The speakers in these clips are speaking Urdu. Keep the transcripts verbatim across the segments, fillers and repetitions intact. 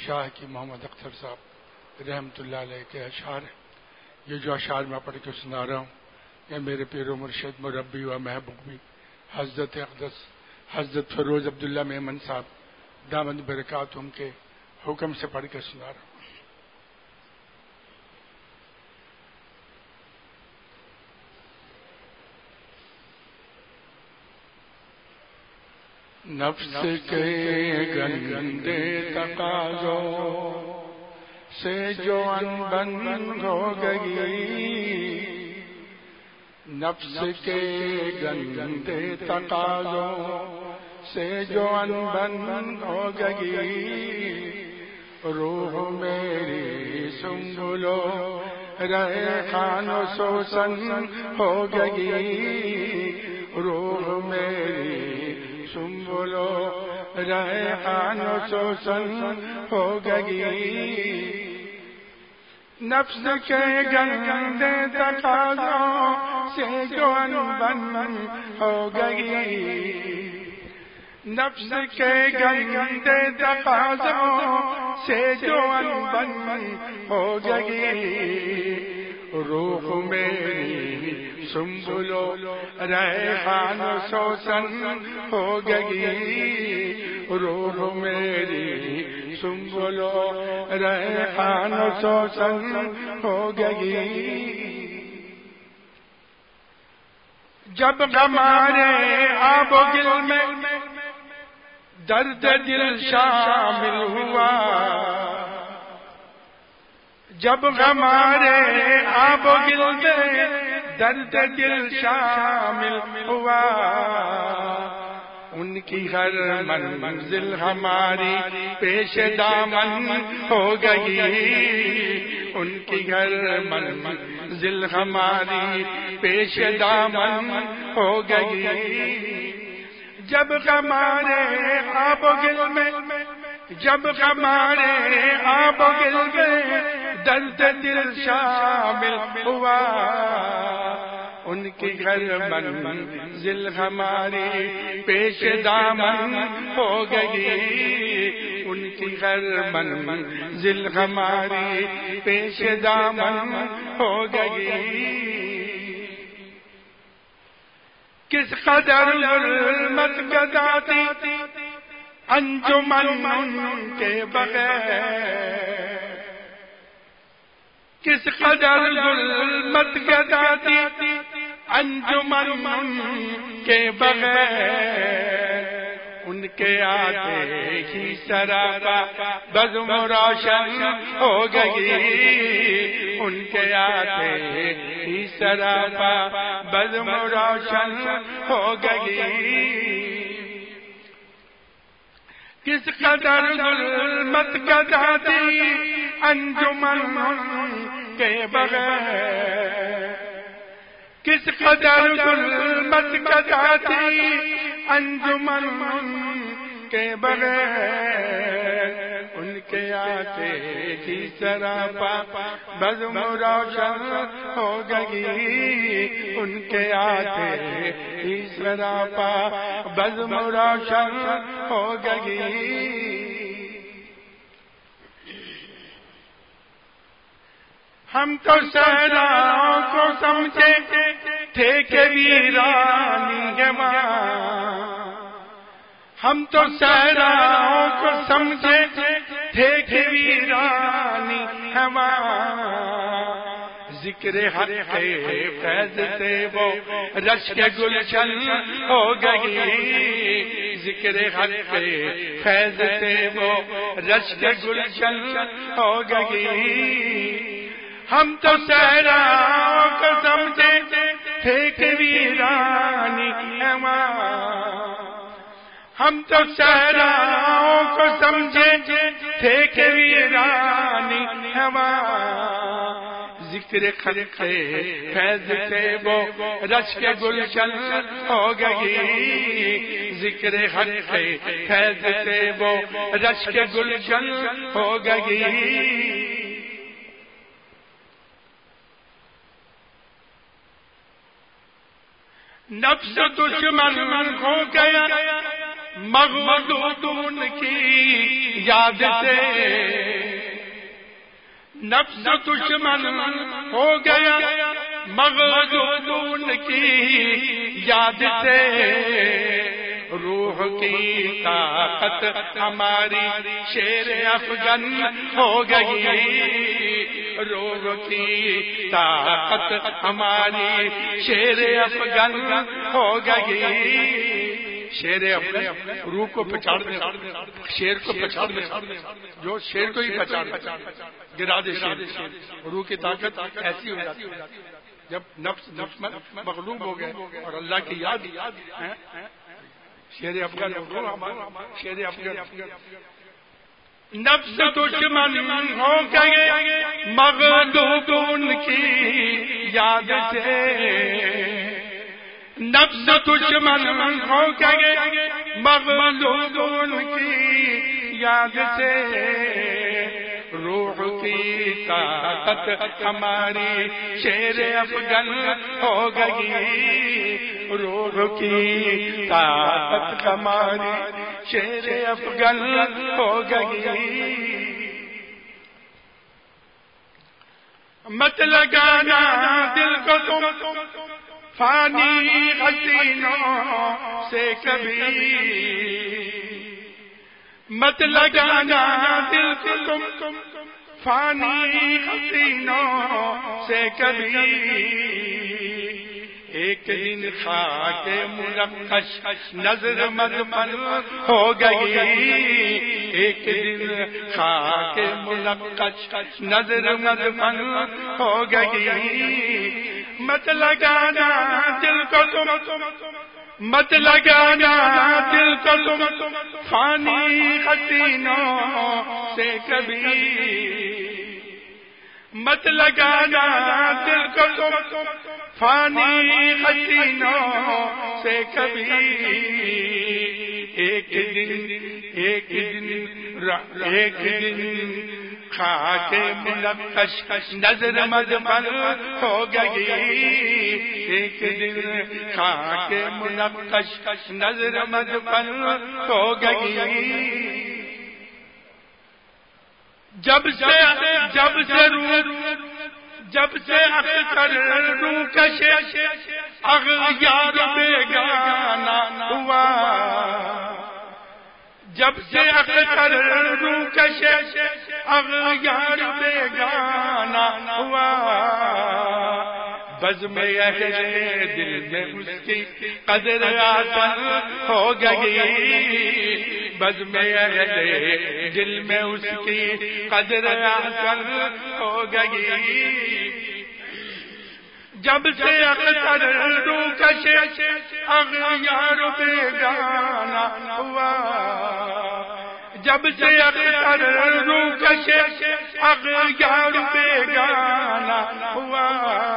شاہ کی محمد اختر صاحب رحمۃ اللہ علیہ کے اشعار ہیں. یہ جو اشعار میں پڑھ کے سنا رہا ہوں یہ میرے پیر و مرشد مربی و محبوبی حضرت اقدس حضرت فیروز عبداللہ میمن صاحب دامن برکاتہم کے حکم سے پڑھ کے سنا رہا ہوں. نفس کے گندے تقاضوں سے جو انبن ہو گئی، نفس کے گندے تقاضوں سے جو انبن ہو گئی، روح میری سنبھلو ریحان و سوسن ہو گئی، روح میری سنبھلو ریحان و سوسن ہو گئی، نفس کے گندے تقاضوں سے جو انبن ہو گئی، نفس کے گندے تقاضوں سے جو انبن ہو گئی، روح میری سنبھلو ریحان و سوسن ہو گئی، روح میری سنبھلو ریحان و سوسن ہو گئی. جب ہمارے آب و گل میں درد دل شامل ہوا، جب ہمارے آب و گل میں درد دل شامل ہوا، ان کی ہر منزل ہماری پیش دامن ہو گئی، ان کی ہر منزل ہماری پیش دامن ہو گئی. جب ہمارے آب و گل میں جب ہمارے آب و گل میں درد دل شامل ہوا، ان کی گھر منزل ہماری پیش دامن ہو گئی، ان کی گھر منزل ہماری پیش دامن ہو گئی. کس قدر ظلمت گزاتی انجمن کے بغیر، کس قدر ظلمت گزاتی انجمن کے بغیر، ان کے آتے ہی سراپا بزم روشن ہو گئی، ان کے آتے ہی سراپا بزم روشن ہو گئی. کس قدر ظلمت گزاتی انجمن کے بغیر، کس قدر ظلمت گزاتی انجمن کے بغیر، ان کے آتے ہی سراپا بزم روشن ہو گئی، ان کے آتے ہی سراپا بزم روشن ہو گئی. ہم تو صحراؤں کو سمجھے تھے کہ ویرانی ہے وہاں، ہم تو صحراؤں کو سمجھے تھے کہ ویرانی ہے وہاں، ذکر حق کے فیض سے وہ رشک گلشن ہو گئی، ذکر حق کے فیض سے وہ رشک گلشن ہو گئی. ہم تو صحراؤں کو سمجھے تھے کہ ویرانی ہے وہاں، ہم تو صحراؤں کو سمجھے تھے کہ ویرانی ہے وہاں، ذکر خلق فیض سے وہ رشک گلشن ہو گئی، ذکر خلق فیض سے وہ رشک گلشن ہو گئی. نفس دشمن ہو گیا مغلوب ان کی یاد سے، نفس دشمن ہو گیا مغلوب کی یاد سے، روح کی طاقت ہماری شیر افغن ہو گئی، روح کی طاقت ہماری شیر افغن ہو گئی۔ شیر اپنے روح کو پچاڑ دے، شیر کو پچاڑ دے، جو شیر کو ہی پچاڑ گرا دے، شیر روح کی طاقت ایسی ہو جاتی ہے جب نفس دشمن مغلوب ہو گئے اور اللہ کی یاد شیر افغان شیر افغان نفس دشمن ہو گئے مغلوب ان کی یاد سے، نفس دشمن ہو گئے مغلوب ان کی یاد سے، روح کی طاقت ہماری شیر افغن ہو گئی، روح کی طاقت ہماری شیر افغن ہو گئی۔ مت لگانا دل کو تم فانی حسینوں سے کبھی، مت لگانا دل کو تم فانی حسینوں سے کبھی، ایک دن خاک منقش نظر مدفن ہو گئی، ایک دن خاک منقش نظر مدفن ہو گئی۔ مت لگانا دل کو تم مت لگانا دل کو تم فانی حسینوں سے کبھی، مت لگانا دل کو تم فانی حسینوں سے کبھی، ایک دن ایک دن ایک دن خاک منقش نظر مدفن ہو گئی، ایک دن خاک منقش نظر مدفن ہو گئی۔ جب سے جب سے روح جب سے اختر روح کش اغیار بیگانہ ہوا، جب سے اختر روح کش اغیار بیگانہ ہوا، بزم اہل دل میں اس کی قدر آسان ہو گئی، بزم اہل دل میں اس کی قدر آسان ہو گئی۔ جب سے اختر روح کش اغیار بیگانہ ہوا، جب سے اختر روح کش اغیار بیگانہ ہوا،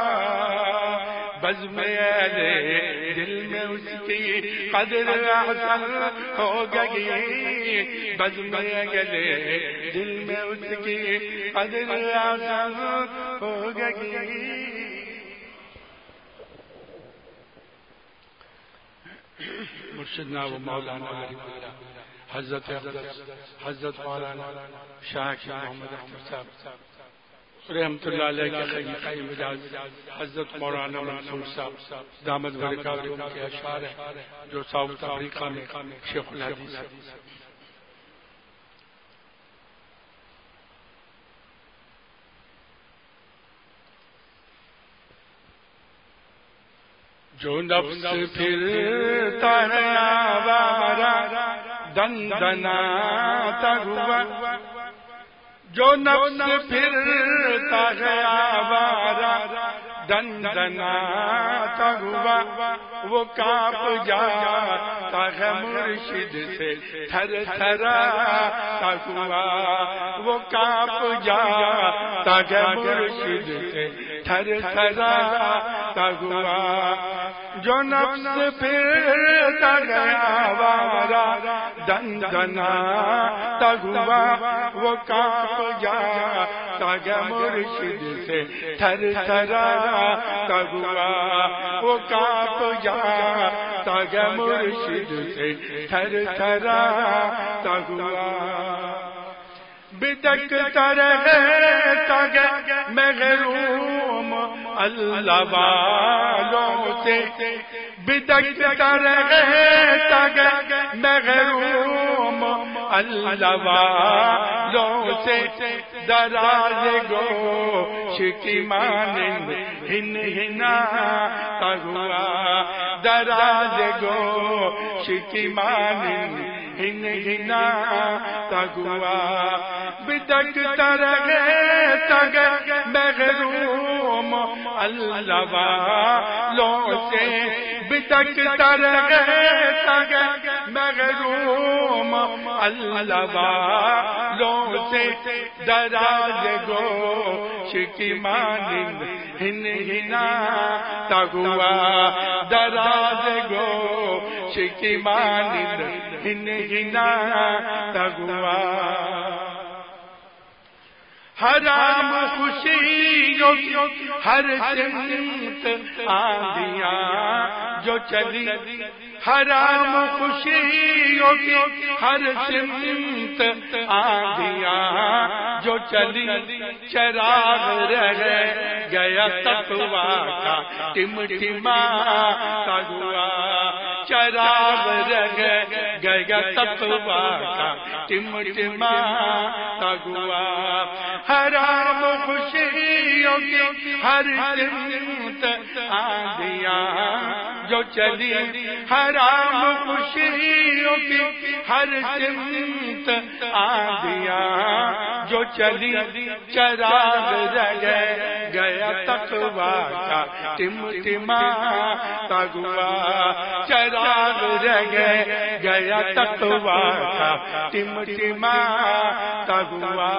بزم اہل دل میں اس کی قدر آسان ہو گئی، بزم اہل دل میں اس کی قدر آسان ہو گئی۔ مرشدنا و مولانا حضرت حضرت مولانا شاہ محمد احمد صاحب رحمت اللہ علیہ کے خلیفہ مجاز حضرت مولانا منصور صاحب دامت برکاتہم کے اشعار ہیں جو ساؤتھ افریقہ میں شیخ الحدیث جو نفس پھرتا ہے آوارہ دندناتا ہوا، جو نفس پھرتا ہے آوارہ دندناتا ہوا، وہ کانپ جاتا ہے مرشد سے تھر تھراتا ہوا، وہ کانپ جاتا ہے مرشد سے تھر تھراتا ہوا، جو نفس پھرتا گیا آوارہ دندناتا ہوا، وہ کانپ جاتا ہے مرشد سے تھر تھراتا ہوا، وہ کانپ جاتا ہے مرشد سے تھر تھراتا ہوا۔ بدکتا رہتا گیا محروم اللہ والوں سے، بدکتا رہتا گیا محروم اللہ والوں سے، دراز گوش کی مانند ہن ہناتا ہوا، دراز گوش کی مانند ہن ہناتا ہوا، بدکتا رہتا گیا محروم اللہ والوں سے، بدکتا رہتا گیا محروم اللہ والوں سے، دراز گوش کی مانند ہن ہناتا ہوا، دراز گوش کی مانند ہن ہناتا ہوا، حرام خوشیوں کی ہر سمت آندیاں جو چلی، حرام خوشیوں کی ہر سمت آندیاں جو چلی، چراغ رہ گیا تقویٰ کا ٹمٹماتا ہوا، چراغ رہ گیا تقویٰ کا ٹمٹماتا ہوا، حرام خوشیوں کی ہر سمت آندیاں جو چلی، حرام خوشیوں کی ہر سمت آندیاں جو چلی، چراغ رہ گیا تقویٰ کا ٹمٹماتا ہوا، چراغ رہ گیا تقویٰ کا ٹمٹماتا ہوا۔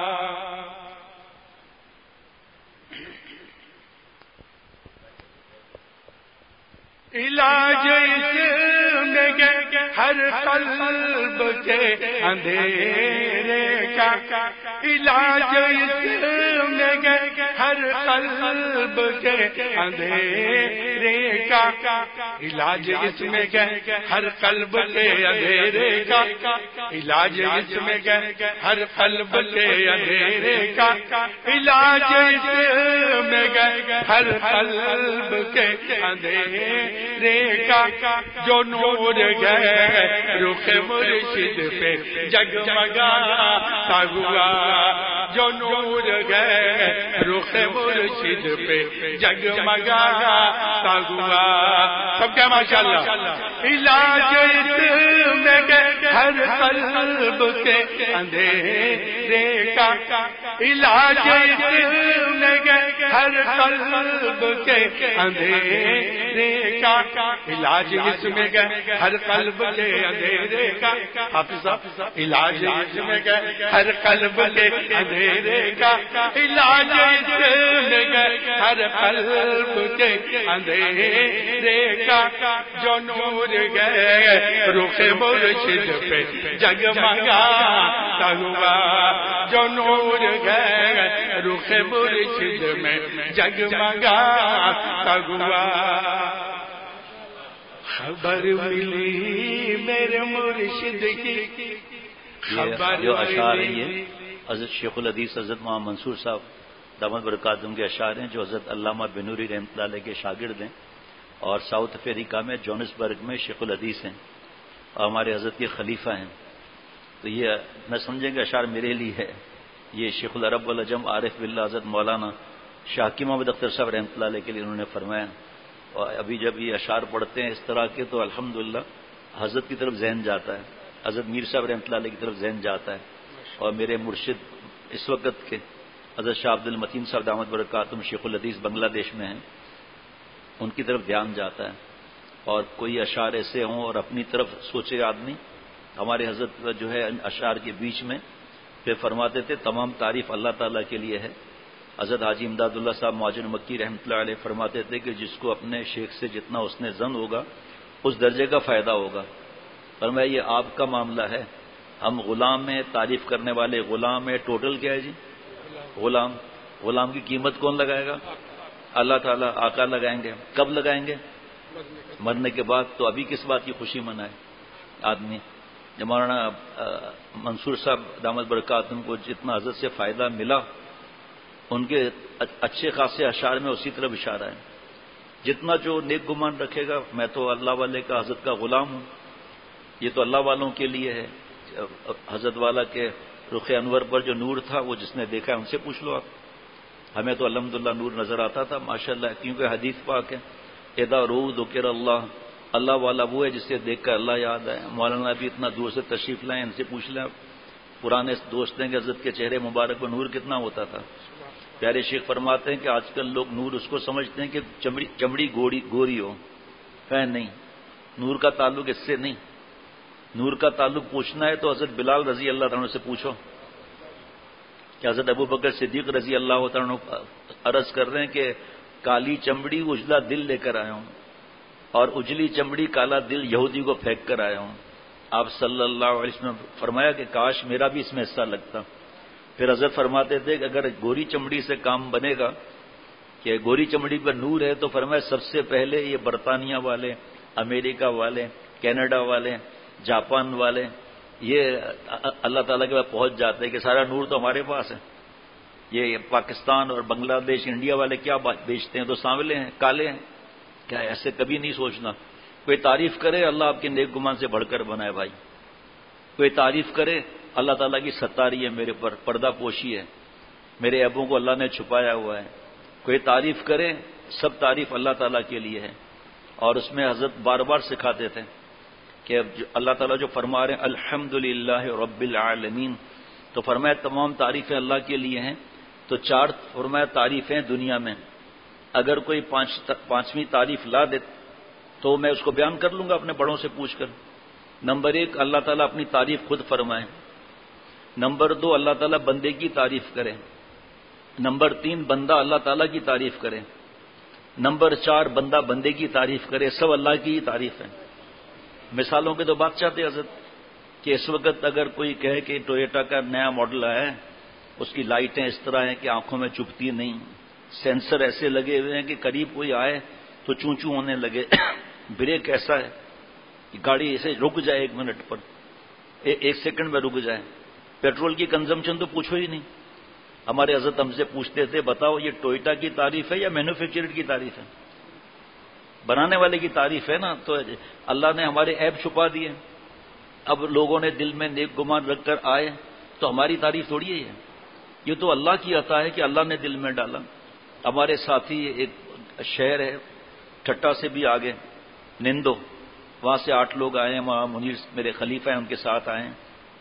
علاج اس میں گئے ہر قلب کے اندھیرے کا، علاج اس میں گئے ہر قلب کے اندھیرے کا، علاج اس میں گئے ہر قلب کے اندھیرے کا، علاج اس میں گئے ہر قلب کے اندھیرے کا، علاج اس میں گئے ہر قلب کے اندھیرے کا، جو نور گئے رخ مرشد پہ جگمگاتا ہوا، جو نور گئے رخ مرشد پہ جگمگاتا ہوا، سب کیا ماشاءاللہ، علاج اس میں گئے ہر قلب کے اندھیرے کا، علاج اس میں گئے ہر قلب کے اندھیرے کا، علاج اس میں گئے ہر قلب کے اندھیرے کا، حافظ صاحب، علاج اس میں گئے ہر قلب کے اندھیرے کا، علاج اس میں گئے ہر قلب کے اندھیرے کا، جو نور گئے رخ مرشد پہ جگمگاتا ہوا، جو نور گئے رخ مرشد میں جگمگاتا ہوا، خبر ملی میرے مرشد کی، خبر جو اشعار ہیں یہ حضرت شیخ الحدیث حضرت محمد منصور صاحب دامت برکاتہم کے اشعار ہیں، جو حضرت علامہ بنوری رحمۃ اللہ علیہ کے شاگرد ہیں اور ساؤتھ افریقہ میں جونسبرگ میں شیخ الحدیث ہیں اور ہمارے حضرت کے خلیفہ ہیں۔ تو یہ نہ سمجھیں کہ اشعار میرے لیے ہے، یہ شیخ العرب والعجم عارف باللہ حضرت مولانا شاکی محمد اختر صاحب رحمۃ اللہ علیہ کے لیے انہوں نے فرمایا، اور ابھی جب یہ اشعار پڑھتے ہیں اس طرح کے تو الحمدللہ حضرت کی طرف ذہن جاتا ہے، حضرت میر صاحب رحمۃ اللہ علیہ کی طرف ذہن جاتا ہے، اور میرے مرشد اس وقت کے حضرت شاہ عبد المتین صاحب دامت برکاتہم شیخ الحدیث بنگلہ دیش میں ہیں، ان کی طرف دھیان جاتا ہے، اور کوئی اشعار ایسے ہوں اور اپنی طرف سوچے آدمی، ہمارے حضرت جو ہے اشعار کے بیچ میں پھر فرماتے تھے تمام تعریف اللہ تعالیٰ کے لیے ہے۔ حضرت حاجی امداد اللہ صاحب معجن مکی رحمۃ اللہ علیہ فرماتے تھے کہ جس کو اپنے شیخ سے جتنا اس نے ظن ہوگا اس درجے کا فائدہ ہوگا، فرمایا یہ آپ کا معاملہ ہے، ہم غلام ہیں، تعریف کرنے والے غلام ہیں، ٹوٹل کیا ہے جی؟ غلام۔ غلام کی قیمت کون لگائے گا؟ اللہ تعالیٰ، آقا لگائیں گے۔ کب لگائیں گے؟ مرنے کے بعد۔ تو ابھی کس بات کی خوشی منائے آدمی؟ مولانا منصور صاحب دامت برکاتہم کو جتنا حضرت سے فائدہ ملا ان کے اچھے خاصے اشعار میں اسی طرح اشارہ ہے. جتنا جو نیک گمان رکھے گا میں تو اللہ والے کا حضرت کا غلام ہوں، یہ تو اللہ والوں کے لیے ہے. حضرت والا کے رخ انور پر جو نور تھا وہ جس نے دیکھا ہے ان سے پوچھ لو آپ. ہمیں تو الحمدللہ نور نظر آتا تھا ماشاءاللہ، کیونکہ حدیث پاک ہے اذا رو ذکر اللہ، اللہ والا وہ ہے جسے دیکھ کر اللہ یاد آئے. مولانا بھی اتنا دور سے تشریف لائیں، ان سے پوچھ لیں پرانے دوست ہیں کہ حضرت کے چہرے مبارک پر نور کتنا ہوتا تھا. پیارے شیخ فرماتے ہیں کہ آج کل لوگ نور اس کو سمجھتے ہیں کہ چمڑی چمڑی گوری گوری ہو، ہے نہیں، نور کا تعلق اس سے نہیں. نور کا تعلق پوچھنا ہے تو حضرت بلال رضی اللہ عنہ سے پوچھو کہ حضرت ابو بکر صدیق رضی اللہ عنہ عرض کر رہے ہیں کہ کالی چمڑی اجلا دل لے کر آیا ہوں اور اجلی چمڑی کالا دل یہودی کو پھینک کر آیا ہوں. آپ صلی اللہ علیہ وسلم نے فرمایا کہ کاش میرا بھی اس میں حصہ لگتا. پھر حضرت فرماتے تھے کہ اگر گوری چمڑی سے کام بنے گا کہ گوری چمڑی پر نور ہے تو فرمایا سب سے پہلے یہ برطانیہ والے، امریکہ والے، کینیڈا والے، جاپان والے یہ اللہ تعالیٰ کے پاس پہنچ جاتے ہیں کہ سارا نور تو ہمارے پاس ہے. یہ پاکستان اور بنگلہ دیش انڈیا والے کیا بیچتے ہیں تو سانولے ہیں، کالے ہیں. کیا ایسے کبھی نہیں سوچنا. کوئی تعریف کرے اللہ آپ کے نیک گمان سے بڑھ کر بنائے بھائی. کوئی تعریف کرے اللہ تعالیٰ کی ستاری ہے میرے پر، پردہ پوشی ہے، میرے عیبوں کو اللہ نے چھپایا ہوا ہے. کوئی تعریف کرے سب تعریف اللہ تعالیٰ کے لیے ہے. اور اس میں حضرت بار بار سکھاتے تھے کہ اللہ تعالیٰ جو فرما رہے ہیں الحمدللہ رب العالمین، تو فرمایا تمام تعریفیں اللہ کے لیے ہیں. تو چار فرمایا تعریفیں دنیا میں، اگر کوئی پانچ پانچویں تعریف لا دے تو میں اس کو بیان کر لوں گا اپنے بڑوں سے پوچھ کر. نمبر ایک اللہ تعالیٰ اپنی تعریف خود فرمائے. نمبر دو اللہ تعالیٰ بندے کی تعریف کرے. نمبر تین بندہ اللہ تعالیٰ کی تعریف کرے. نمبر چار بندہ بندے کی تعریف کرے. سب اللہ کی ہی تعریف ہے. مثالوں کے تو بات چاہتے حضرت کہ اس وقت اگر کوئی کہے کہ ٹویوٹا کا نیا ماڈل آیا ہے، اس کی لائٹیں اس طرح ہیں کہ آنکھوں میں چبھتی نہیں، سینسر ایسے لگے ہوئے ہیں کہ قریب کوئی آئے تو چوں چوں ہونے لگے، بریک ایسا ہے کہ گاڑی ایسے رک جائے ایک منٹ پر، ایک سیکنڈ میں رک جائے. پیٹرول کی کنزمپشن تو پوچھو ہی نہیں. ہمارے حضرت ہم سے پوچھتے تھے بتاؤ یہ ٹویوٹا کی تعریف ہے یا مینوفیکچرڈ کی تعریف ہے؟ بنانے والے کی تعریف ہے نا. تو اللہ نے ہمارے عیب چھپا دیے. اب لوگوں نے دل میں نیک گمان رکھ کر آئے تو ہماری تعریف تھوڑی ہے، یہ تو اللہ کی عطا ہے کہ اللہ نے دل میں ڈالا. ہمارے ساتھی ایک شہر ہے ٹھٹا سے بھی آگے نندو، وہاں سے آٹھ لوگ آئے ہیں، وہاں منیر میرے خلیفہ ہیں ان کے ساتھ آئے ہیں.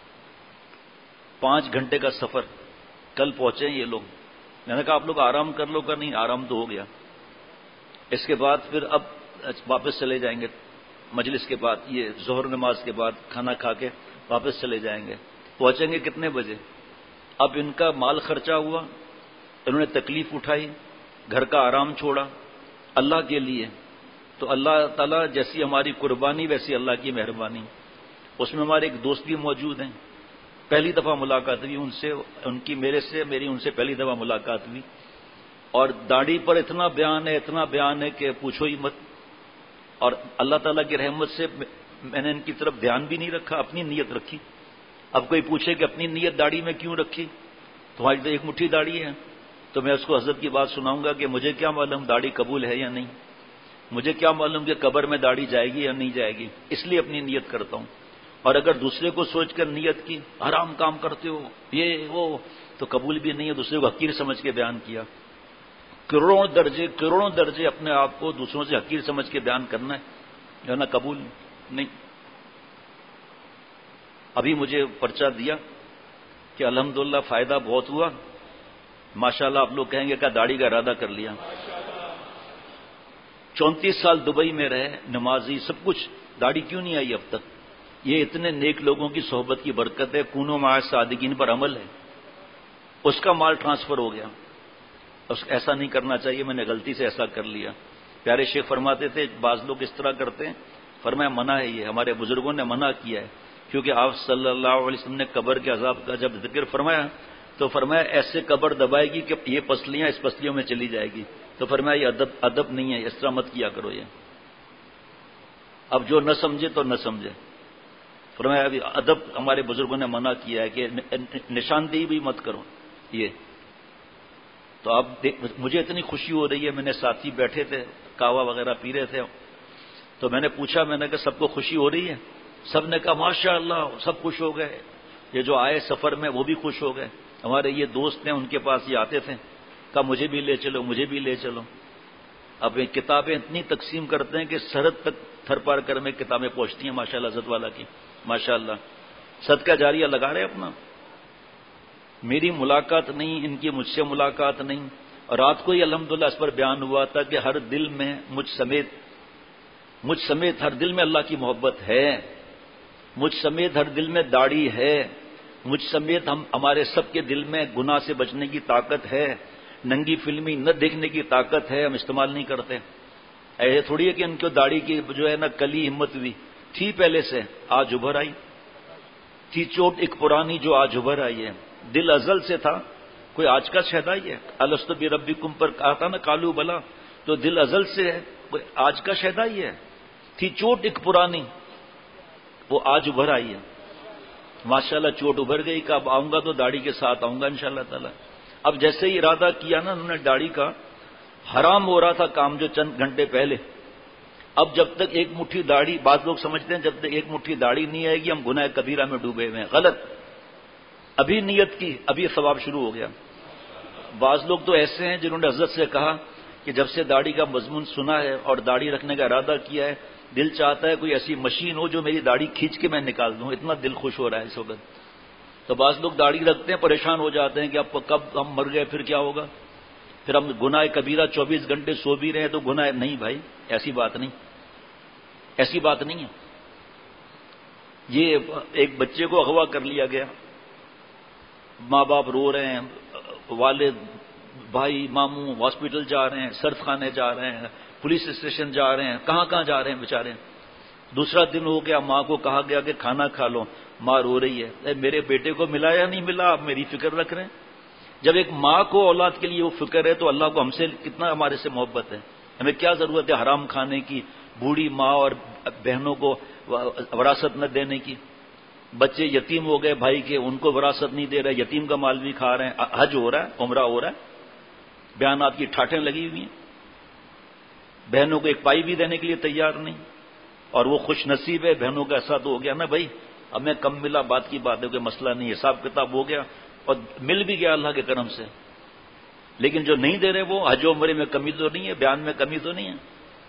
پانچ گھنٹے کا سفر، کل پہنچے یہ لوگ. میں نے کہا آپ لوگ آرام کر لو. کر نہیں آرام تو ہو گیا. اس کے بعد پھر اب واپس چلے جائیں گے مجلس کے بعد، یہ ظہر نماز کے بعد کھانا کھا کے واپس چلے جائیں گے. پہنچیں گے کتنے بجے؟ اب ان کا مال خرچہ ہوا، انہوں نے تکلیف اٹھائی، گھر کا آرام چھوڑا اللہ کے لیے. تو اللہ تعالیٰ جیسی ہماری قربانی ویسی اللہ کی مہربانی. اس میں ہمارے ایک دوست بھی موجود ہیں، پہلی دفعہ ملاقات ہوئی ان سے، ان کی میرے سے، میری ان سے پہلی دفعہ ملاقات ہوئی. اور داڑھی پر اتنا بیان ہے اتنا بیان ہے کہ پوچھو ہی مت. اور اللہ تعالیٰ کی رحمت سے میں نے ان کی طرف دھیان بھی نہیں رکھا، اپنی نیت رکھی. اب کوئی پوچھے کہ اپنی نیت داڑھی میں کیوں رکھی؟ تمہاری تو ایک مٹھی داڑھی ہے. تو میں اس کو حضرت کی بات سناؤں گا کہ مجھے کیا معلوم داڑھی قبول ہے یا نہیں، مجھے کیا معلوم کہ قبر میں داڑھی جائے گی یا نہیں جائے گی، اس لیے اپنی نیت کرتا ہوں. اور اگر دوسرے کو سوچ کر نیت کی حرام کام کرتے ہو یہ وہ تو قبول بھی نہیں ہے. دوسرے کو حقیر سمجھ کے بیان کیا. کروڑوں درجے کروڑوں درجے اپنے آپ کو دوسروں سے حقیر سمجھ کے بیان کرنا ہے جو ہے نا، قبول نہیں. ابھی مجھے پرچہ دیا کہ الحمدللہ فائدہ بہت ہوا. ماشاءاللہ آپ لوگ کہیں گے کہ داڑھی کا ارادہ کر لیا. چونتیس سال دبئی میں رہے، نمازی سب کچھ، داڑھی کیوں نہیں آئی اب تک؟ یہ اتنے نیک لوگوں کی صحبت کی برکت ہے. کونو مع الصادقین پر عمل ہے. اس کا مال ٹرانسفر ہو گیا. ایسا نہیں کرنا چاہیے، میں نے غلطی سے ایسا کر لیا. پیارے شیخ فرماتے تھے بعض لوگ اس طرح کرتے ہیں، فرمایا منع ہے، یہ ہمارے بزرگوں نے منع کیا ہے. کیونکہ آپ صلی اللہ علیہ وسلم نے قبر کے عذاب کا جب ذکر فرمایا تو فرمایا ایسے قبر دبائے گی کہ یہ پسلیاں اس پسلیوں میں چلی جائے گی. تو فرمایا یہ ادب ادب نہیں ہے، اس طرح مت کیا کرو. یہ اب جو نہ سمجھے تو نہ سمجھے. فرمایا ابھی ادب ہمارے بزرگوں نے منع کیا ہے کہ نشاندہی بھی مت کرو یہ. تو اب مجھے اتنی خوشی ہو رہی ہے، میں نے ساتھی بیٹھے تھے کہوا وغیرہ پی رہے تھے، تو میں نے پوچھا، میں نے کہا سب کو خوشی ہو رہی ہے؟ سب نے کہا ماشاء اللہ، سب خوش ہو گئے. یہ جو آئے سفر میں وہ بھی خوش ہو گئے. ہمارے یہ دوست ہیں، ان کے پاس یہ آتے تھے، کہا مجھے بھی لے چلو، مجھے بھی لے چلو. اب یہ کتابیں اتنی تقسیم کرتے ہیں کہ سرحد تک تھر پار کر میں کتابیں پہنچتی ہیں ماشاء اللہ حضرت والا کی ماشاء اللہ. صدقہ جاریہ لگا رہے اپنا. میری ملاقات نہیں، ان کی مجھ سے ملاقات نہیں. اور رات کو ہی الحمدللہ اس پر بیان ہوا تھا کہ ہر دل میں مجھ سمیت مجھ سمیت ہر دل میں اللہ کی محبت ہے، مجھ سمیت ہر دل میں داڑھی ہے، مجھ سمیت ہم ہمارے سب کے دل میں گناہ سے بچنے کی طاقت ہے. ننگی فلمی نہ دیکھنے کی طاقت ہے، ہم استعمال نہیں کرتے. ایسے تھوڑی ہے کہ ان کو داڑھی کی جو ہے نا کلی ہمت ہوئی تھی پہلے سے، آج ابھر آئی تھی. چوٹ ایک پرانی جو آج ابھر آئی ہے. دل ازل سے تھا، کوئی آج کا شہدائی ہے؟ الستو بربکم پر کہا تھا نا کالو بلا، تو دل ازل سے ہے، کوئی آج کا شہدائی ہے. تھی چوٹ ایک پرانی، وہ آج ابھر آئی ہے. ماشاءاللہ چوٹ ابھر گئی. کہ اب آؤں گا تو داڑھی کے ساتھ آؤں گا انشاءاللہ تعالی. اب جیسے ہی ارادہ کیا نا انہوں نے داڑھی کا، حرام ہو رہا تھا کام جو چند گھنٹے پہلے. اب جب تک ایک مٹھی داڑھی، بعض لوگ سمجھتے ہیں جب تک ایک مٹھی داڑھی نہیں آئے گی ہم گناہ کبیرہ میں ڈوبے ہوئے ہیں. غلط. ابھی نیت کی، ابھی ثواب شروع ہو گیا. بعض لوگ تو ایسے ہیں جنہوں نے حضرت سے کہا کہ جب سے داڑھی کا مضمون سنا ہے اور داڑھی رکھنے کا ارادہ کیا ہے، دل چاہتا ہے کوئی ایسی مشین ہو جو میری داڑھی کھینچ کے میں نکال دوں، اتنا دل خوش ہو رہا ہے اس وقت. تو بعض لوگ داڑھی رکھتے ہیں، پریشان ہو جاتے ہیں کہ اب کب ہم مر گئے پھر کیا ہوگا، پھر ہم گناہ کبیرہ چوبیس گھنٹے سو بھی رہے ہیں تو گناہ نہیں. بھائی ایسی بات نہیں، ایسی بات نہیں ہے. یہ ایک بچے کو اغوا کر لیا گیا، ماں باپ رو رہے ہیں، والد بھائی ماموں ہاسپٹل جا رہے ہیں، سرد خانے جا رہے ہیں، پولیس اسٹیشن جا رہے ہیں، کہاں کہاں جا رہے ہیں بیچارے. دوسرا دن ہو گیا، ماں کو کہا گیا کہ کھانا کھا لو، ماں رو رہی ہے، اے میرے بیٹے کو ملا یا نہیں ملا، آپ میری فکر رکھ رہے ہیں. جب ایک ماں کو اولاد کے لیے وہ فکر ہے تو اللہ کو ہم سے کتنا ہمارے سے محبت ہے. ہمیں کیا ضرورت ہے حرام کھانے کی، بوڑھی ماں اور بہنوں کو وراثت نہ دینے کی. بچے یتیم ہو گئے بھائی کے، ان کو وراثت نہیں دے رہے، یتیم کا مال بھی کھا رہے ہیں. حج ہو رہا ہے، عمرہ ہو رہا ہے، بیانات کی ٹھاٹھیں لگی ہوئی ہیں. بہنوں کو ایک پائی بھی دینے کے لیے تیار نہیں. اور وہ خوش نصیب ہے، بہنوں کا ایسا تو ہو گیا نا بھائی ہمیں کم ملا، بات کی بات ہے، کوئی مسئلہ نہیں، حساب کتاب ہو گیا اور مل بھی گیا اللہ کے کرم سے. لیکن جو نہیں دے رہے وہ حج و عمرے میں کمی تو نہیں ہے، بیان میں کمی تو نہیں ہے.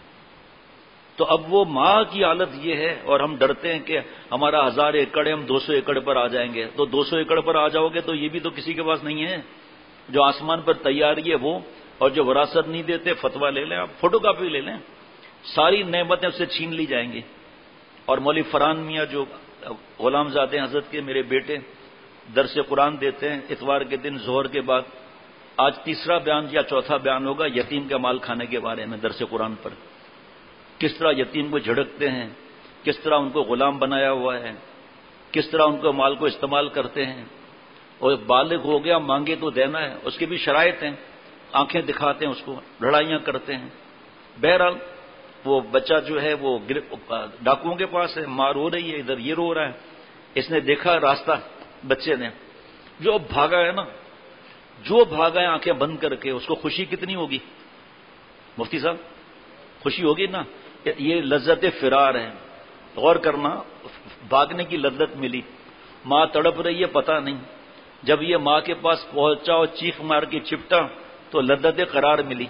تو اب وہ ماں کی حالت یہ ہے، اور ہم ڈرتے ہیں کہ ہمارا ہزار ایکڑ ہے، ہم دو سو ایکڑ پر آ جائیں گے. تو دو سو ایکڑ پر آ جاؤ گے تو یہ بھی تو کسی کے پاس نہیں ہے. جو آسمان پر تیاری ہے وہ، اور جو وراثت نہیں دیتے فتویٰ لے لیں آپ، فوٹو کاپی لے لیں، ساری نعمتیں اس سے چھین لی جائیں گی. اور مولوی فرحان میاں جو غلام زادے حضرت کے میرے بیٹے درس قرآن دیتے ہیں اتوار کے دن ظہر کے بعد، آج تیسرا بیان یا چوتھا بیان ہوگا یتیم کا مال کھانے کے بارے میں درس قرآن پر. کس طرح یتیم کو جھڑکتے ہیں، کس طرح ان کو غلام بنایا ہوا ہے، کس طرح ان کو مال کو استعمال کرتے ہیں. اور بالغ ہو گیا مانگے تو دینا ہے، اس کی بھی شرائط ہیں، آنکھیں دکھاتے ہیں اس کو، لڑائیاں کرتے ہیں. بہرحال وہ بچہ جو ہے وہ ڈاکوؤں کے پاس ہے، ماں رو رہی ہے، ادھر یہ رو رہا ہے. اس نے دیکھا راستہ، بچے نے جو بھاگا ہے نا، جو بھاگا ہے آنکھیں بند کر کے، اس کو خوشی کتنی ہوگی مفتی صاحب؟ خوشی ہوگی نا. یہ لذت فرار ہے. غور کرنا، بھاگنے کی لذت ملی، ماں تڑپ رہی ہے پتہ نہیں، جب یہ ماں کے پاس پہنچا اور چیخ مار کے چپٹا تو لذت قرار ملی.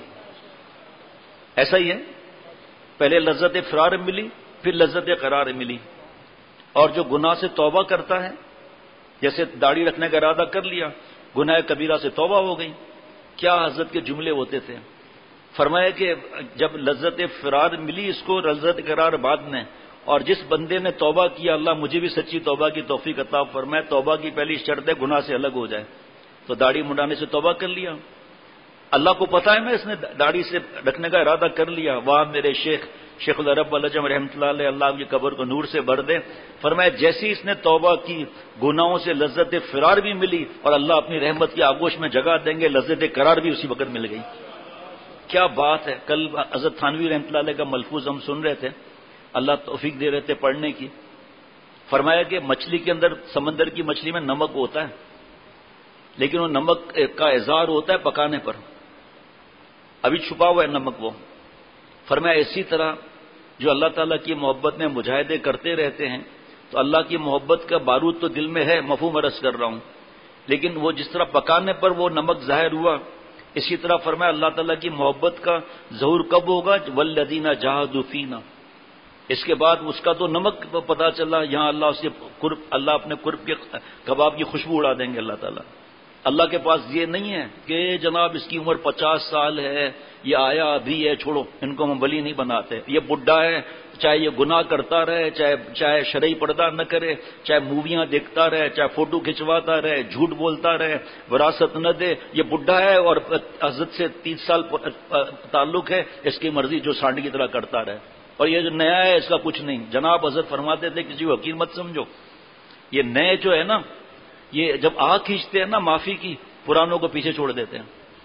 ایسا ہی ہے، پہلے لذت فرار ملی پھر لذت قرار ملی. اور جو گناہ سے توبہ کرتا ہے، جیسے داڑھی رکھنے کا ارادہ کر لیا، گناہ کبیرہ سے توبہ ہو گئی. کیا حضرت کے جملے ہوتے تھے، فرمایا کہ جب لذت فرار ملی اس کو، لذت قرار بعد میں. اور جس بندے نے توبہ کیا، اللہ مجھے بھی سچی توبہ کی توفیق عطا فرمائے. توبہ کی پہلی شرط ہے گناہ سے الگ ہو جائے. تو داڑھی منڈانے سے توبہ کر لیا، اللہ کو پتا ہے نا اس نے داڑھی سے رکھنے کا ارادہ کر لیا. واہ میرے شیخ شیخ العرب الجم رحمۃ اللہ علیہ، اللہ کی قبر کو نور سے بھر دے. فرمایا جیسی اس نے توبہ کی، گناہوں سے لذت فرار بھی ملی، اور اللہ اپنی رحمت کی آغوش میں جگہ دیں گے، لذت قرار بھی اسی وقت مل گئی. کیا بات ہے. کل حضرت تھانوی رحمۃ اللہ علیہ کا ملفوظ ہم سن رہے تھے، اللہ توفیق دے رہے تھے پڑھنے کی. فرمایا کہ مچھلی کے اندر، سمندر کی مچھلی میں نمک ہوتا ہے، لیکن وہ نمک کا اظہار ہوتا ہے پکانے پر، ابھی چھپا ہوا ہے نمک وہ. فرمایا اسی طرح جو اللہ تعالیٰ کی محبت میں مجاہدے کرتے رہتے ہیں تو اللہ کی محبت کا بارود تو دل میں ہے، مفہوم عرض کر رہا ہوں، لیکن وہ جس طرح پکانے پر وہ نمک ظاہر ہوا، اسی طرح فرمایا اللہ تعالیٰ کی محبت کا ظہور کب ہوگا؟ والذین جاہدوا فینا. اس کے بعد اس کا تو نمک پتا چلا، یہاں اللہ اس کے قرب، اللہ اپنے قرب کے کباب کی خوشبو اڑا دیں گے اللہ تعالیٰ. اللہ کے پاس یہ نہیں ہے کہ جناب اس کی عمر پچاس سال ہے، یہ آیا ابھی ہے، چھوڑو ان کو ہم ولی نہیں بناتے. یہ بڈھا ہے، چاہے یہ گناہ کرتا رہے، چاہے چاہے شرعی پردہ نہ کرے، چاہے موویاں دیکھتا رہے، چاہے فوٹو کھنچواتا رہے، جھوٹ بولتا رہے، وراثت نہ دے، یہ بڈھا ہے اور حضرت سے تیس سال تعلق ہے، اس کی مرضی جو سانڈ کی طرح کرتا رہے. اور یہ جو نیا ہے اس کا کچھ نہیں. جناب حضرت فرماتے تھے کسی کو حقیر مت سمجھو. یہ نئے جو ہے نا، یہ جب آگ کھینچتے ہیں نا معافی کی، پرانوں کو پیچھے چھوڑ دیتے ہیں،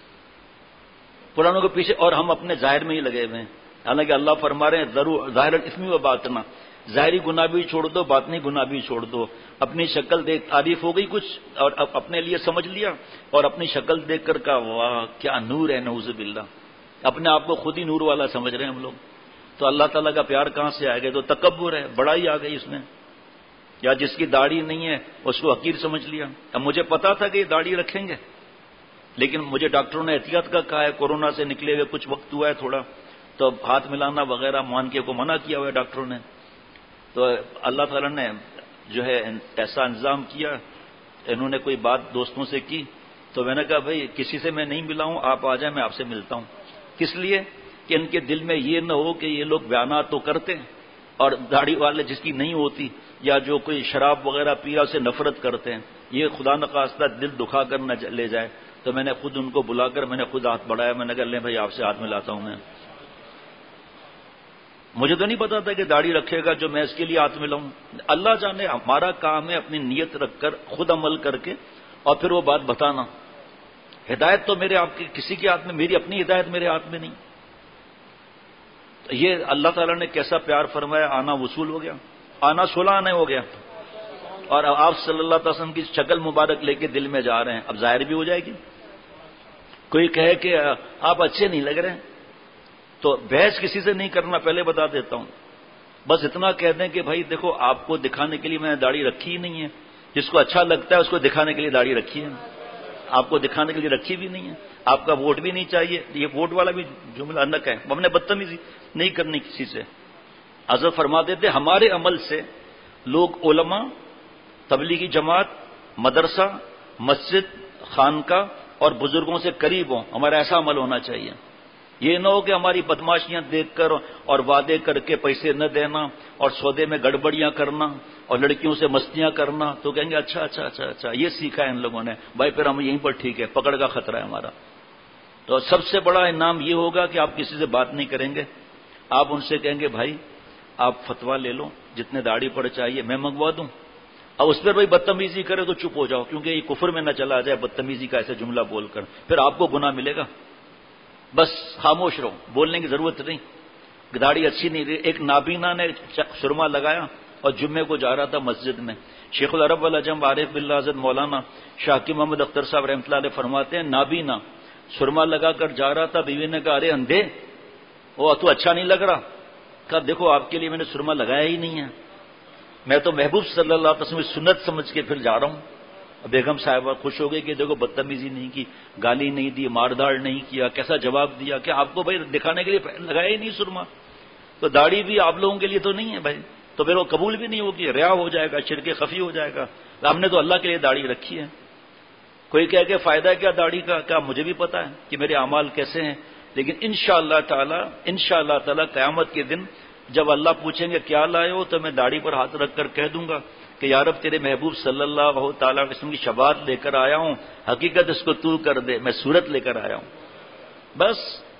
پرانوں کو پیچھے، اور ہم اپنے ظاہر میں ہی لگے ہوئے ہیں. حالانکہ اللہ فرما رہے ہیں ضرور ظاہر اسمی و باطنہ، ظاہری گناہ بھی چھوڑ دو، باطنی گناہ بھی چھوڑ دو. اپنی شکل دیکھ تعریف ہو گئی کچھ اور اپنے لیے سمجھ لیا، اور اپنی شکل دیکھ کر کہا واہ کیا نور ہے، نعوذ باللہ. اپنے آپ کو خود ہی نور والا سمجھ رہے ہیں ہم لوگ. تو اللہ تعالیٰ کا پیار کہاں سے آئے گا؟ تو تکبر ہے، بڑائی آ گئی اس میں. یا جس کی داڑھی نہیں ہے اس کو حقیر سمجھ لیا. اب مجھے پتا تھا کہ یہ داڑھی رکھیں گے، لیکن مجھے ڈاکٹروں نے احتیاط کا کہا ہے، کورونا سے نکلے ہوئے کچھ وقت ہوا ہے تھوڑا، تو ہاتھ ملانا وغیرہ مانکے کو منع کیا ہوا ہے ڈاکٹروں نے. تو اللہ تعالیٰ نے جو ہے ایسا انتظام کیا، انہوں نے کوئی بات دوستوں سے کی تو میں نے کہا بھائی کسی سے میں نہیں ملا ہوں، آپ آ جائیں میں آپ سے ملتا ہوں. کس لیے؟ کہ ان کے دل میں یہ نہ ہو کہ یہ لوگ بیانات تو کرتے ہیں اور داڑھی والے جس کی نہیں ہوتی، یا جو کوئی شراب وغیرہ پیا سے نفرت کرتے ہیں، یہ خدا نخواستہ دل دکھا کر نہ لے جائے. تو میں نے خود ان کو بلا کر میں نے خود ہاتھ بڑھایا، میں نے کہا لیں بھائی آپ سے ہاتھ ملاتا ہوں. میں مجھے تو نہیں پتا تھا کہ داڑھی رکھے گا جو میں اس کے لیے ہاتھ ملاؤں. اللہ جانے، ہمارا کام ہے اپنی نیت رکھ کر خود عمل کر کے اور پھر وہ بات بتانا. ہدایت تو میرے آپ کی کسی کے ہاتھ میں، میری اپنی ہدایت میرے ہاتھ میں نہیں. یہ اللہ تعالیٰ نے کیسا پیار فرمایا، آنا وصول ہو گیا، آنا سولہ آنے ہو گیا، اور آپ صلی اللہ علیہ وسلم کی شکل مبارک لے کے دل میں جا رہے ہیں. اب ظاہر بھی ہو جائے گی. کوئی کہے کہ آپ اچھے نہیں لگ رہے تو بحث کسی سے نہیں کرنا، پہلے بتا دیتا ہوں. بس اتنا کہہ دیں کہ بھائی دیکھو آپ کو دکھانے کے لیے میں نے داڑھی رکھی ہی نہیں ہے، جس کو اچھا لگتا ہے اس کو دکھانے کے لیے داڑھی رکھی ہے، آپ کو دکھانے کے لیے رکھی بھی نہیں ہے. آپ کا ووٹ بھی نہیں چاہیے، یہ ووٹ والا بھی جملہ نہ کہیں، ہم نے بدتمیزی نہیں کرنی کسی سے. حضرت فرماتے تھے ہمارے عمل سے لوگ علماء، تبلیغی جماعت، مدرسہ، مسجد، خانقاہ اور بزرگوں سے قریب ہوں. ہمارا ایسا عمل ہونا چاہیے. یہ نہ ہو کہ ہماری بدماشیاں دیکھ کر اور وعدے کر کے پیسے نہ دینا اور سودے میں گڑبڑیاں کرنا اور لڑکیوں سے مستیاں کرنا تو کہیں گے اچھا اچھا اچھا اچھا یہ سیکھا ہے ان لوگوں نے، بھائی پھر ہم یہیں پر ٹھیک ہے، پکڑ کا خطرہ ہے ہمارا. تو سب سے بڑا انعام یہ ہوگا کہ آپ کسی سے بات نہیں کریں گے. آپ ان سے کہیں گے بھائی آپ فتویٰ لے لو، جتنے داڑھی پر چاہیے میں منگوا دوں. اب اس پر بھائی بدتمیزی کرے تو چپ ہو جاؤ، کیونکہ یہ کفر میں نہ چلا جائے بدتمیزی کا ایسے جملہ بول کر، پھر آپ کو گناہ ملے گا. بس خاموش رہو، بولنے کی ضرورت نہیں. داڑھی اچھی نہیں رہی. ایک نابینا نے سرما لگایا اور جمعے کو جا رہا تھا مسجد میں. شیخ العرب والعجم عارف باللہ حضرت مولانا شاہ محمد اختر صاحب رحمۃ اللہ علیہ فرماتے ہیں نابینا سرما لگا کر جا رہا تھا. بیوی نے کہا ارے اندھے، وہ تو اچھا نہیں لگ رہا. کہا دیکھو آپ کے لیے میں نے سرما لگایا ہی نہیں ہے، میں تو محبوب صلی اللہ علیہ وسلم سنت سمجھ کے پھر جا رہا ہوں. بیگم صاحبہ خوش ہو گئی کہ دیکھو بدتمیزی نہیں کی، گالی نہیں دی، مارداڑ نہیں کیا، کیسا جواب دیا کہ آپ کو بھائی دکھانے کے لیے لگایا ہی نہیں سرما. تو داڑھی بھی آپ لوگوں کے لیے تو نہیں ہے بھائی، تو پھر وہ قبول بھی نہیں ہوگی، ریا ہو جائے گا، شرک خفی ہو جائے گا. ہم نے تو اللہ کے لیے داڑھی رکھی ہے. کوئی کہہ کہ فائدہ کیا داڑھی کا؟ کیا مجھے بھی پتا ہے کہ میرے اعمال کیسے ہیں، لیکن انشاءاللہ تعالی انشاءاللہ تعالی قیامت کے دن جب اللہ پوچھیں گے کیا لائے ہو تو میں داڑھی پر ہاتھ رکھ کر کہہ دوں گا کہ یا رب تیرے محبوب صلی اللہ تعالی علیہ وسلم کی شفاعت لے کر آیا ہوں، حقیقت اس کو تو کر دے، میں صورت لے کر آیا ہوں. بس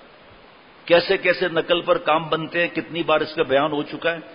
کیسے کیسے نقل پر کام بنتے ہیں، کتنی بار اس کا بیان ہو چکا ہے.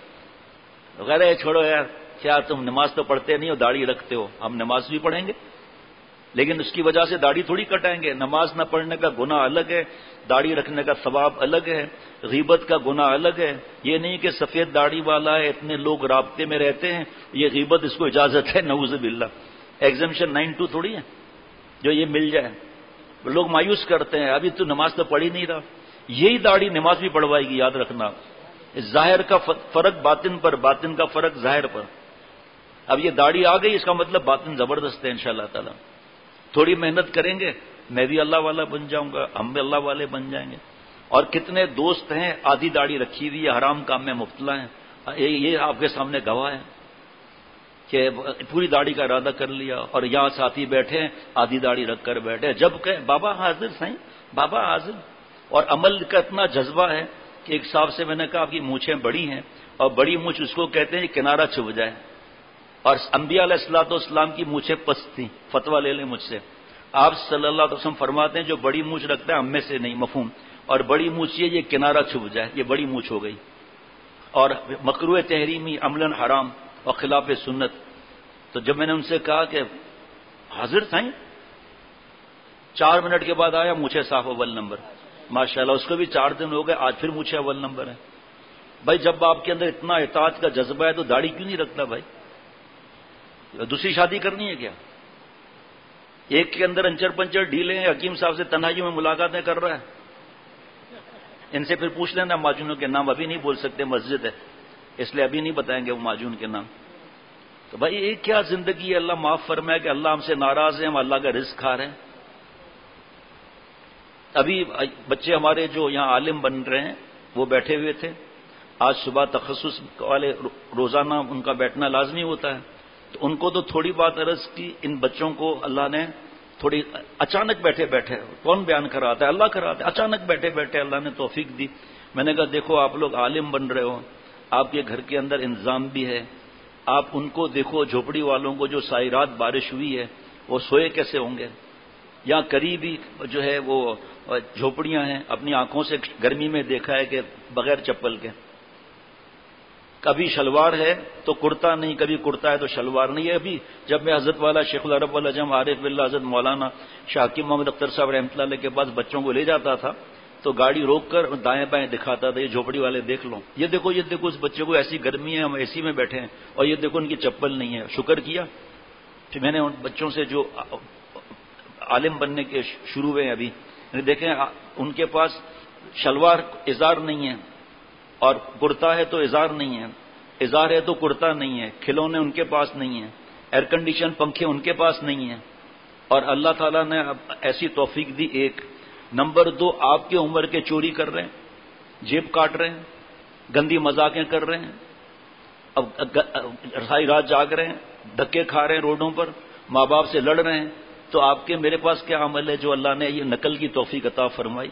غیر چھوڑو یار، کیا تم نماز تو پڑھتے نہیں ہو، داڑھی رکھتے ہو، ہم نماز بھی پڑھیں گے. لیکن اس کی وجہ سے داڑھی تھوڑی کٹائیں گے. نماز نہ پڑھنے کا گناہ الگ ہے، داڑھی رکھنے کا ثواب الگ ہے، غیبت کا گناہ الگ ہے. یہ نہیں کہ سفید داڑھی والا ہے، اتنے لوگ رابطے میں رہتے ہیں، یہ غیبت اس کو اجازت ہے، نعوذ باللہ. ایگزمپشن نائن ٹو تھوڑی ہے جو یہ مل جائے. لوگ مایوس کرتے ہیں، ابھی تو نماز تو پڑھ ہی نہیں رہا. یہی داڑھی نماز بھی پڑھوائے گی، یاد رکھنا. ظاہر کا فرق باطن پر، باطن کا فرق ظاہر پر. اب یہ داڑھی آ گئی، اس کا مطلب باطن زبردست ہے انشاءاللہ تعالی. تھوڑی محنت کریں گے، میں بھی اللہ والا بن جاؤں گا، ہم بھی اللہ والے بن جائیں گے. اور کتنے دوست ہیں آدھی داڑھی رکھی ہوئی ہے، حرام کام میں مبتلا ہیں. یہ آپ کے سامنے گواہ ہے کہ پوری داڑھی کا ارادہ کر لیا، اور یہاں ساتھی بیٹھے آدھی داڑھی رکھ کر بیٹھے. جب کہ بابا حاضر سائیں، بابا حاضر. اور عمل کا اتنا جذبہ ہے کہ ایک صاحب سے میں نے کہا کہ مونچھیں بڑی ہیں، اور بڑی مونچھ اس کو کہتے ہیں کنارہ چھپ جائے. اور انبیاء علیہ الصلوۃ والسلام کی مونچھیں پست تھیں. فتویٰ لے لیں مجھ سے. آپ صلی اللہ علیہ وسلم فرماتے ہیں جو بڑی مونچھ رکھتا ہے ہم میں سے نہیں، مفہوم. اور بڑی مونچھ یہ یہ کنارہ چھپ جائے، یہ بڑی مونچھ ہو گئی. اور مکروہ تحریمی، عملاً حرام اور خلاف سنت. تو جب میں نے ان سے کہا کہ حاضر سائیں، چار منٹ کے بعد آیا مونچھیں صاف اول نمبر. ماشاءاللہ اس کو بھی چار دن ہو گئے، آج پھر مونچھیں اول نمبر ہے. بھائی جب آپ کے اندر اتنا اطاعت کا جذبہ ہے تو داڑھی کیوں نہیں رکھتا بھائی؟ دوسری شادی کرنی ہے کیا؟ ایک کے اندر انچر پنچر ڈھیلے ہیں، حکیم صاحب سے تنہائیوں میں ملاقاتیں کر رہا ہے. ان سے پھر پوچھ لینا معجونوں کے نام. ابھی نہیں بول سکتے، مسجد ہے اس لیے ابھی نہیں بتائیں گے وہ معجون کے نام. تو بھائی یہ کیا زندگی ہے؟ اللہ معاف فرمائے کہ اللہ ہم سے ناراض ہیں، ہم اللہ کا رزق کھا رہے ہیں. ابھی بچے ہمارے جو یہاں عالم بن رہے ہیں وہ بیٹھے ہوئے تھے. آج صبح تخصص والے روزانہ ان کا بیٹھنا لازمی ہوتا ہے. تو ان کو تو تھوڑی بات عرض کی، ان بچوں کو اللہ نے تھوڑی اچانک بیٹھے بیٹھے، کون بیان کراتا ہے؟ اللہ کراتا ہے. اچانک بیٹھے بیٹھے اللہ نے توفیق دی. میں نے کہا دیکھو آپ لوگ عالم بن رہے ہو، آپ کے گھر کے اندر انتظام بھی ہے. آپ ان کو دیکھو، جھوپڑی والوں کو جو ساری رات بارش ہوئی ہے وہ سوئے کیسے ہوں گے؟ یہاں قریبی جو ہے وہ جھوپڑیاں ہیں، اپنی آنکھوں سے گرمی میں دیکھا ہے کہ بغیر چپل کے. کبھی شلوار ہے تو کرتا نہیں، کبھی کرتا ہے تو شلوار نہیں ہے. ابھی جب میں حضرت والا شیخ العرب والعجم عارف باللہ حضرت مولانا شاہ حکیم محمد اختر صاحب رحمۃ اللہ علیہ کے پاس بچوں کو لے جاتا تھا تو گاڑی روک کر دائیں بائیں دکھاتا تھا، یہ جھوپڑی والے دیکھ لو، یہ دیکھو یہ دیکھو اس بچے کو ایسی گرمی ہے، ہم اے سی میں بیٹھے ہیں اور یہ دیکھو ان کی چپل نہیں ہے. شکر کیا. پھر میں نے ان بچوں سے جو عالم بننے کے شروع ہوئے ہیں ابھی دیکھیں، ان کے پاس شلوار ازار نہیں ہے، اور کرتا ہے تو ازار نہیں ہے، ازار ہے تو کرتا نہیں ہے، کھلونے ان کے پاس نہیں ہیں، ایئر کنڈیشن پنکھے ان کے پاس نہیں ہیں. اور اللہ تعالیٰ نے ایسی توفیق دی. ایک نمبر دو، آپ کی عمر کے چوری کر رہے ہیں، جیب کاٹ رہے ہیں، گندی مذاقیں کر رہے ہیں، اب ساری رات جاگ رہے ہیں، دھکے کھا رہے ہیں روڈوں پر، ماں باپ سے لڑ رہے ہیں. تو آپ کے میرے پاس کیا عمل ہے جو اللہ نے یہ نقل کی توفیق عطا فرمائی؟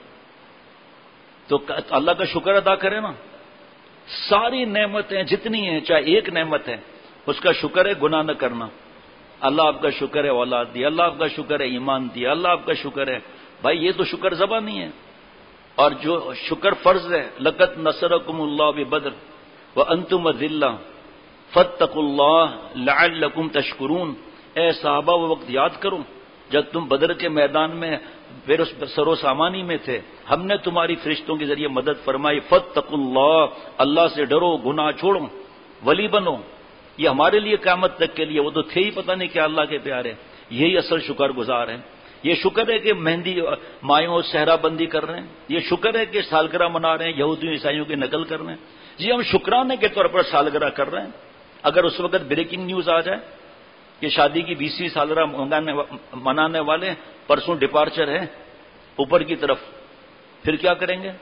تو اللہ کا شکر ادا کریں نا. ساری نعمتیں جتنی ہیں، چاہے ایک نعمت ہے اس کا شکر ہے گناہ نہ کرنا. اللہ آپ کا شکر ہے اولاد دی، اللہ آپ کا شکر ہے ایمان دیا، اللہ آپ کا شکر ہے. بھائی یہ تو شکر زبان نہیں ہے. اور جو شکر فرض ہے، لقد نصرکم اللہ ببدر وانتم اذلہ فاتقوا اللہ لعلکم تشکرون. اے صحابہ وہ وقت یاد کرو جب تم بدر کے میدان میں سر و سامانی میں تھے، ہم نے تمہاری فرشتوں کے ذریعے مدد فرمائی. فاتقوا اللہ، اللہ سے ڈرو، گناہ چھوڑو، ولی بنو. یہ ہمارے لیے قیامت تک کے لیے، وہ تو تھے ہی پتہ نہیں کیا اللہ کے پیارے. یہی اصل شکر گزار ہیں. یہ شکر ہے کہ مہندی مایوں اور صحرا بندی کر رہے ہیں، یہ شکر ہے کہ سالگرہ منا رہے ہیں، یہودیوں عیسائیوں کی نقل کر رہے ہیں. جی ہم شکرانے کے طور پر سالگرہ کر رہے ہیں. اگر اس وقت بریکنگ نیوز آ جائے کہ شادی کی بیسویں سالگرہ منانے والے پرسوں ڈپارچر ہے اوپر کی طرف، پھر کیا کریں گے؟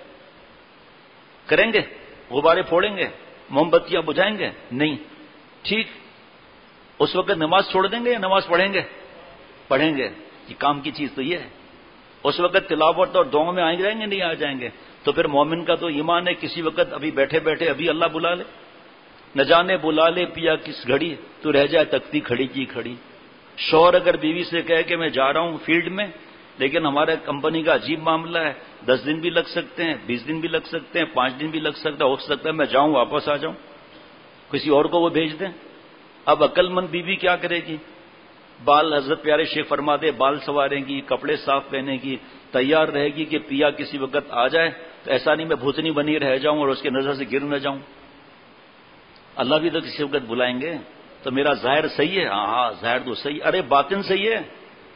کریں گے غبارے پھوڑیں گے، موم بتیاں بجھائیں گے؟ نہیں. ٹھیک، اس وقت نماز چھوڑ دیں گے یا نماز پڑھیں گے؟ پڑھیں گے. یہ کام کی چیز تو یہ ہے. اس وقت تلاوت اور دعاؤں میں آئیں جائیں گے؟ نہیں آ جائیں گے. تو پھر مومن کا تو ایمان ہے کسی وقت ابھی بیٹھے بیٹھے ابھی اللہ بلا لے، نہ جانے بلا لے پیا کس گھڑی، تو رہ جائے تکتی کھڑی کی کھڑی. شوہر اگر بیوی سے کہے کہ میں جا رہا ہوں فیلڈ میں، لیکن ہمارے کمپنی کا عجیب معاملہ ہے، دس دن بھی لگ سکتے ہیں، بیس دن بھی لگ سکتے ہیں، پانچ دن بھی لگ سکتا ہے، ہو سکتا ہے میں جاؤں واپس آ جاؤں، کسی اور کو وہ بھیج دیں. اب عقل مند بیوی کیا کرے گی؟ بال حضرت پیارے شیخ فرماتے بال سنواریں گی، کپڑے صاف پہنے گی، تیار رہے گی کہ پیا کسی وقت آ جائے تو ایسا نہیں میں بھوتنی بنی رہ جاؤں اور اس کی نظر سے گر نہ جاؤں. اللہ بھی تو کسی وقت بلائیں گے. تو میرا ظاہر صحیح ہے؟ ہاں ہاں ظاہر تو صحیح. ارے باطن صحیح ہے،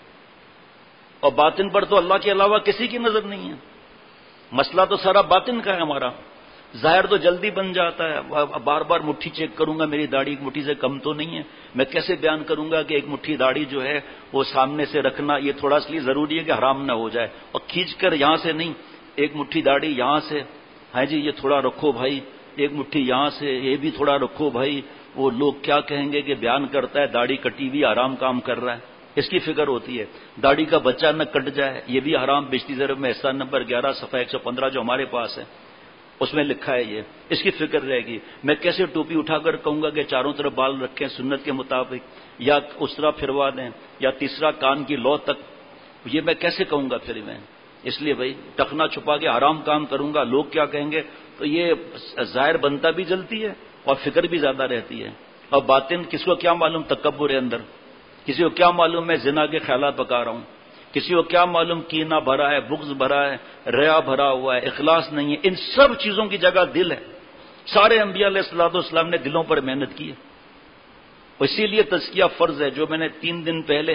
اور باطن پر تو اللہ کے علاوہ کسی کی نظر نہیں ہے. مسئلہ تو سارا باطن کا ہے ہمارا. ظاہر تو جلدی بن جاتا ہے. بار بار مٹھی چیک کروں گا میری داڑھی ایک مٹھی سے کم تو نہیں ہے. میں کیسے بیان کروں گا کہ ایک مٹھی داڑھی جو ہے وہ سامنے سے رکھنا یہ تھوڑا سا ضروری ہے کہ حرام نہ ہو جائے، اور کھینچ کر یہاں سے نہیں، ایک مٹھی داڑھی یہاں سے، ہاں جی یہ تھوڑا رکھو بھائی، ایک مٹھی یہاں سے یہ بھی تھوڑا رکھو بھائی. وہ لوگ کیا کہیں گے کہ بیان کرتا ہے داڑھی کٹی ہوئی حرام کام کر رہا ہے. اس کی فکر ہوتی ہے. داڑھی کا بچہ نہ کٹ جائے یہ بھی حرام. بیشتی ضرب میں حصہ نمبر گیارہ صفحہ ایک سو پندرہ جو ہمارے پاس ہے اس میں لکھا ہے یہ. اس کی فکر رہے گی. میں کیسے ٹوپی اٹھا کر کہوں گا کہ چاروں طرف بال رکھیں سنت کے مطابق، یا اس طرح پھروا دیں، یا تیسرا کان کی لو تک، یہ میں کیسے کہوں گا پھر میں؟ اس لیے بھائی ٹخنا چھپا کے حرام کام کروں گا لوگ کیا کہیں گے. تو یہ ظاہر بنتا بھی جلتی ہے اور فکر بھی زیادہ رہتی ہے. اور باطن کس کو کیا معلوم تکبر ہے اندر، کسی کو کیا معلوم میں زنا کے خیالات پکا رہا ہوں، کسی کو کیا معلوم کینہ بھرا ہے، بغض بھرا ہے، ریا بھرا ہوا ہے، اخلاص نہیں ہے. ان سب چیزوں کی جگہ دل ہے. سارے انبیاء علیہ الصلوۃ والسلام نے دلوں پر محنت کی ہے. اسی لیے تزکیہ فرض ہے. جو میں نے تین دن پہلے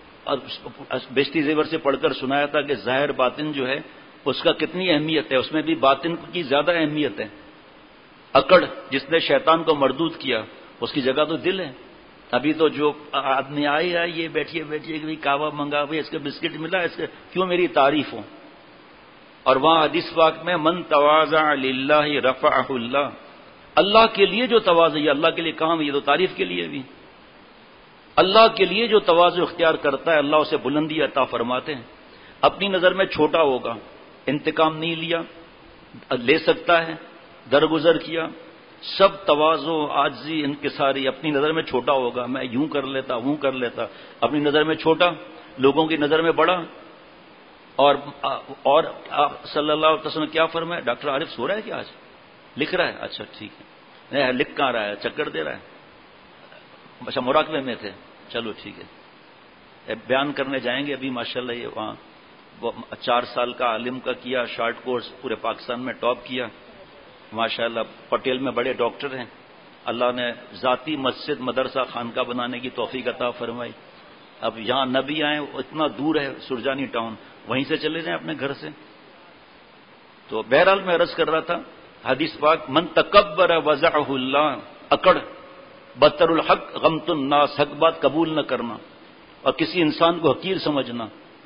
بیشتی زیور سے پڑھ کر سنایا تھا کہ ظاہر باطن جو ہے اس کا کتنی اہمیت ہے، اس میں بھی باطن کی زیادہ اہمیت ہے. اکڑ جس نے شیطان کو مردود کیا اس کی جگہ تو دل ہے. ابھی تو جو آدمی آئے آئے یہ بیٹھیے بیٹھیے کعوہ منگا ہوئے اس کے بسکٹ ملا اس کے کیوں میری تعریف ہو. اور وہاں حدیث پاک میں من تواضع للہ رفعہ اللہ، اللہ کے لیے جو تواضع ہے اللہ کے لیے کام، یہ تو تعریف کے لیے بھی. اللہ کے لیے جو تواضع اختیار کرتا ہے اللہ اسے بلندی عطا فرماتے ہیں. اپنی نظر میں چھوٹا ہوگا، انتقام نہیں لیا، لے سکتا ہے، درگزر کیا، سب تواضع عاجزی انکساری، اپنی نظر میں چھوٹا ہوگا، میں یوں کر لیتا ہوں کر لیتا، اپنی نظر میں چھوٹا، لوگوں کی نظر میں بڑا. اور اور صلی اللہ علیہ وسلم کیا فرمایا؟ ڈاکٹر عارف سو رہا ہے کیا آج؟ لکھ رہا ہے؟ اچھا ٹھیک ہے. نہیں لکھ کہاں رہا ہے، چکر دے رہا ہے. اچھا مراقبے میں تھے، چلو ٹھیک ہے. بیان کرنے جائیں گے ابھی ماشاءاللہ. یہ وہاں چار سال کا عالم کا کیا، شارٹ کورس پورے پاکستان میں ٹاپ کیا ماشاءاللہ. پٹیل میں بڑے ڈاکٹر ہیں. اللہ نے ذاتی مسجد مدرسہ خانقاہ بنانے کی توفیق عطا فرمائی. اب یہاں نہ بھی آئیں، اتنا دور ہے سرجانی ٹاؤن، وہیں سے چلے جائیں اپنے گھر سے. تو بہرحال میں عرض کر رہا تھا حدیث پاک من تکبر وضعہ اللہ، اکڑ بدتر الحق غمت الناس، حق بات قبول نہ کرنا اور کسی انسان کو حقیر سمجھنا.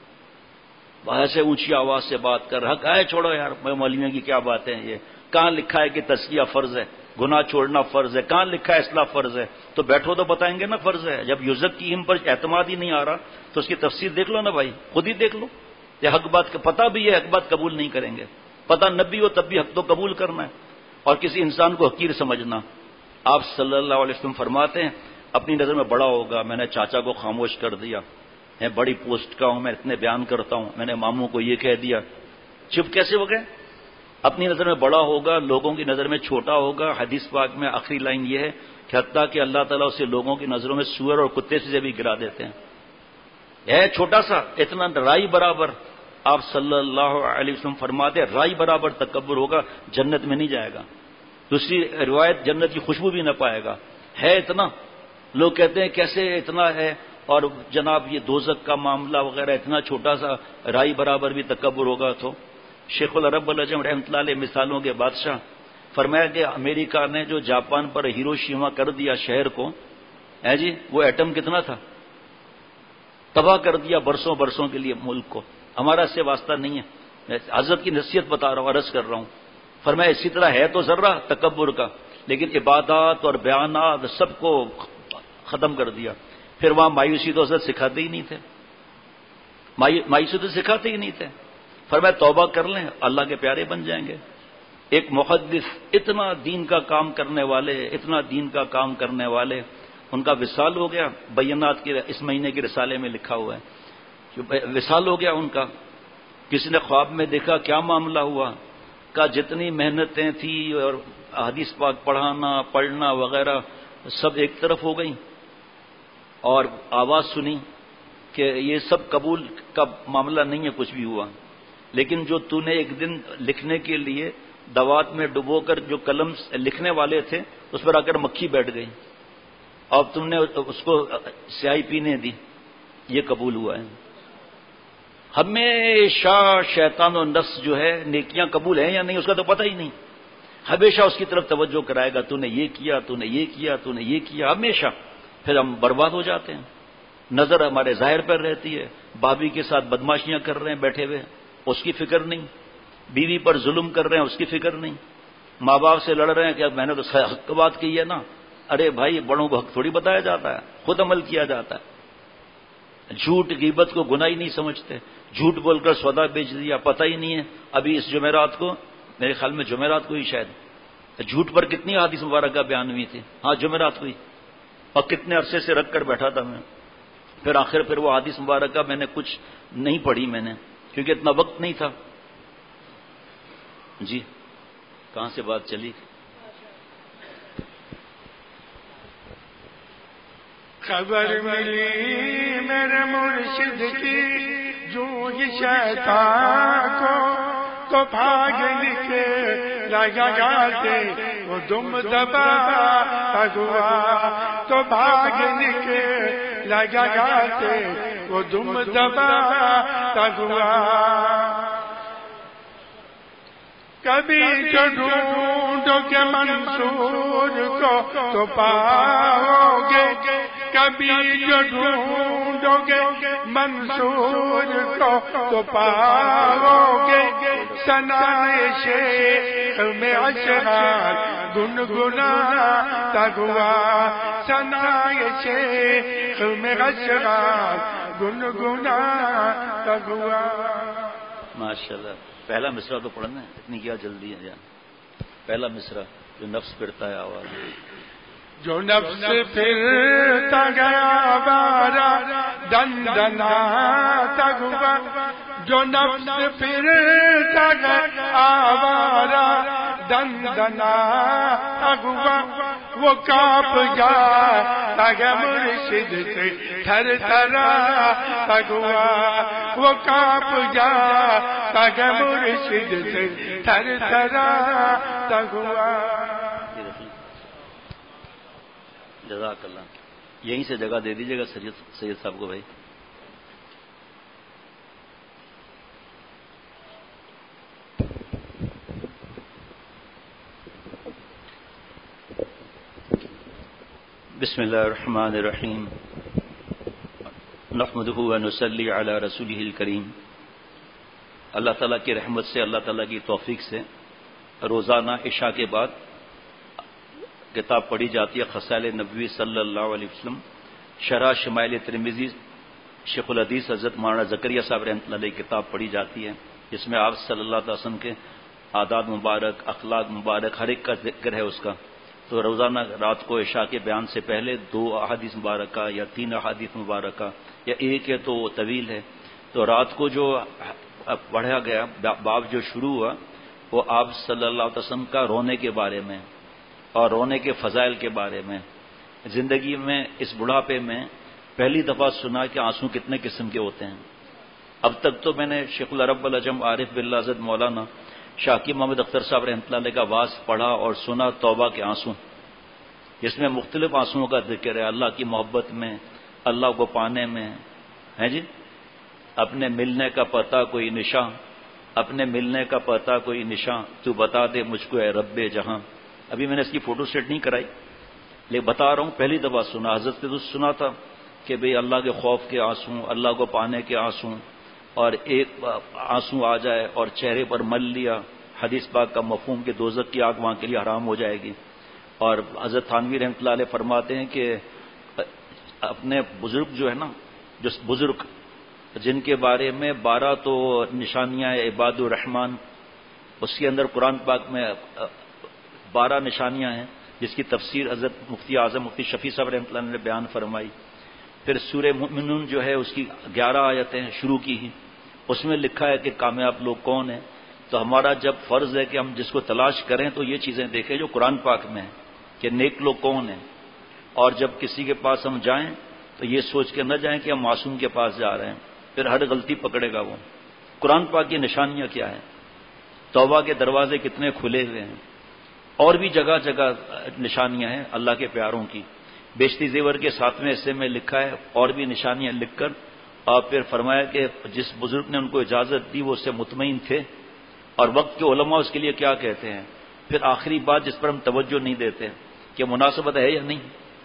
ایسے اونچی آواز سے بات کر، حق آئے چھوڑو یار، میں مولویوں کی کیا باتیں. یہ کہاں لکھا ہے کہ تزکیہ فرض ہے، گناہ چھوڑنا فرض ہے؟ کہاں لکھا ہے اصلاح فرض ہے؟ تو بیٹھو تو بتائیں گے نا فرض ہے. جب یوزک کی پر اعتماد ہی نہیں آ رہا تو اس کی تفسیر دیکھ لو نا بھائی، خود ہی دیکھ لو. یہ حق بات کا پتہ بھی ہے، حق بات قبول نہیں کریں گے. پتہ نہ بھی ہو تب بھی حق تو قبول کرنا ہے. اور کسی انسان کو حقیر سمجھنا. آپ صلی اللہ علیہ وسلم فرماتے ہیں اپنی نظر میں بڑا ہوگا. میں نے چاچا کو خاموش کر دیا، میں بڑی پوسٹ کا ہوں، میں اتنے بیان کرتا ہوں، میں نے ماموں کو یہ کہہ دیا. چپ کیسے ہو گئے؟ اپنی نظر میں بڑا ہوگا، لوگوں کی نظر میں چھوٹا ہوگا. حدیث پاک میں آخری لائن یہ ہے کہ حتیٰ کہ اللہ تعالیٰ اسے لوگوں کی نظروں میں سور اور کتے سے بھی گرا دیتے ہیں. ہے چھوٹا سا، اتنا رائی برابر. آپ صلی اللہ علیہ وسلم فرماتے ہیں رائی برابر تکبر ہوگا جنت میں نہیں جائے گا. دوسری روایت جنت کی خوشبو بھی نہ پائے گا. ہے اتنا. لوگ کہتے ہیں کیسے اتنا ہے، اور جناب یہ دوزخ کا معاملہ وغیرہ اتنا چھوٹا سا، رائی برابر بھی تکبر ہوگا. تو شیخ العرب العجم رحمۃ اللہ علیہ مثالوں کے بادشاہ فرمایا کہ امریکہ نے جو جاپان پر ہیروشیما کر دیا شہر کو، ہے جی وہ ایٹم کتنا تھا، تباہ کر دیا برسوں برسوں کے لیے ملک کو. ہمارا اس سے واسطہ نہیں ہے، میں حضرت کی نصیحت بتا رہا ہوں، عرض کر رہا ہوں. فرمایا اسی طرح ہے تو ذرہ تکبر کا، لیکن عبادات اور بیانات سب کو ختم کر دیا. پھر وہاں مایوسی تو حضرت سکھاتے ہی نہیں تھے، مایوسی تو سکھاتے ہی نہیں تھے. فرمایا توبہ کر لیں اللہ کے پیارے بن جائیں گے. ایک محدث اتنا دین کا کام کرنے والے اتنا دین کا کام کرنے والے ان کا وصال ہو گیا. بینات کے اس مہینے کے رسالے میں لکھا ہوا ہے کہ وصال ہو گیا ان کا. کسی نے خواب میں دیکھا کیا معاملہ ہوا، کا جتنی محنتیں تھیں اور حدیث پاک پڑھانا پڑھنا وغیرہ سب ایک طرف ہو گئیں. اور آواز سنی کہ یہ سب قبول کا معاملہ نہیں ہے کچھ بھی ہوا، لیکن جو تو نے ایک دن لکھنے کے لیے دوات میں ڈبو کر جو قلم لکھنے والے تھے اس پر آ کر مکھی بیٹھ گئی اور تم نے اس کو سیاہی پینے دی، یہ قبول ہوا ہے۔ ہمیشہ شیطان و نفس جو ہے نیکیاں قبول ہیں یا نہیں اس کا تو پتہ ہی نہیں، ہمیشہ اس کی طرف توجہ کرائے گا، تو نے یہ کیا، تو نے یہ کیا، تو نے یہ کیا، ہمیشہ۔ پھر ہم برباد ہو جاتے ہیں، نظر ہمارے ظاہر پر رہتی ہے، بھابھی کے ساتھ بدماشیاں کر رہے ہیں بیٹھے ہوئے، اس کی فکر نہیں، بیوی پر ظلم کر رہے ہیں اس کی فکر نہیں، ماں باپ سے لڑ رہے ہیں کہ میں نے تو حق بات کی ہے نا، ارے بھائی بڑوں کو حق تھوڑی بتایا جاتا ہے، خود عمل کیا جاتا ہے۔ جھوٹ غیبت کو گناہ ہی نہیں سمجھتے، جھوٹ بول کر سودا بیچ دیا، پتہ ہی نہیں ہے۔ ابھی اس جمعرات کو، میرے خیال میں جمعرات کو ہی شاید، جھوٹ پر کتنی احادیث مبارکہ بیان ہوئی تھی، ہاں جمعرات کو ہی، اور کتنے عرصے سے رکھ کر بیٹھا تھا میں، پھر آخر پھر وہ احادیث مبارکہ میں نے کچھ نہیں پڑھی میں نے، کیونکہ اتنا وقت نہیں تھا۔ جی کہاں سے بات چلی؟ خبر ملی میرے مرشد کی جو ہی شیطان کو تو بھاگ نکلے لگا جاتے وہ دم دبا اگوا، تو بھاگ نکلے لگا جاتے وہ دم دبا اگوا۔ کبھی جو ڈھونڈو گے منصور کو تو پاؤ گے، کبھی جو ڈھونڈو گے منصور کو تو پاؤ گے۔ ثنائے شیخ میں اشعار گنگناتا ہوا، ثنائے شیخ میں اشعار گنگناتا ہوا۔ ماشاءاللہ، پہلا مصرع تو پڑھنا ہے، اتنی کیا جلدی ہے یار۔ پہلا مصرع جو نفس پھرتا ہے آواز، جو نفس پھرتا گیا بارا دن دناتا ہوا، جو نفس پھرتا گیا آوارا دن دناتا ہوا، وہ کانپ جاتا ہے مرشد سے تھر تھراتا ہوا، وہ کانپ جاتا ہے مرشد سے تھر تھراتا ہوا۔ جزاک اللہ، یہیں سے جگہ دے دیجیے گا سید سید صاحب کو بھائی۔ بسم اللہ الرحمن الرحیم، نحمدہ و نصلی علی رسولہ الکریم۔ اللہ تعالیٰ کی رحمت سے، اللہ تعالیٰ کی توفیق سے روزانہ عشاء کے بعد کتاب پڑھی جاتی ہے خصائل نبوی صلی اللہ علیہ وسلم، شرح شمائل ترمذی، شیخ الحدیث حضرت مولانا زکریا صاحب رحمۃ اللہ علیہ کتاب پڑھی جاتی ہے، جس میں آپ صلی اللہ علیہ وسلم کے عادات مبارک، اخلاق مبارک، ہر ایک کا ذکر ہے اس کا۔ تو روزانہ رات کو عشاء کے بیان سے پہلے دو احادیث مبارکہ یا تین احادیث مبارکہ یا ایک ہے تو وہ طویل ہے، تو رات کو جو پڑھا گیا باب جو شروع ہوا وہ آپ صلی اللہ علیہ وسلم کا رونے کے بارے میں اور رونے کے فضائل کے بارے میں۔ زندگی میں اس بڑھاپے میں پہلی دفعہ سنا کہ آنسو کتنے قسم کے ہوتے ہیں۔ اب تک تو میں نے شیخ العرب العجم عارف باللہ حضرت مولانا شاکی محمد اختر صاحب رحمۃ اللہ علیہ کا واعظ پڑھا اور سنا توبہ کے آنسو، جس میں مختلف آنسوؤں کا ذکر ہے، اللہ کی محبت میں، اللہ کو پانے میں، ہے جی، اپنے ملنے کا پتہ کوئی نشاں، اپنے ملنے کا پتہ کوئی نشاں، تو بتا دے مجھ کو اے رب جہاں۔ ابھی میں نے اس کی فوٹو سیٹ نہیں کرائی، لیکن بتا رہا ہوں پہلی دفعہ سنا، حضرت سے تو سنا تھا کہ بھئی اللہ کے خوف کے آنسو، اللہ کو پانے کے آنسو، اور ایک آنسو آ جائے اور چہرے پر مل لیا، حدیث پاک کا مفہوم کہ دوزخ کی آگ وہاں کے لیے حرام ہو جائے گی۔ اور حضرت تھانوی رحمۃ اللہ علیہ فرماتے ہیں کہ اپنے بزرگ جو ہے نا، جو بزرگ جن کے بارے میں بارہ تو نشانیاں عباد الرحمن، اس کے اندر قرآن پاک میں بارہ نشانیاں ہیں، جس کی تفسیر حضرت مفتی اعظم مفتی شفیع صاحب رحمۃ اللہ نے بیان فرمائی۔ پھر سورہ مومنون جو ہے اس کی گیارہ آیتیں شروع کی ہیں، اس میں لکھا ہے کہ کامیاب لوگ کون ہیں۔ تو ہمارا جب فرض ہے کہ ہم جس کو تلاش کریں تو یہ چیزیں دیکھیں جو قرآن پاک میں ہیں کہ نیک لوگ کون ہیں، اور جب کسی کے پاس ہم جائیں تو یہ سوچ کے نہ جائیں کہ ہم معصوم کے پاس جا رہے ہیں، پھر ہر غلطی پکڑے گا وہ۔ قرآن پاک کی نشانیاں کیا ہیں؟ توبہ کے دروازے کتنے کھلے ہوئے ہیں، اور بھی جگہ جگہ نشانیاں ہیں اللہ کے پیاروں کی۔ بیشتی زیور کے ساتویں حصے میں لکھا ہے اور بھی نشانیاں لکھ کر، اور پھر فرمایا کہ جس بزرگ نے ان کو اجازت دی وہ اس سے مطمئن تھے، اور وقت کے علماء اس کے لیے کیا کہتے ہیں۔ پھر آخری بات جس پر ہم توجہ نہیں دیتے کہ مناسبت ہے یا نہیں،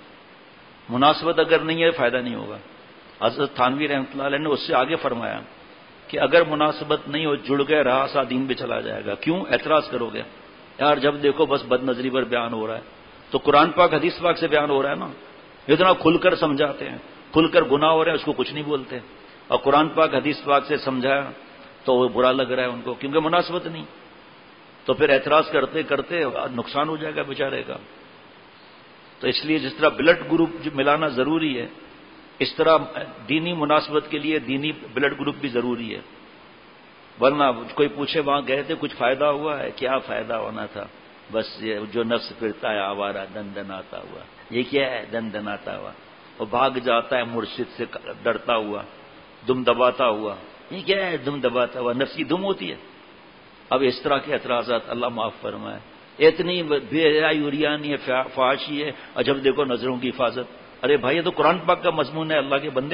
مناسبت اگر نہیں ہے فائدہ نہیں ہوگا۔ حضرت تھانوی رحمۃ اللہ علیہ نے اس سے آگے فرمایا کہ اگر مناسبت نہیں ہو، جڑ گئے رہا سا دین بھی چلا جائے گا۔ کیوں اعتراض کرو گے؟ یار جب دیکھو بس بد نظری پر بیان ہو رہا ہے، تو قرآن پاک حدیث پاک سے بیان ہو رہا ہے نا، اتنا کھل کر سمجھاتے ہیں، کھل کر گناہ ہو رہے ہیں اس کو کچھ نہیں بولتے، اور قرآن پاک حدیث پاک سے سمجھایا تو وہ برا لگ رہا ہے ان کو کیونکہ مناسبت نہیں، تو پھر اعتراض کرتے کرتے نقصان ہو جائے گا بیچارے کا۔ تو اس لیے جس طرح بلڈ گروپ ملانا ضروری ہے، اس طرح دینی مناسبت کے لیے دینی بلڈ گروپ بھی ضروری ہے، ورنہ کوئی پوچھے وہاں گئے تھے کچھ فائدہ ہوا ہے؟ کیا فائدہ ہونا تھا؟ بس یہ جو نفس پھرتا ہے آوارہ دن دناتا ہوا، یہ کیا ہے؟ دن دناتا ہوا، وہ بھاگ جاتا ہے مرشد سے ڈرتا ہوا، دم دباتا ہوا، یہ کیا ہے؟ دم دباتا ہوا، نفس کی دم ہوتی ہے۔ اب اس طرح کے اعتراضات اللہ معاف فرمائے، اتنی بے حیائی اریانی ہے، فحاشی ہے، اور جب دیکھو نظروں کی حفاظت۔ ارے بھائی یہ تو قرآن پاک کا مضمون ہے، اللہ کے بندے،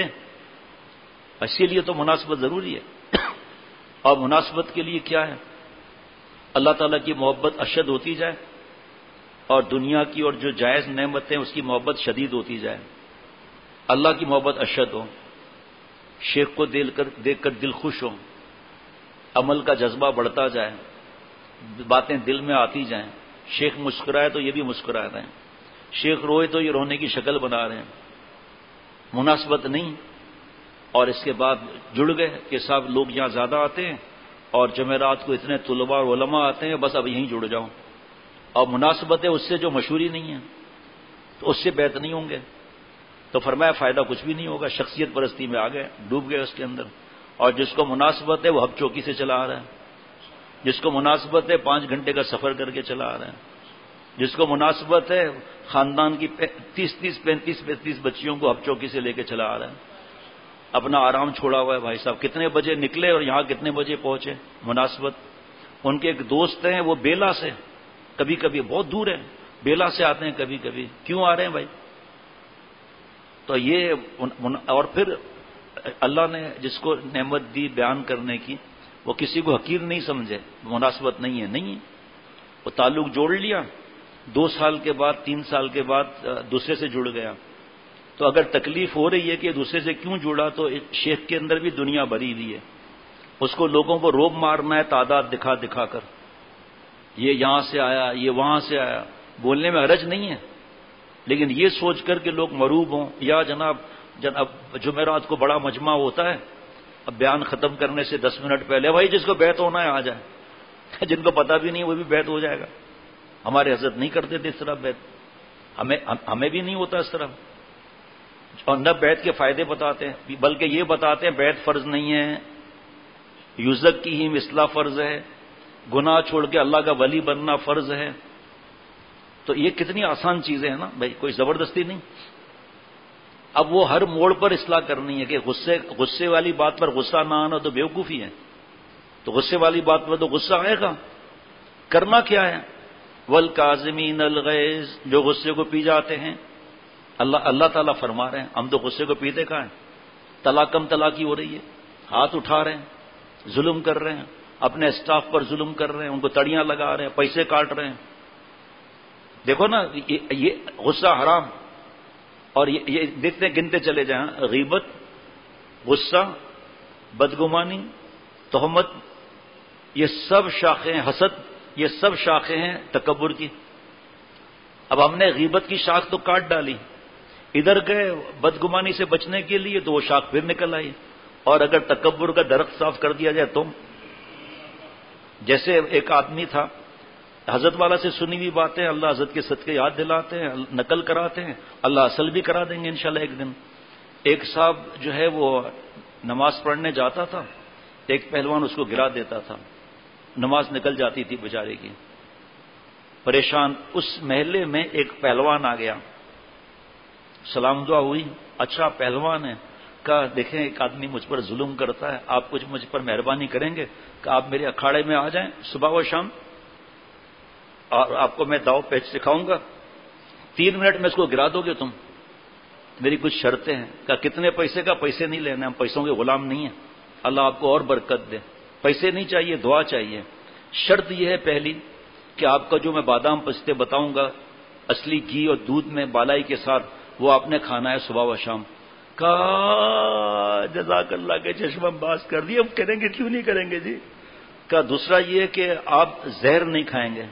اسی لیے تو مناسبت ضروری ہے۔ اور مناسبت کے لیے کیا ہے؟ اللہ تعالیٰ کی محبت اشد ہوتی جائے، اور دنیا کی اور جو جائز نعمتیں اس کی محبت شدید ہوتی جائے۔ اللہ کی محبت اشد ہو، شیخ کو دیکھ کر دیکھ کر دل خوش ہو، عمل کا جذبہ بڑھتا جائے، باتیں دل میں آتی جائیں۔ شیخ مسکرائے تو یہ بھی مسکرا رہے ہیں، شیخ روئے تو یہ رونے کی شکل بنا رہے ہیں۔ مناسبت نہیں، اور اس کے بعد جڑ گئے کہ صاحب لوگ یہاں زیادہ آتے ہیں اور جمعرات کو اتنے طلباء اور علماء آتے ہیں، بس اب یہیں جڑ جاؤں، اور مناسبت ہے اس سے جو مشہوری نہیں ہے تو اس سے بیعت نہیں ہوں گے، تو فرمایا فائدہ کچھ بھی نہیں ہوگا، شخصیت پرستی میں آ گئے، ڈوب گئے اس کے اندر۔ اور جس کو مناسبت ہے وہ ہب چوکی سے چلا آ رہا ہے، جس کو مناسبت ہے پانچ گھنٹے کا سفر کر کے چلا آ رہا ہے، جس کو مناسبت ہے خاندان کی تیس تیس پینتیس پینتیس بچیوں کو ہب چوکی سے لے کے چلا آ رہا ہے، اپنا آرام چھوڑا ہوا ہے۔ بھائی صاحب کتنے بجے نکلے اور یہاں کتنے بجے پہنچے؟ مناسبت۔ ان کے ایک دوست ہیں وہ بیلا سے، کبھی کبھی بہت دور ہے، بیلا سے آتے ہیں کبھی کبھی، کیوں آ رہے ہیں بھائی؟ تو یہ، اور پھر اللہ نے جس کو نعمت دی بیان کرنے کی، وہ کسی کو حقیر نہیں سمجھے، مناسبت نہیں ہے، نہیں ہے، وہ تعلق جوڑ لیا، دو سال کے بعد تین سال کے بعد دوسرے سے جڑ گیا، تو اگر تکلیف ہو رہی ہے کہ دوسرے سے کیوں جڑا، تو شیخ کے اندر بھی دنیا بھری ہوئی ہے، اس کو لوگوں کو روب مارنا ہے تعداد دکھا دکھا کر، یہ یہاں سے آیا، یہ وہاں سے آیا، بولنے میں حرج نہیں ہے، لیکن یہ سوچ کر کہ لوگ مروب ہوں، یا جناب جناب جمعرات کو بڑا مجمع ہوتا ہے، اب بیان ختم کرنے سے دس منٹ پہلے بھائی جس کو بیعت ہونا ہے آ جائے، جن کو پتہ بھی نہیں وہ بھی بیعت ہو جائے گا۔ ہمارے حضرت نہیں کرتے تھے اس طرح بیعت، ہمیں ہمیں بھی نہیں ہوتا اس طرح، اور نہ بیعت کے فائدے بتاتے ہیں، بلکہ یہ بتاتے ہیں بیعت فرض نہیں ہے، یوزک کی ہی اصلاح فرض ہے، گناہ چھوڑ کے اللہ کا ولی بننا فرض ہے۔ تو یہ کتنی آسان چیزیں ہیں نا بھائی، کوئی زبردستی نہیں۔ اب وہ ہر موڑ پر اصلاح کرنی ہے کہ غصے غصے والی بات پر غصہ نہ آنا تو بیوقوفی ہے، تو غصے والی بات پر تو غصہ آئے گا، کرنا کیا ہے؟ والکاظمین الغیظ، جو غصے کو پی جاتے ہیں، اللہ اللہ تعالیٰ فرما رہے ہیں ہم تو غصے کو پیتے کہاں ہیں، طلاقم طلاقی ہو رہی ہے، ہاتھ اٹھا رہے ہیں، ظلم کر رہے ہیں، اپنے اسٹاف پر ظلم کر رہے ہیں، ان کو تڑیاں لگا رہے ہیں، پیسے کاٹ رہے ہیں۔ دیکھو نا یہ غصہ حرام، اور یہ دیکھتے گنتے چلے جائیں، غیبت، غصہ، بدگمانی، تہمت، یہ سب شاخیں، حسد، یہ سب شاخیں ہیں تکبر کی۔ اب ہم نے غیبت کی شاخ تو کاٹ ڈالی، ادھر گئے بدگمانی سے بچنے کے لیے تو وہ شاخ پھر نکل آئی، اور اگر تکبر کا درخت صاف کر دیا جائے تو، جیسے ایک آدمی تھا، حضرت والا سے سنی ہوئی باتیں اللہ حضرت کے صدقے یاد دلاتے ہیں، نقل کراتے ہیں، اللہ اصل بھی کرا دیں گے انشاءاللہ ایک دن۔ ایک صاحب جو ہے وہ نماز پڑھنے جاتا تھا، ایک پہلوان اس کو گرا دیتا تھا، نماز نکل جاتی تھی بیچارے کی، پریشان۔ اس محلے میں ایک پہلوان آ گیا، سلام دعا ہوئی. اچھا پہلوان ہے. کہا دیکھیں ایک آدمی مجھ پر ظلم کرتا ہے, آپ کچھ مجھ پر مہربانی کریں گے کہ آپ میرے اکھاڑے میں آ جائیں صبح و شام, اور آپ کو میں داؤ پیچ سکھاؤں گا, تین منٹ میں اس کو گرا دو گے تم, میری کچھ شرطیں ہیں. کہا کتنے پیسے کا؟ پیسے نہیں لینا, ہم پیسوں کے غلام نہیں ہیں, اللہ آپ کو اور برکت دے. پیسے نہیں چاہیے, دعا چاہیے. شرط یہ ہے پہلی کہ آپ کا جو میں بادام پستے بتاؤں گا اصلی گھی اور دودھ میں بالائی کے ساتھ, وہ آپ نے کھانا ہے صبح و شام. کہا جزاک اللہ کے چشمہ باز کر دیے, اب کریں گے کیوں نہیں کریں گے جی. کہا دوسرا یہ کہ آپ زہر نہیں کھائیں گے.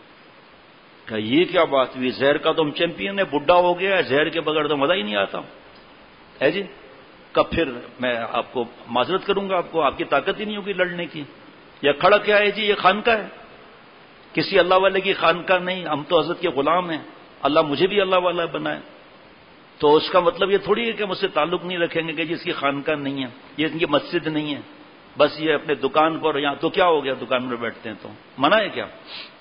کہا یہ کیا بات ہوئی, زہر کا تو ہم چیمپئن ہے, بڈھا ہو گیا ہے, زہر کے بغیر تو مزہ ہی نہیں آتا ہے جی. کب پھر میں آپ کو معذرت کروں گا, آپ کو آپ کی طاقت ہی نہیں ہوگی لڑنے کی. یا کھڑا کیا ہے جی, یہ خانقاہ ہے, کسی اللہ والے کی خانقاہ نہیں, ہم تو حضرت کے غلام ہیں, اللہ مجھے بھی اللہ والا بنائے. تو اس کا مطلب یہ تھوڑی ہے کہ ہم اس سے تعلق نہیں رکھیں گے کہ جس کی خانقاہ نہیں ہے, یہ ان کی مسجد نہیں ہے, بس یہ اپنے دکان پر یہاں. تو کیا ہو گیا, دکان پر بیٹھتے ہیں تو منع ہے کیا؟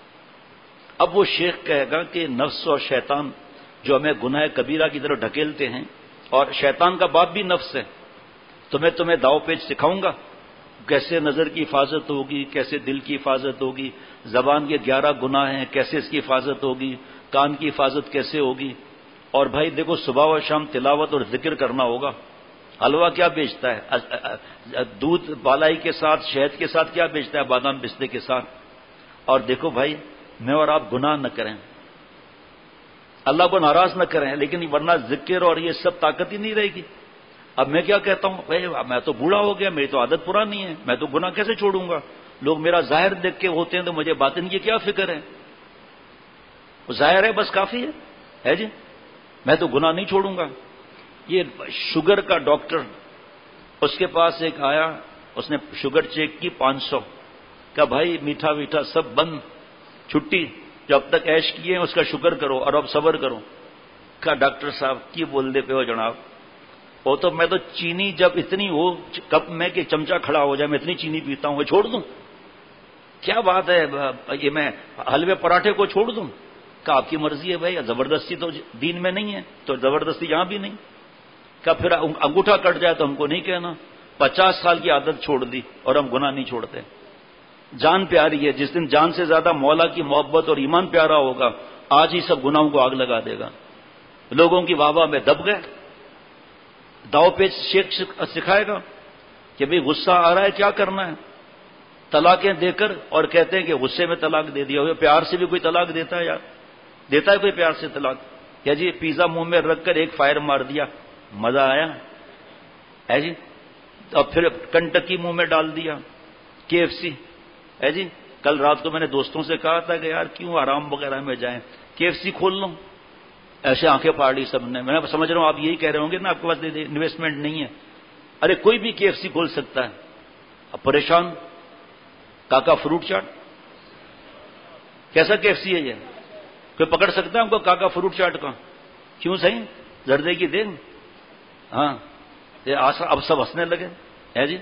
اب وہ شیخ کہے گا کہ نفس اور شیطان جو ہمیں گناہ کبیرہ کی طرف ڈھکیلتے ہیں, اور شیطان کا باپ بھی نفس ہے, تو میں تمہیں داؤ پیچ سکھاؤں گا کیسے نظر کی حفاظت ہوگی, کیسے دل کی حفاظت ہوگی, زبان کے گیارہ گناہ ہیں کیسے اس کی حفاظت ہوگی, کان کی حفاظت کیسے ہوگی. اور بھائی دیکھو صبح و شام تلاوت اور ذکر کرنا ہوگا. حلوہ کیا بیچتا ہے, دودھ بالائی کے ساتھ, شہد کے ساتھ کیا بیچتا ہے, بادام پستے کے ساتھ. اور دیکھو بھائی میں اور آپ گناہ نہ کریں, اللہ کو ناراض نہ کریں, لیکن ورنہ ذکر اور یہ سب طاقت ہی نہیں رہے گی. اب میں کیا کہتا ہوں, بھائی میں تو بوڑھا ہو گیا, میری تو عادت پرانی ہے, میں تو گناہ کیسے چھوڑوں گا. لوگ میرا ظاہر دیکھ کے ہوتے ہیں تو مجھے باطن کی کیا فکر ہے, ظاہر ہے بس کافی ہے ہے جی, میں تو گناہ نہیں چھوڑوں گا. یہ شوگر کا ڈاکٹر, اس کے پاس ایک آیا, اس نے شوگر چیک کی پانچ سو. کہا بھائی میٹھا میٹھا سب بند, چھٹی, جو اب تک عیش کیے ہیں اس کا شکر کرو اور اب صبر کرو. کہا ڈاکٹر صاحب کی بول دے پہ ہو جناب, وہ تو میں تو چینی جب اتنی ہو کپ میں کہ چمچہ کھڑا ہو جائے میں اتنی چینی پیتا ہوں, وہ چھوڑ دوں, کیا بات ہے یہ میں حلوے پراٹھے کو چھوڑ دوں. کہ آپ کی مرضی ہے بھائی, زبردستی تو دین میں نہیں ہے, تو زبردستی یہاں بھی نہیں. کہ پھر انگوٹھا کٹ جائے تو ہم کو نہیں کہنا. پچاس سال کی عادت چھوڑ دی اور ہم گناہ نہیں چھوڑتے. جان پیاری ہے, جس دن جان سے زیادہ مولا کی محبت اور ایمان پیارا ہوگا, آج ہی سب گناہوں کو آگ لگا دے گا. لوگوں کی واہ واہ میں دب گئے. داؤ پیچ شیخ سکھائے گا کہ بھئی غصہ آ رہا ہے کیا کرنا ہے, طلاقیں دے کر, اور کہتے ہیں کہ غصے میں طلاق دے دیا. پیار سے بھی کوئی طلاق دیتا ہے یار, دیتا ہے کوئی پیار سے طلاق؟ یا جی پیزا منہ میں رکھ کر ایک فائر مار دیا, مزہ آیا ہے جی, اور پھر کنٹکی منہ میں ڈال دیا, کے ایف سی ہے جی. کل رات کو میں نے دوستوں سے کہا تھا کہ یار کیوں آرام وغیرہ میں جائیں, کے ایف سی کھول لو. ایسے آنکھیں پھاڑ لی سب نے. میں سمجھ رہا ہوں آپ یہی کہہ رہے ہوں گے نا, آپ کے پاس انویسٹمنٹ نہیں ہے. ارے کوئی بھی کے ایف سی کھول سکتا ہے. اب پریشان. کاکا فروٹ چاٹ کیسا کے ایف سی ہے یہ, کوئی پکڑ سکتا ہے ہم کو کاکا فروٹ چاٹ کا؟ کیوں صحیح, زردے کی دیں. ہاں اب سب ہنسنے لگے ہے جی.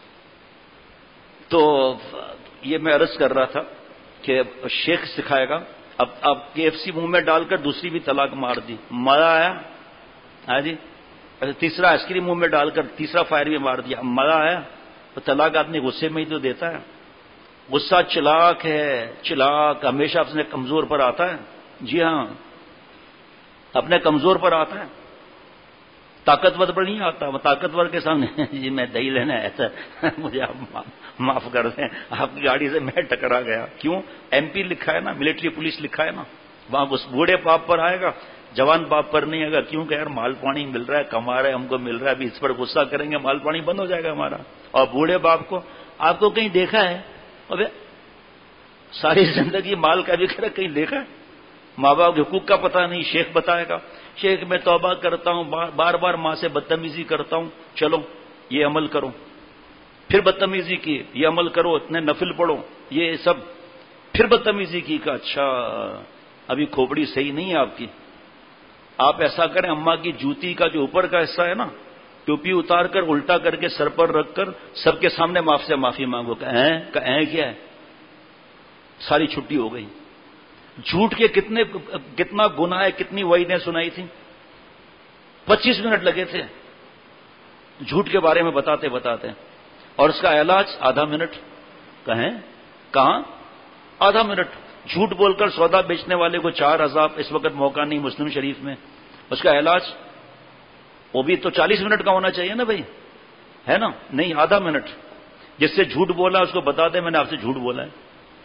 تو یہ میں عرض کر رہا تھا کہ شیخ سکھائے گا. اب اب کے ایف سی منہ میں ڈال کر دوسری بھی طلاق مار دی, مزہ آیا ہے جی. تیسرا آئس کریم منہ میں ڈال کر تیسرا فائر بھی مار دیا, مزہ آیا. تو طلاق آدمی غصے میں ہی تو دیتا ہے. غصہ چلاک ہے, چلاک ہمیشہ اپنے کمزور پر آتا ہے. جی ہاں, اپنے کمزور پر آتا ہے, طاقتور پر نہیں آتا. وہ طاقتور کے سامنے جی میں دہی لینا ہے ایسا, مجھے آپ معاف کر دیں, آپ کی گاڑی سے میں ٹکرا گیا. کیوں؟ ایم پی لکھا ہے نا, ملٹری پولیس لکھا ہے نا. وہاں اس بوڑھے باپ پر آئے گا, جوان باپ پر نہیں آئے گا. کیوں کہ یار مال پانی مل رہا ہے, کما رہا ہے, ہم کو مل رہا ہے, ابھی اس پر غصہ کریں گے مال پانی بند ہو جائے گا ہمارا. اور بوڑھے باپ کو, آپ کو کہیں دیکھا ہے؟ ابے ساری زندگی مال کا بھی کرا, کہیں دیکھا ہے؟ ماں باپ کے حقوق کا پتہ نہیں. شیخ بتائے گا, شیخ میں توبہ کرتا ہوں, بار بار ماں سے بدتمیزی کرتا ہوں, چلو یہ عمل کرو. پھر بدتمیزی کی, یہ عمل کرو, اتنے نفل پڑھو, یہ سب. پھر بدتمیزی کی, کہ اچھا ابھی کھوپڑی صحیح نہیں ہے آپ کی. آپ ایسا کریں, اماں کی جوتی کا جو اوپر کا حصہ ہے نا, ٹوپی اتار کر الٹا کر کے سر پر رکھ کر سب کے سامنے معاف سے معافی مانگو. کہ ہیں کیا ہے, ساری چھٹی ہو گئی. جھوٹ کے کتنے کتنا گناہ ہے, کتنی وعیدیں سنائی تھی. پچیس منٹ لگے تھے جھوٹ کے بارے میں بتاتے بتاتے، اور اس کا علاج آدھا منٹ. کہیں کہاں آدھا منٹ؟ جھوٹ بول کر سودا بیچنے والے کو چار عذاب، اس وقت موقع نہیں مسلم شریف میں. اس کا علاج وہ بھی تو چالیس منٹ کا ہونا چاہیے نا بھائی، ہے نا؟ نہیں، آدھا منٹ. جس سے جھوٹ بولا اس کو بتا دیں میں نے آپ سے جھوٹ بولا ہے.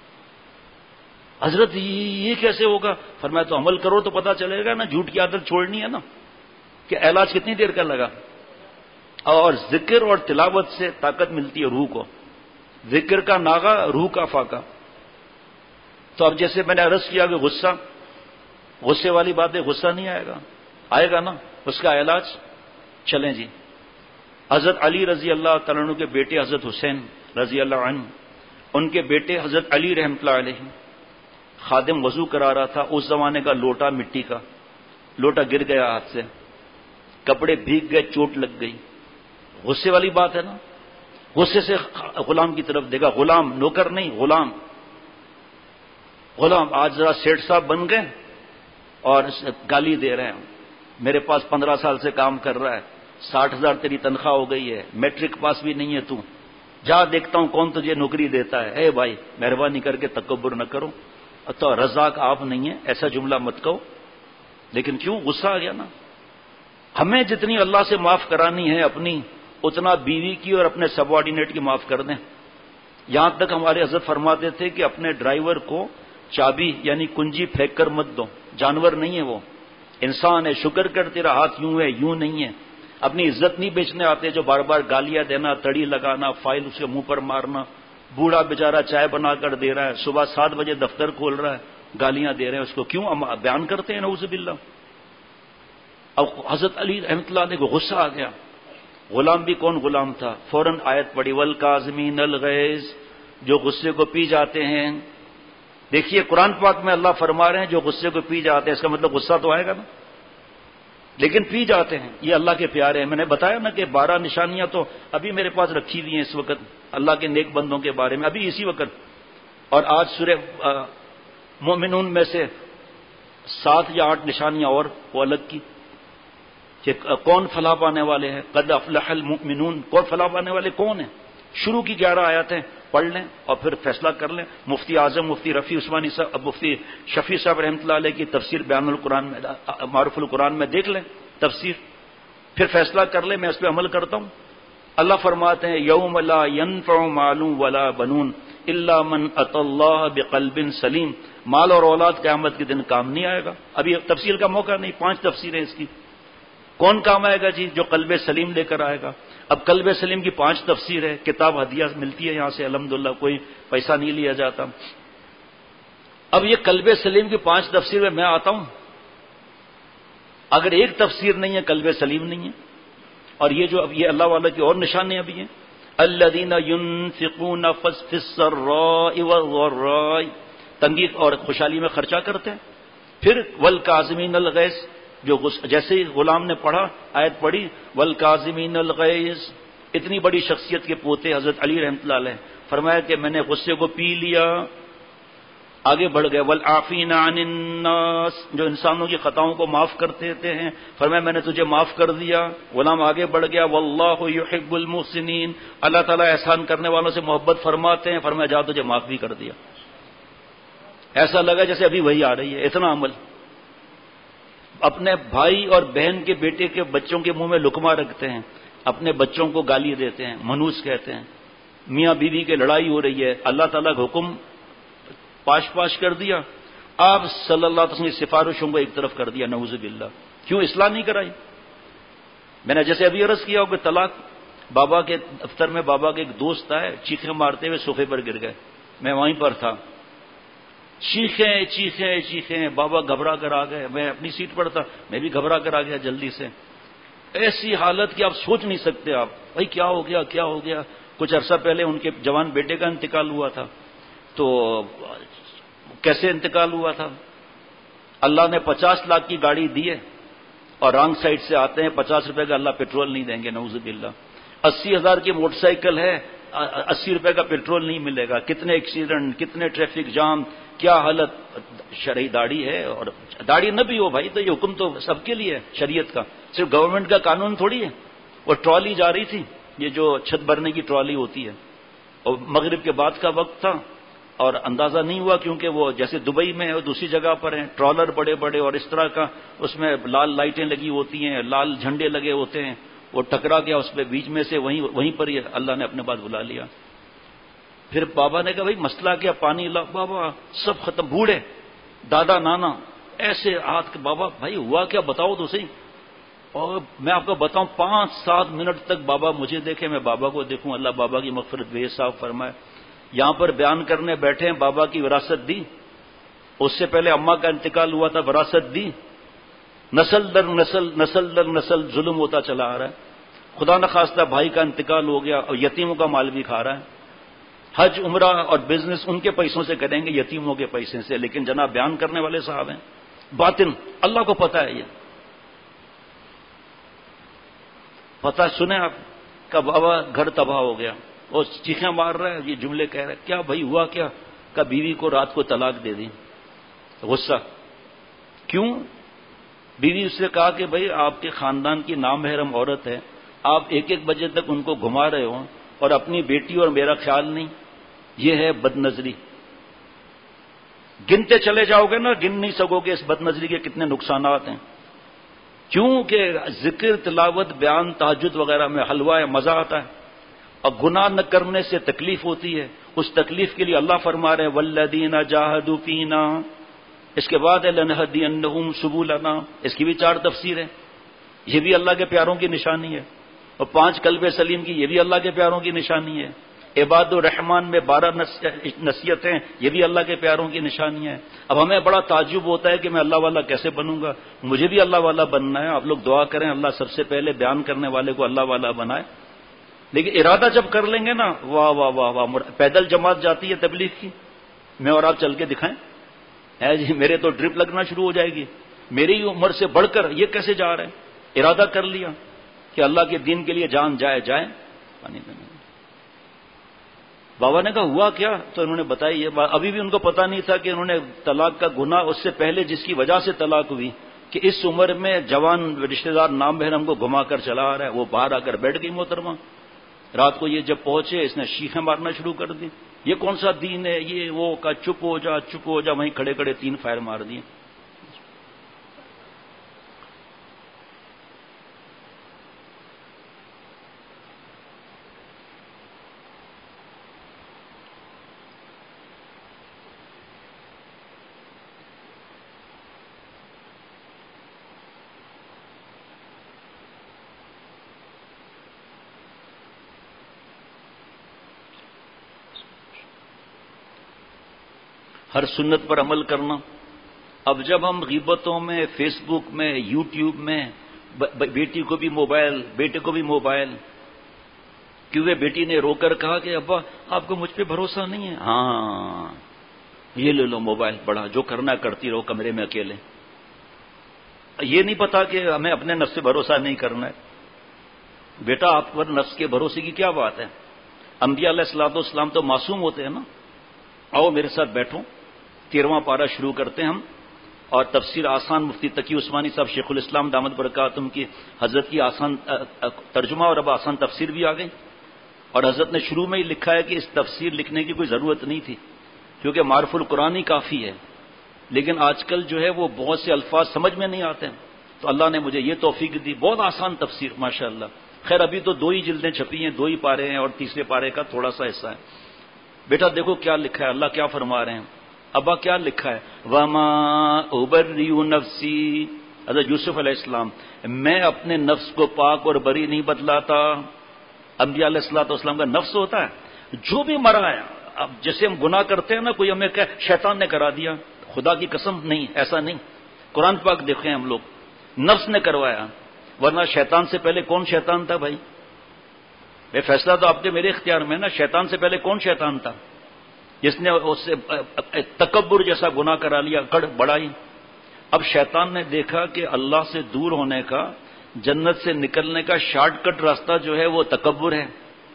حضرت یہ کیسے ہوگا؟ فرمایا تو عمل کرو تو پتا چلے گا نا، جھوٹ کی عادت چھوڑنی ہے نا. کہ علاج کتنی دیر کا لگا؟ اور ذکر اور تلاوت سے طاقت ملتی ہے روح کو. ذکر کا ناغہ، روح کا فاقہ. تو اب جیسے میں نے عرض کیا کہ غصہ، غصے والی بات ہے، غصہ نہیں آئے گا، آئے گا نا. اس کا علاج چلیں جی. حضرت علی رضی اللہ تعالیٰ عنہ کے بیٹے حضرت حسین رضی اللہ عنہ، ان کے بیٹے حضرت علی رحمۃ اللہ علیہ، خادم وضو کرا رہا تھا. اس زمانے کا لوٹا مٹی کا لوٹا گر گیا ہاتھ سے، کپڑے بھیگ گئے، چوٹ لگ گئی. غصے والی بات ہے نا. غصے سے غلام کی طرف دیکھا، غلام، نوکر نہیں، غلام. غلام آج ذرا سیٹھ صاحب بن گئے اور گالی دے رہے ہیں. میرے پاس پندرہ سال سے کام کر رہا ہے، ساٹھ ہزار تیری تنخواہ ہو گئی ہے، میٹرک پاس بھی نہیں ہے تو، جا دیکھتا ہوں کون تجھے نوکری دیتا ہے. اے بھائی مہربانی کر کے تکبر نہ کرو، تو رزاق آپ نہیں ہیں، ایسا جملہ مت کہو. لیکن کیوں غصہ آ گیا نا. ہمیں جتنی اللہ سے معاف کرانی ہے اپنی، اتنا بیوی کی اور اپنے سب آرڈینیٹ کی معاف کر دیں. یہاں تک ہمارے حضرت فرماتے تھے کہ اپنے ڈرائیور کو چابی یعنی کنجی پھینک کر مت دو. جانور نہیں ہے وہ، انسان ہے. شکر کر تیرا ہاتھ یوں ہے، یوں نہیں ہے. اپنی عزت نہیں بیچنے آتے جو بار بار گالیاں دینا، تڑی لگانا، فائل اس کے منہ پر مارنا. بوڑھا بیچارہ چائے بنا کر دے رہا ہے، صبح سات بجے دفتر کھول رہا ہے، گالیاں دے رہے ہیں اس کو. کیوں بیان کرتے ہیں نعوذ باللہ. اب حضرت علی رحمۃ اللہ علیہ کو غصہ آ گیا. غلام بھی کون غلام تھا، فوراً آیت پڑھی والکاظمین الغیظ، جو غصے کو پی جاتے ہیں. دیکھیے قرآن پاک میں اللہ فرما رہے ہیں جو غصے کو پی جاتے ہیں، اس کا مطلب غصہ تو آئے گا نا، لیکن پی جاتے ہیں. یہ اللہ کے پیارے ہیں. میں نے بتایا نا کہ بارہ نشانیاں تو ابھی میرے پاس رکھی ہوئی ہیں اس وقت اللہ کے نیک بندوں کے بارے میں، ابھی اسی وقت. اور آج سورہ مومنون میں سے سات یا آٹھ نشانیاں اور وہ الگ کی کہ کون فلاح پانے والے ہیں. قد افلح المؤمنون، کون فلاح پانے والے کون ہیں. شروع کی گیارہ آیاتیں پڑھ لیں اور پھر فیصلہ کر لیں. مفتی اعظم مفتی رفیع عثمانی صاحب، مفتی شفیع صاحب رحمۃ اللہ علیہ کی تفسیر بیان القرآن میں، معروف القرآن میں دیکھ لیں تفسیر، پھر فیصلہ کر لیں. میں اس پہ عمل کرتا ہوں. اللہ فرماتے ہیں یوم لا ينفع مال ولا بنون الا من اتى اللہ بقلب سلیم. مال اور اولاد قیامت کے دن کام نہیں آئے گا. ابھی تفصیل کا موقع نہیں، پانچ تفسیریں اس کی. کون کام آئے گا جی؟ جو قلب سلیم لے کر آئے گا. اب قلب سلیم کی پانچ تفسیر ہے، کتاب ہدیہ ملتی ہے یہاں سے الحمدللہ، کوئی پیسہ نہیں لیا جاتا. اب یہ قلب سلیم کی پانچ تفسیر میں میں آتا ہوں، اگر ایک تفسیر نہیں ہے قلب سلیم نہیں ہے. اور یہ جو اب یہ اللہ والا کی اور نشانیاں بھی ہیں، الذین ينفقون فی السراء والضراء، تنگی اور خوشحالی میں خرچہ کرتے ہیں. پھر والکاظمین الغیظ، جو جیسے ہی غلام نے پڑھا آیت پڑھی والکاظمین الغیظ، اتنی بڑی شخصیت کے پوتے حضرت علی رحمۃ اللہ علیہ، فرمایا کہ میں نے غصے کو پی لیا. آگے بڑھ گئے والعافین عن الناس، جو انسانوں کی خطاؤں کو معاف کرتے تھے ہیں، فرمایا میں نے تجھے معاف کر دیا. غلام آگے بڑھ گیا واللہ یحب المحسنین، اللہ تعالیٰ احسان کرنے والوں سے محبت فرماتے ہیں، فرمایا جا تجھے معاف بھی کر دیا. ایسا لگا جیسے ابھی وہی آ رہی ہے، اتنا عمل. اپنے بھائی اور بہن کے بیٹے کے بچوں کے منہ میں لقمہ رکھتے ہیں، اپنے بچوں کو گالی دیتے ہیں، منوس کہتے ہیں. میاں بیوی کی لڑائی ہو رہی ہے، اللہ تعالیٰ کا حکم پاش پاش کر دیا، آپ صلی اللہ علیہ وسلم کی سفارشوں کو ایک طرف کر دیا. نعوذ باللہ. کیوں اصلاح نہیں کرائی؟ میں نے جیسے ابھی عرض کیا ہو کہ طلاق، بابا کے دفتر میں بابا کے ایک دوست آئے، چیخیں مارتے ہوئے صوفے پر گر گئے، میں وہیں پر تھا. چیخیں چیخیں چیخیں، بابا گھبرا کر آ گئے. میں اپنی سیٹ پر تھا، میں بھی گھبرا کر آ گیا جلدی سے. ایسی حالت کہ آپ سوچ نہیں سکتے. آپ بھائی کیا ہو گیا کیا ہو گیا. کچھ عرصہ پہلے ان کے جوان بیٹے کا انتقال ہوا تھا. تو کیسے انتقال ہوا تھا؟ اللہ نے پچاس لاکھ کی گاڑی دی ہے اور رانگ سائڈ سے آتے ہیں، پچاس روپے کا اللہ پیٹرول نہیں دیں گے، نعوذ باللہ. اسی ہزار کی موٹر سائیکل ہے، اسی روپے کا پیٹرول نہیں ملے گا، کتنے ایکسیڈنٹ، کتنے ٹریفک جام، کیا حالت. شرعی داڑھی ہے، اور داڑھی نہ بھی ہو بھائی تو یہ حکم تو سب کے لیے ہے شریعت کا، صرف گورنمنٹ کا قانون تھوڑی ہے. وہ ٹرالی جا رہی تھی، یہ جو چھت بھرنے کی ٹرالی ہوتی ہے، اور مغرب کے بعد کا وقت تھا اور اندازہ نہیں ہوا کیونکہ وہ جیسے دبئی میں اور دوسری جگہ پر ہیں ٹرالر بڑے بڑے اور اس طرح کا، اس میں لال لائٹیں لگی ہوتی ہیں، لال جھنڈے لگے ہوتے ہیں، وہ ٹکرا گیا اس پہ بیچ میں سے، وہیں وہیں پر ہی اللہ نے اپنے پاس بلا لیا. پھر بابا نے کہا بھائی مسئلہ کیا؟ پانی لا. بابا سب ختم، بوڑھے دادا نانا ایسے ہاتھ کے، بابا بھائی ہوا کیا بتاؤ تو صحیح. اور میں آپ کو بتاؤں پانچ سات منٹ تک بابا مجھے دیکھے، میں بابا کو دیکھوں، اللہ بابا کی مغفرت بے حساب فرمائے. یہاں پر بیان کرنے بیٹھے ہیں، بابا کی وراثت دی، اس سے پہلے اماں کا انتقال ہوا تھا، وراثت دی، نسل در نسل نسل در نسل ظلم ہوتا چلا آ رہا ہے. خدا نخواستہ بھائی کا انتقال ہو گیا اور یتیموں کا مال بھی کھا رہا ہے. حج عمرہ اور بزنس ان کے پیسوں سے کریں گے، یتیموں کے پیسے سے. لیکن جناب بیان کرنے والے صاحب ہیں، باطن اللہ کو پتہ ہے. یہ پتہ سنیں آپ کا بابا گھر تباہ ہو گیا، وہ چیخیں مار رہا ہے، یہ جملے کہہ رہا ہے. کیا بھائی ہوا کیا؟ کہ بیوی کو رات کو طلاق دے دی. غصہ کیوں؟ بیوی اس سے کہا کہ بھائی آپ کے خاندان کی نامحرم عورت ہے، آپ ایک ایک بجے تک ان کو گھما رہے ہو اور اپنی بیٹی اور میرا خیال نہیں. یہ ہے بد نظری. گنتے چلے جاؤ گے نا، گن نہیں سکو گے اس بد نظری کے کتنے نقصانات ہیں. کیونکہ ذکر تلاوت بیان تہجد وغیرہ میں حلوہ ہے، مزہ آتا ہے، اور گناہ نہ کرنے سے تکلیف ہوتی ہے. اس تکلیف کے لیے اللہ فرما رہے ہیں والذین جاہدوا فینا. اس کے بعد لنہدینہم سبلنا، اس کی بھی چار تفسیر ہے. یہ بھی اللہ کے پیاروں کی نشانی ہے. اور پانچ قلب سلیم کی، یہ بھی اللہ کے پیاروں کی نشانی ہے. عباد الرحمان میں بارہ نصیحتیں، یہ بھی اللہ کے پیاروں کی نشانی ہے. اب ہمیں بڑا تعجب ہوتا ہے کہ میں اللہ والا کیسے بنوں گا. مجھے بھی اللہ والا بننا ہے. آپ لوگ دعا کریں اللہ سب سے پہلے بیان کرنے والے کو اللہ والا بنائے. لیکن ارادہ جب کر لیں گے نا، واہ واہ واہ واہ. پیدل جماعت جاتی ہے تبلیغ کی، میں اور آپ چل کے دکھائیں؟ ہے جی میرے تو ڈرپ لگنا شروع ہو جائے گی. میری عمر سے بڑھ کر یہ کیسے جا رہے ہیں؟ ارادہ کر لیا کہ اللہ کے دین کے لیے جان جائے جائے. پانی دینے بابا نے کہا ہوا کیا؟ تو انہوں نے بتایا یہ بات. ابھی بھی ان کو پتا نہیں تھا کہ انہوں نے طلاق کا گناہ اس سے پہلے جس کی وجہ سے طلاق ہوئی کہ اس عمر میں جوان رشتہ دار نام بہرم کو گھما کر چلا آ رہا ہے. وہ باہر آ کر بیٹھ گئی محترمہ. رات کو یہ جب پہنچے اس نے شیخیں مارنا شروع کر دی. یہ کون سا دین ہے یہ وہ؟ کا چپ ہو جا چپ ہو جا. وہیں کھڑے کھڑے تین فائر مار دیے. ہر سنت پر عمل کرنا. اب جب ہم غیبتوں میں، فیس بک میں، یوٹیوب میں، بیٹی کو بھی موبائل، بیٹے کو بھی موبائل، کیونکہ بیٹی نے رو کر کہا کہ ابا آپ کو مجھ پہ بھروسہ نہیں ہے. ہاں یہ لے لو موبائل، بڑا جو کرنا کرتی رہو کمرے میں اکیلے. یہ نہیں پتا کہ ہمیں اپنے نفس سے بھروسہ نہیں کرنا ہے. بیٹا آپ پر نفس کے بھروسے کی کیا بات ہے؟ انبیاء علیہ الصلوۃ والسلام تو معصوم ہوتے ہیں نا. آؤ میرے ساتھ بیٹھو، تیرواں پارہ شروع کرتے ہیں ہم. اور تفسیر آسان مفتی تقی عثمانی صاحب شیخ الاسلام دامت برکاتہم کی حضرت کی آسان ترجمہ اور اب آسان تفسیر بھی آ گئی. اور حضرت نے شروع میں ہی لکھا ہے کہ اس تفسیر لکھنے کی کوئی ضرورت نہیں تھی کیونکہ معرف القرآن ہی کافی ہے. لیکن آج کل جو ہے وہ بہت سے الفاظ سمجھ میں نہیں آتے ہیں، تو اللہ نے مجھے یہ توفیق دی. بہت آسان تفسیر ماشاء اللہ. خیر ابھی تو دو ہی جلدیں چھپی ہیں، دو ہی پارے ہیں اور تیسرے پارے کا تھوڑا سا حصہ ہے. بیٹا دیکھو کیا لکھا ہے، اللہ کیا فرما رہے ہیں. ابا کیا لکھا ہے؟ وما ابرئ نفسی. حضرت یوسف علیہ السلام، میں اپنے نفس کو پاک اور بری نہیں بدلاتا. انبیاء علیہ الصلوۃ والسلام کا نفس ہوتا ہے جو بھی مرا ہے. اب جیسے ہم گناہ کرتے ہیں نا، کوئی ہمیں کہ شیطان نے کرا دیا، خدا کی قسم نہیں، ایسا نہیں. قرآن پاک دیکھیں ہم لوگ، نفس نے کروایا. ورنہ شیطان سے پہلے کون شیطان تھا بھائی؟ یہ فیصلہ تو آپ کے میرے اختیار میں نا. شیطان سے پہلے کون شیطان تھا جس نے اس سے تکبر جیسا گناہ کرا لیا، گڑھ بڑائی. اب شیطان نے دیکھا کہ اللہ سے دور ہونے کا، جنت سے نکلنے کا شارٹ کٹ راستہ جو ہے وہ تکبر ہے.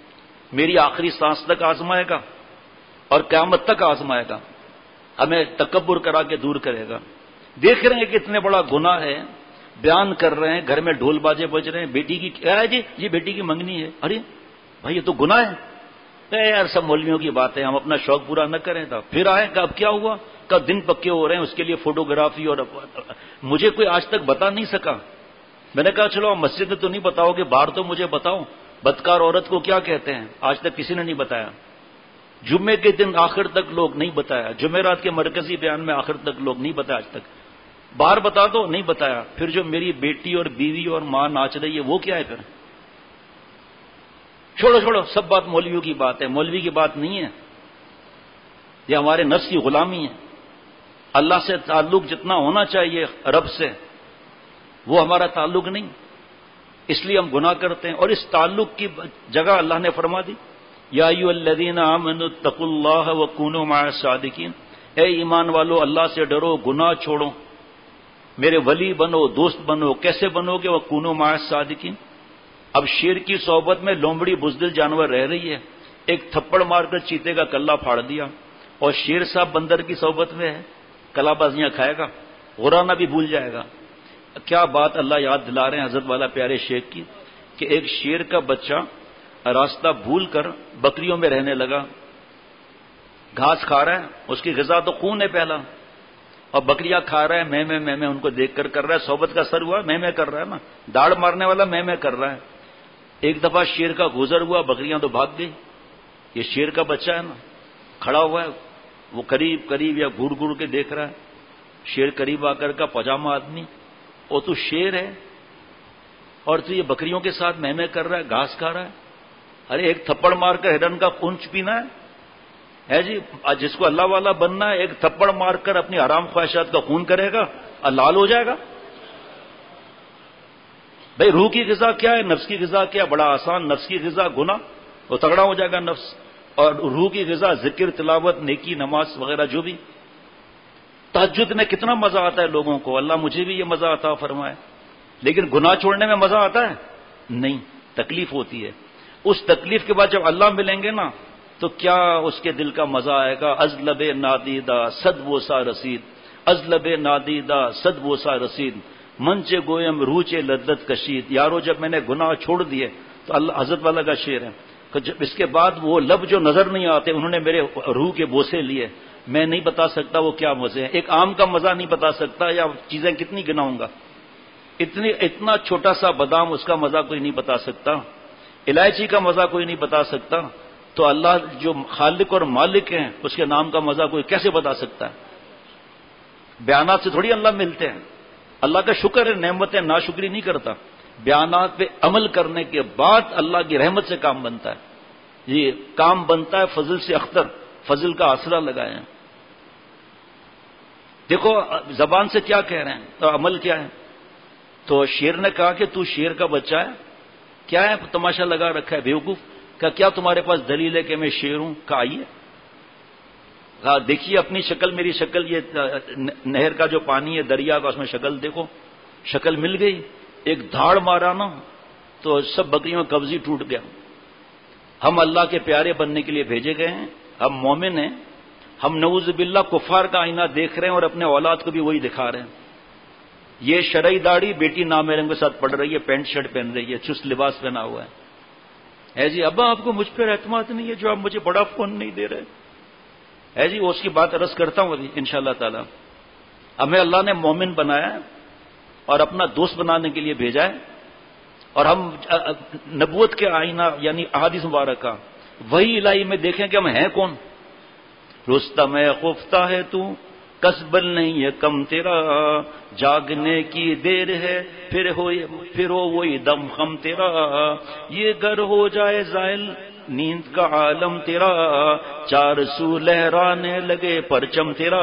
میری آخری سانس تک آزمائے گا اور قیامت تک آزمائے گا، ہمیں تکبر کرا کے دور کرے گا۔ دیکھ رہے ہیں کہ اتنے بڑا گناہ ہے، بیان کر رہے ہیں، گھر میں ڈھول باجے بج رہے ہیں، بیٹی کی کیا ہے جی یہ بیٹی کی منگنی ہے، ارے بھائی یہ تو گناہ ہے۔ اے یار سب مولویوں کی بات ہے، ہم اپنا شوق پورا نہ کریں تھا، پھر آئے کہ اب کیا ہوا، کب دن پکے ہو رہے ہیں، اس کے لیے فوٹوگرافی، اور مجھے کوئی آج تک بتا نہیں سکا۔ میں نے کہا چلو مسجد میں تو نہیں بتاؤ گے، باہر تو مجھے بتاؤ بدکار عورت کو کیا کہتے ہیں، آج تک کسی نے نہیں بتایا۔ جمعے کے دن آخر تک لوگ نہیں بتایا، جمعرات کے مرکزی بیان میں آخر تک لوگ نہیں بتایا، آج تک باہر بتا دو نہیں بتایا۔ پھر جو میری بیٹی اور بیوی اور ماں ناچ رہی ہے وہ کیا ہے پھر؟ چھوڑو چھوڑو، سب بات مولویوں کی بات ہے، مولوی کی بات نہیں ہے، یہ ہمارے نفس کی غلامی ہے۔ اللہ سے تعلق جتنا ہونا چاہیے رب سے وہ ہمارا تعلق نہیں، اس لیے ہم گناہ کرتے ہیں، اور اس تعلق کی جگہ اللہ نے فرما دی یا ایھا الذین آمنوا اتقوا اللہ وکونوا مع الصادقین، اے ایمان والو اللہ سے ڈرو، گناہ چھوڑو، میرے ولی بنو، دوست بنو۔ کیسے بنو گے؟ وکونوا مع الصادقین۔ اب شیر کی صحبت میں لومڑی بزدل جانور رہ رہی ہے، ایک تھپڑ مار کر چیتے کا کلہ پھاڑ دیا، اور شیر صاحب بندر کی صحبت میں ہے، کلا بازیاں کھائے گا، غرانہ بھی بھول جائے گا۔ کیا بات اللہ یاد دلا رہے ہیں حضرت والا پیارے شیخ کی، کہ ایک شیر کا بچہ راستہ بھول کر بکریوں میں رہنے لگا، گھاس کھا رہا ہے، اس کی غذا تو خون ہے پہلا، اور بکریاں کھا رہا ہے، میں میں میں میں ان کو دیکھ کر کر رہا ہے، صحبت کا اثر ہوا، میں میں کر رہا ہے نا، داڑ مارنے والا میں میں کر رہا ہے۔ ایک دفعہ شیر کا گزر ہوا، بکریاں تو بھاگ گئی، یہ شیر کا بچہ ہے نا، کھڑا ہوا ہے، وہ قریب قریب یا گھڑ گھڑ کے دیکھ رہا ہے، شیر قریب آ کر کا پاجامہ آدمی، وہ تو شیر ہے اور تو یہ بکریوں کے ساتھ میں میں کر رہا ہے، گھاس کھا رہا ہے، ارے ایک تھپڑ مار کر ہرن کا خون پینا ہے ہے جی، جس کو اللہ والا بننا ہے ایک تھپڑ مار کر اپنی حرام خواہشات کا خون کرے گا اور لال ہو جائے گا۔ بھائی روح کی غذا کیا ہے، نفس کی غذا کیا ہے؟ بڑا آسان، نفس کی غذا گناہ، وہ تگڑا ہو جائے گا نفس، اور روح کی غذا ذکر، تلاوت، نیکی، نماز وغیرہ جو بھی۔ تہجد میں کتنا مزہ آتا ہے لوگوں کو، اللہ مجھے بھی یہ مزہ عطا فرمائے، لیکن گناہ چھوڑنے میں مزہ آتا ہے نہیں، تکلیف ہوتی ہے۔ اس تکلیف کے بعد جب اللہ ملیں گے نا تو کیا اس کے دل کا مزہ آئے گا۔ از لب نادیدہ صد بوسا رسید، از لب نادیدہ صد بوسا رسید، منچے گویم روچے لذت کشید۔ یارو جب میں نے گناہ چھوڑ دیے تو اللہ حضرت والا کا شعر ہے کہ جب اس کے بعد وہ لب جو نظر نہیں آتے انہوں نے میرے روح کے بوسے لیے، میں نہیں بتا سکتا وہ کیا مزے ہیں، ایک آم کا مزہ نہیں بتا سکتا، یا چیزیں کتنی گناؤں گا، اتنی اتنا چھوٹا سا بادام اس کا مزہ کوئی نہیں بتا سکتا، الائچی کا مزہ کوئی نہیں بتا سکتا، تو اللہ جو خالق اور مالک ہیں اس کے نام کا مزہ کوئی کیسے بتا سکتا ہے؟ بیانات سے تھوڑی اللہ ملتے ہیں، اللہ کا شکر ہے، نعمتیں ناشکری نہیں کرتا، بیانات پہ عمل کرنے کے بعد اللہ کی رحمت سے کام بنتا ہے، یہ کام بنتا ہے فضل سے اختر، فضل کا آسرا لگائے ہیں۔ دیکھو زبان سے کیا کہہ رہے ہیں تو عمل کیا ہے۔ تو شیر نے کہا کہ تو شیر کا بچہ ہے، کیا ہے تماشا لگا رکھا ہے بیوقوف، کہ کیا تمہارے پاس دلیل ہے کہ میں شیر ہوں؟ کہا آئیے، کہا دیکھیے اپنی شکل، میری شکل، یہ نہر کا جو پانی ہے دریا کا، اس میں شکل دیکھو، شکل مل گئی، ایک دھاڑ مارا نا تو سب بکریوں کا قبضی ٹوٹ گیا۔ ہم اللہ کے پیارے بننے کے لیے بھیجے گئے ہیں، ہم مومن ہیں، ہم نعوذ باللہ کفار کا آئینہ دیکھ رہے ہیں اور اپنے اولاد کو بھی وہی دکھا رہے ہیں۔ یہ شرعی داڑھی بیٹی نامحرم کے ساتھ پڑھ رہی ہے، پینٹ شرٹ پہن رہی ہے، چست لباس پہنا ہوا ہے، ہے جی ابا آپ کو مجھ پر اعتماد نہیں ہے جو آپ مجھے بڑا فون نہیں دے رہے، ہے جی وہ اس کی بات عرض کرتا ہوں ابھی انشاءاللہ تعالی۔ ہمیں اللہ نے مومن بنایا ہے اور اپنا دوست بنانے کے لیے بھیجا ہے، اور ہم نبوت کے آئینہ یعنی احادیث مبارکہ وہی الہی میں دیکھیں کہ ہم ہیں کون۔ رستم خفتہ ہے تو کسبل نہیں ہے کم تیرا، جاگنے کی دیر ہے پھر ہو پھر ہو وہی دم خم تیرا، یہ گر ہو جائے زائل نیند کا عالم تیرا، چار سو لہرانے لگے پرچم تیرا۔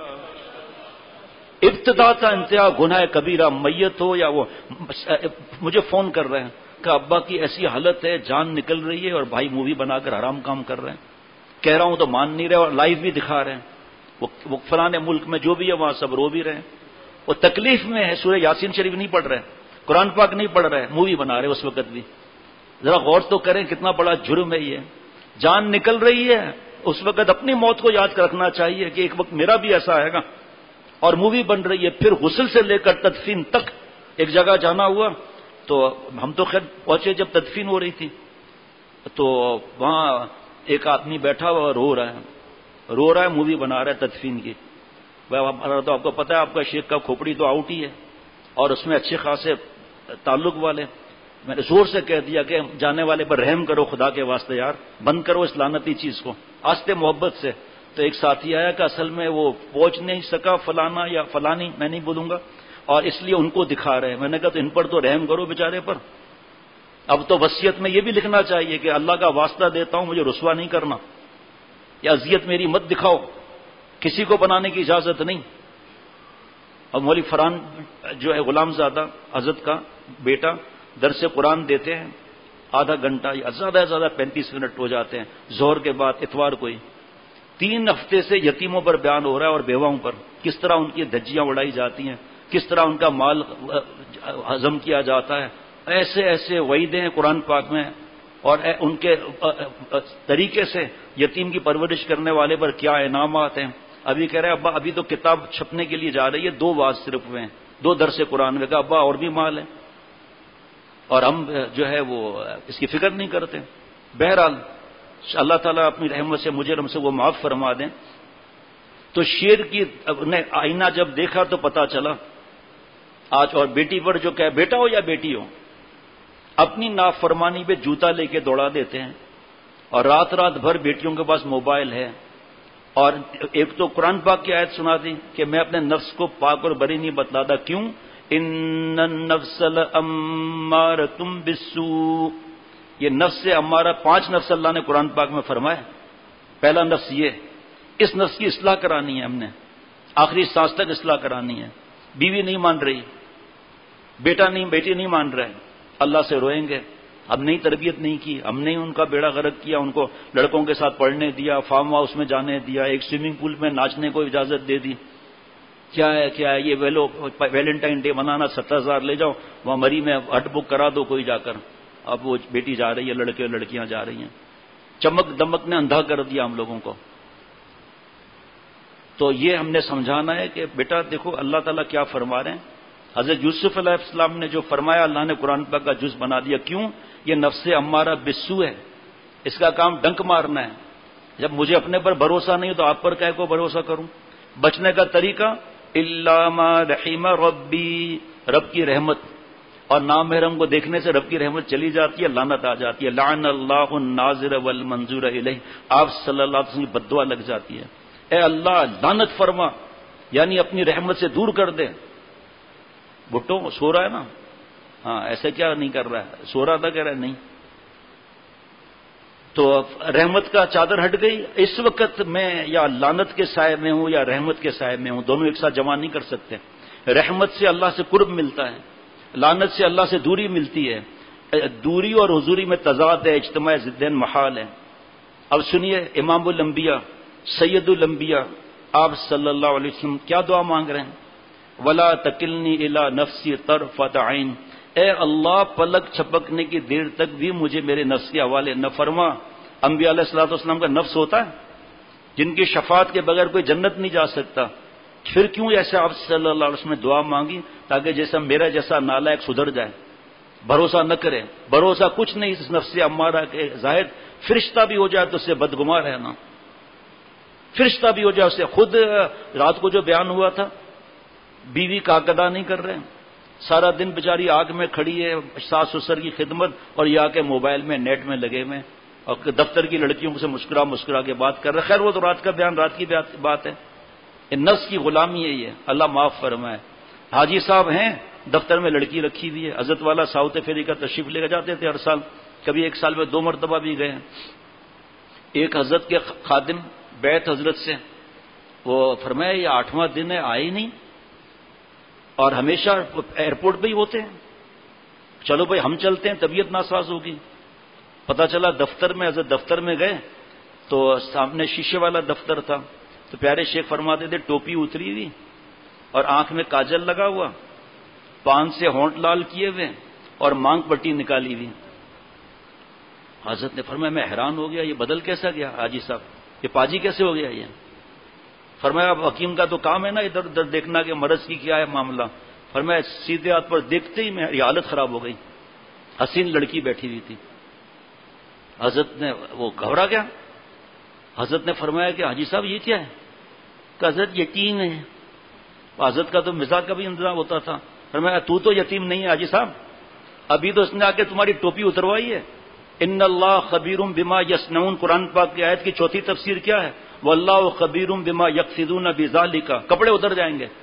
ابتدا تھا انتہا گناہ کبیرہ، میت ہو یا وہ مجھے فون کر رہے ہیں کہ ابا کی ایسی حالت ہے، جان نکل رہی ہے اور بھائی مووی بنا کر حرام کام کر رہے ہیں، کہہ رہا ہوں تو مان نہیں رہے، اور لائیو بھی دکھا رہے ہیں، وہ فلانے ملک میں جو بھی ہے وہاں سب رو بھی رہے ہیں، وہ تکلیف میں ہے، سورہ یاسین شریف نہیں پڑھ رہے، قرآن پاک نہیں پڑھ رہے، مووی بنا رہے اس وقت بھی۔ ذرا غور تو کریں کتنا بڑا جرم ہے یہ۔ جان نکل رہی ہے اس وقت اپنی موت کو یاد رکھنا چاہیے کہ ایک وقت میرا بھی ایسا آئے گا. اور مووی بن رہی ہے. پھر غسل سے لے کر تدفین تک ایک جگہ جانا ہوا تو ہم تو خیر پہنچے جب تدفین ہو رہی تھی, تو وہاں ایک آدمی بیٹھا ہوا رو رہا ہے رو رہا ہے مووی بنا رہا ہے تدفین کی. تو آپ کو پتا ہے آپ کا شیخ کا کھوپڑی تو آؤٹ ہی ہے اور اس میں اچھے خاصے تعلق والے. میں نے زور سے کہہ دیا کہ جانے والے پر رحم کرو خدا کے واسطے یار, بند کرو اس لعنتی چیز کو, آستے محبت سے. تو ایک ساتھی آیا کہ اصل میں وہ پہنچ نہیں سکا فلانا یا فلانی, میں نہیں بولوں گا, اور اس لیے ان کو دکھا رہے ہیں. میں نے کہا تو ان پر تو رحم کرو بیچارے پر. اب تو وصیت میں یہ بھی لکھنا چاہیے کہ اللہ کا واسطہ دیتا ہوں مجھے رسوا نہیں کرنا, یا اذیت میری مت دکھاؤ, کسی کو بنانے کی اجازت نہیں. اور مولوی فرحان جو ہے غلام زادہ حضرت کا بیٹا درس قرآن دیتے ہیں, آدھا گھنٹہ یا زیادہ سے زیادہ پینتیس منٹ ہو جاتے ہیں ظہر کے بعد اتوار کو ہی. تین ہفتے سے یتیموں پر بیان ہو رہا ہے اور بیواؤں پر, کس طرح ان کی دھجیاں اڑائی جاتی ہیں, کس طرح ان کا مال ہضم کیا جاتا ہے. ایسے ایسے وعیدیں ہیں قرآن پاک میں, اور ان کے طریقے سے یتیم کی پرورش کرنے والے پر کیا انعامات ہیں. ابھی کہہ رہے ہیں ابا ابھی تو کتاب چھپنے کے لیے جا رہی ہے, دو واز صرف ہوئے ہیں, دو درس قرآن میں. کہا ابا اور بھی مال ہے, اور ہم جو ہے وہ اس کی فکر نہیں کرتے. بہرحال اللہ تعالیٰ اپنی رحمت سے مجھے ہم سے وہ معاف فرما دیں. تو شیر کی نے آئینہ جب دیکھا تو پتا چلا آج, اور بیٹی پر جو کہ بیٹا ہو یا بیٹی ہو اپنی نافرمانی پہ جوتا لے کے دوڑا دیتے ہیں, اور رات رات بھر بیٹیوں کے پاس موبائل ہے. اور ایک تو قرآن پاک کی آیت سنا دی کہ میں اپنے نفس کو پاک اور بری نہیں بتلاتا. کیوں؟ ان النفس لامارۃ بالسوء, یہ نفس سے امارہ, پانچ نفس اللہ نے قرآن پاک میں فرمایا. پہلا نفس یہ, اس نفس کی اصلاح کرانی ہے ہم نے, آخری سانس تک اصلاح کرانی ہے. بیوی نہیں مان رہی, بیٹا نہیں بیٹی نہیں مان رہے, اللہ سے روئیں گے. ہم نے تربیت نہیں کی, ہم نے ان کا بیڑا غرق کیا, ان کو لڑکوں کے ساتھ پڑھنے دیا, فارم ہاؤس میں جانے دیا, ایک سوئمنگ پول میں ناچنے کو اجازت دے دی. کیا ہے کیا ہے یہ ویلو ویلنٹائن ڈے منانا, ستر ہزار لے جاؤ وہاں مری میں ہٹ بک کرا دو کوئی جا کر. اب وہ بیٹی جا رہی ہے, لڑکے لڑکیاں جا رہی ہیں. چمک دمک نے اندھا کر دیا ہم لوگوں کو. تو یہ ہم نے سمجھانا ہے کہ بیٹا دیکھو اللہ تعالیٰ کیا فرما رہے ہیں. حضرت یوسف علیہ السلام نے جو فرمایا اللہ نے قرآن پاک کا جز بنا دیا. کیوں؟ یہ نفس امارہ بالسوء ہے, اس کا کام ڈنک مارنا ہے. جب مجھے اپنے پر بھروسہ نہیں تو آپ پر کہہ کو بھروسہ کروں. بچنے کا طریقہ الا ما رحم ربی, رب کی رحمت اور نامحرم کو دیکھنے سے رب کی رحمت چلی جاتی ہے, لعنت آ جاتی ہے. لعن اللہ الناظر والمنظور الیہ, آپ صلی اللہ علیہ وسلم کی بددعا لگ جاتی ہے. اے اللہ لعنت فرما, یعنی اپنی رحمت سے دور کر دے. بھٹو سو رہا ہے نا, ہاں ایسے کیا نہیں کر رہا ہے, سو رہا تھا کہہ رہا ہے نہیں. تو رحمت کا چادر ہٹ گئی. اس وقت میں یا لعنت کے سائے میں ہوں یا رحمت کے سائے میں ہوں, دونوں ایک ساتھ جمع نہیں کر سکتے. رحمت سے اللہ سے قرب ملتا ہے, لعنت سے اللہ سے دوری ملتی ہے. دوری اور حضوری میں تضاد ہے, اجتماع ضدین محال ہے. اب سنیے امام الانبیاء سید الانبیاء آپ صلی اللہ علیہ وسلم کیا دعا مانگ رہے ہیں. ولا تکلنی الی نفسی طرفۃ عین, اے اللہ پلک چھپکنے کی دیر تک بھی مجھے میرے نفس کے حوالے نہ فرما. انبیاء علیہ الصلوۃ والسلام کا نفس ہوتا ہے جن کی شفاعت کے بغیر کوئی جنت نہیں جا سکتا. پھر کیوں ایسے آپ صلی اللہ علیہ وسلم نے دعا مانگی تاکہ جیسا میرا جیسا نالائق سدھر جائے, بھروسہ نہ کرے. بھروسہ کچھ نہیں اس نفس امارہ کے ظاہر, فرشتہ بھی ہو جائے تو اس سے بدگمان رہنا, فرشتہ بھی ہو جائے اس سے. خود رات کو جو بیان ہوا تھا بیوی کا حق ادا نہیں کر رہے, سارا دن بیچاری آگ میں کھڑی ہے ساس سسر کی خدمت, اور یہ آ کے موبائل میں نیٹ میں لگے ہوئے, اور دفتر کی لڑکیوں سے مسکرا مسکرا کے بات کر رہے. خیر وہ تو رات کا بیان رات کی بات ہے. نفس کی غلامی ہے یہ, اللہ معاف فرمائے. حاجی صاحب ہیں دفتر میں لڑکی رکھی ہوئی ہے, حضرت والا ساؤتھ فیری کا تشریف لے کے جاتے تھے ہر سال, کبھی ایک سال میں دو مرتبہ بھی گئے. ایک حضرت کے خادم بیت حضرت سے وہ فرمایا یہ آٹھواں دن ہے آئے ہی نہیں, اور ہمیشہ ایئرپورٹ پہ ہی ہوتے ہیں. چلو بھائی ہم چلتے ہیں, طبیعت ناساز ہوگی. پتا چلا دفتر میں, حضرت دفتر میں گئے تو سامنے شیشے والا دفتر تھا, تو پیارے شیخ فرماتے تھے ٹوپی اتری ہوئی اور آنکھ میں کاجل لگا ہوا, پان سے ہونٹ لال کیے ہوئے اور مانگ پٹی نکالی ہوئی. حضرت نے فرمایا میں حیران ہو گیا، یہ بدل کیسا گیا حاجی صاحب، یہ پاجی کیسے ہو گیا یہ؟ فرمایا اب حکیم کا تو کام ہے نا ادھر ادھر دیکھنا کہ مرض کی کیا ہے معاملہ. فرمایا سیدھے ہاتھ پر دیکھتے ہی میری حالت خراب ہو گئی. حسین لڑکی بیٹھی ہوئی تھی. حضرت نے وہ گھبرا گیا. حضرت نے فرمایا کہ حاجی صاحب یہ کیا ہے؟ کہ حضرت یتیم ہے. حضرت کا تو مزاج کا بھی انتظام ہوتا تھا. فرمایا تو تو یتیم نہیں ہے حاجی صاحب، ابھی تو اس نے آ کے تمہاری ٹوپی اتروائی ہے. ان اللہ خبیر بما یصنعون، قرآن پاک کی آیت کی چوتھی تفسیر کیا ہے؟ واللہ خبیر بما یقصدون بذالک، کپڑے اتر جائیں گے.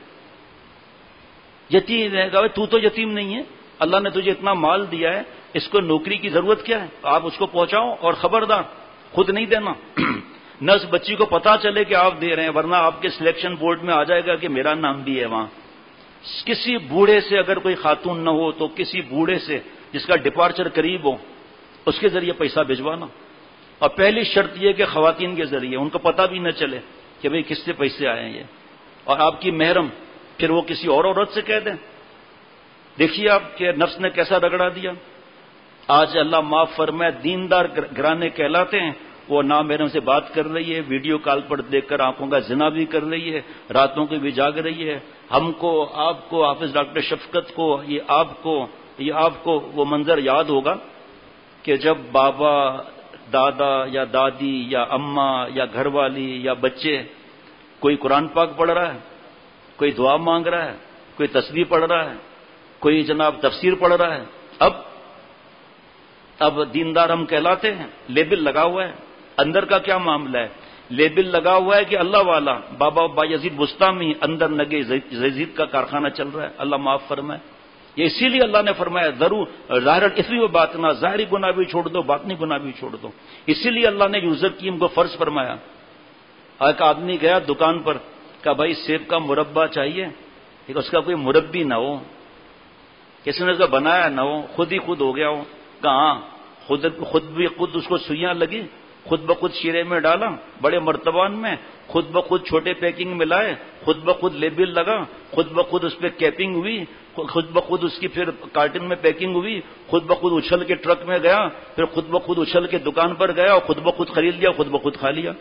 یتیم ہے کہ تو تو یتیم نہیں ہے، اللہ نے تجھے اتنا مال دیا ہے، اس کو نوکری کی ضرورت کیا ہے؟ آپ اس کو پہنچاؤ، اور خبردار خود نہیں دینا. نہ اس بچی کو پتا چلے کہ آپ دے رہے ہیں، ورنہ آپ کے سلیکشن بورڈ میں آ جائے گا کہ میرا نام بھی ہے وہاں. کسی بوڑھے سے اگر کوئی خاتون نہ ہو تو کسی بوڑھے سے جس کا ڈپارچر قریب ہو اس کے ذریعے پیسہ بھجوانا. اور پہلی شرط یہ کہ خواتین کے ذریعے، ان کو پتہ بھی نہ چلے کہ بھئی کس سے پیسے آئے ہیں یہ. اور آپ کی محرم پھر وہ کسی اور عورت سے کہہ دیں. دیکھیے آپ کے نفس نے کیسا رگڑا دیا. آج اللہ معاف فرمائے دیندار گھرانے کہلاتے ہیں، وہ نامحرم سے بات کر رہی ہے، ویڈیو کال پر دیکھ کر آنکھوں کا زنا بھی کر رہی ہے، راتوں کو بھی جاگ رہی ہے. ہم کو، آپ کو، حافظ ڈاکٹر شفقت کو، یہ آپ کو یہ آپ کو وہ منظر یاد ہوگا کہ جب بابا، دادا یا دادی یا اماں یا گھر والی یا بچے کوئی قرآن پاک پڑھ رہا ہے، کوئی دعا مانگ رہا ہے، کوئی تسبیح پڑھ رہا ہے، کوئی جناب تفسیر پڑھ رہا ہے. اب اب دیندار ہم کہلاتے ہیں، لیبل لگا ہوا ہے. اندر کا کیا معاملہ ہے؟ لیبل لگا ہوا ہے کہ اللہ والا بابا بایزید بستامی، اندر نگے یزید کا کارخانہ چل رہا ہے. اللہ معاف فرمائے. یہ اسی لیے اللہ نے فرمایا ضرور ظاہر اسی و باطنا، ظاہری گناہ بھی چھوڑ دو، باطنی گناہ بھی چھوڑ دو. اسی لیے اللہ نے یوزر کیم کو فرض فرمایا. ایک آدمی گیا دکان پر، کہا بھائی سیب کا مربع چاہیے، اس کا کوئی مربی نہ ہو، کسی نے اس کا بنایا نہ ہو، خود ہی خود ہو گیا ہو. کہاں خود خود بھی خود اس کو سوئیاں لگی، خود بخود شیرے میں ڈالا بڑے مرتبان میں، خود بخود چھوٹے پیکنگ میں لائے، خود بخود لیبل لگا، خود بخود اس پہ کیپنگ ہوئی، خود بخود اس کی پھر کارٹن میں پیکنگ ہوئی، خود بخود اچھل کے ٹرک میں گیا، پھر خود بخود اچھل کے دکان پر گیا اور خود بخود خرید لیا، خود بخود کھا لیا.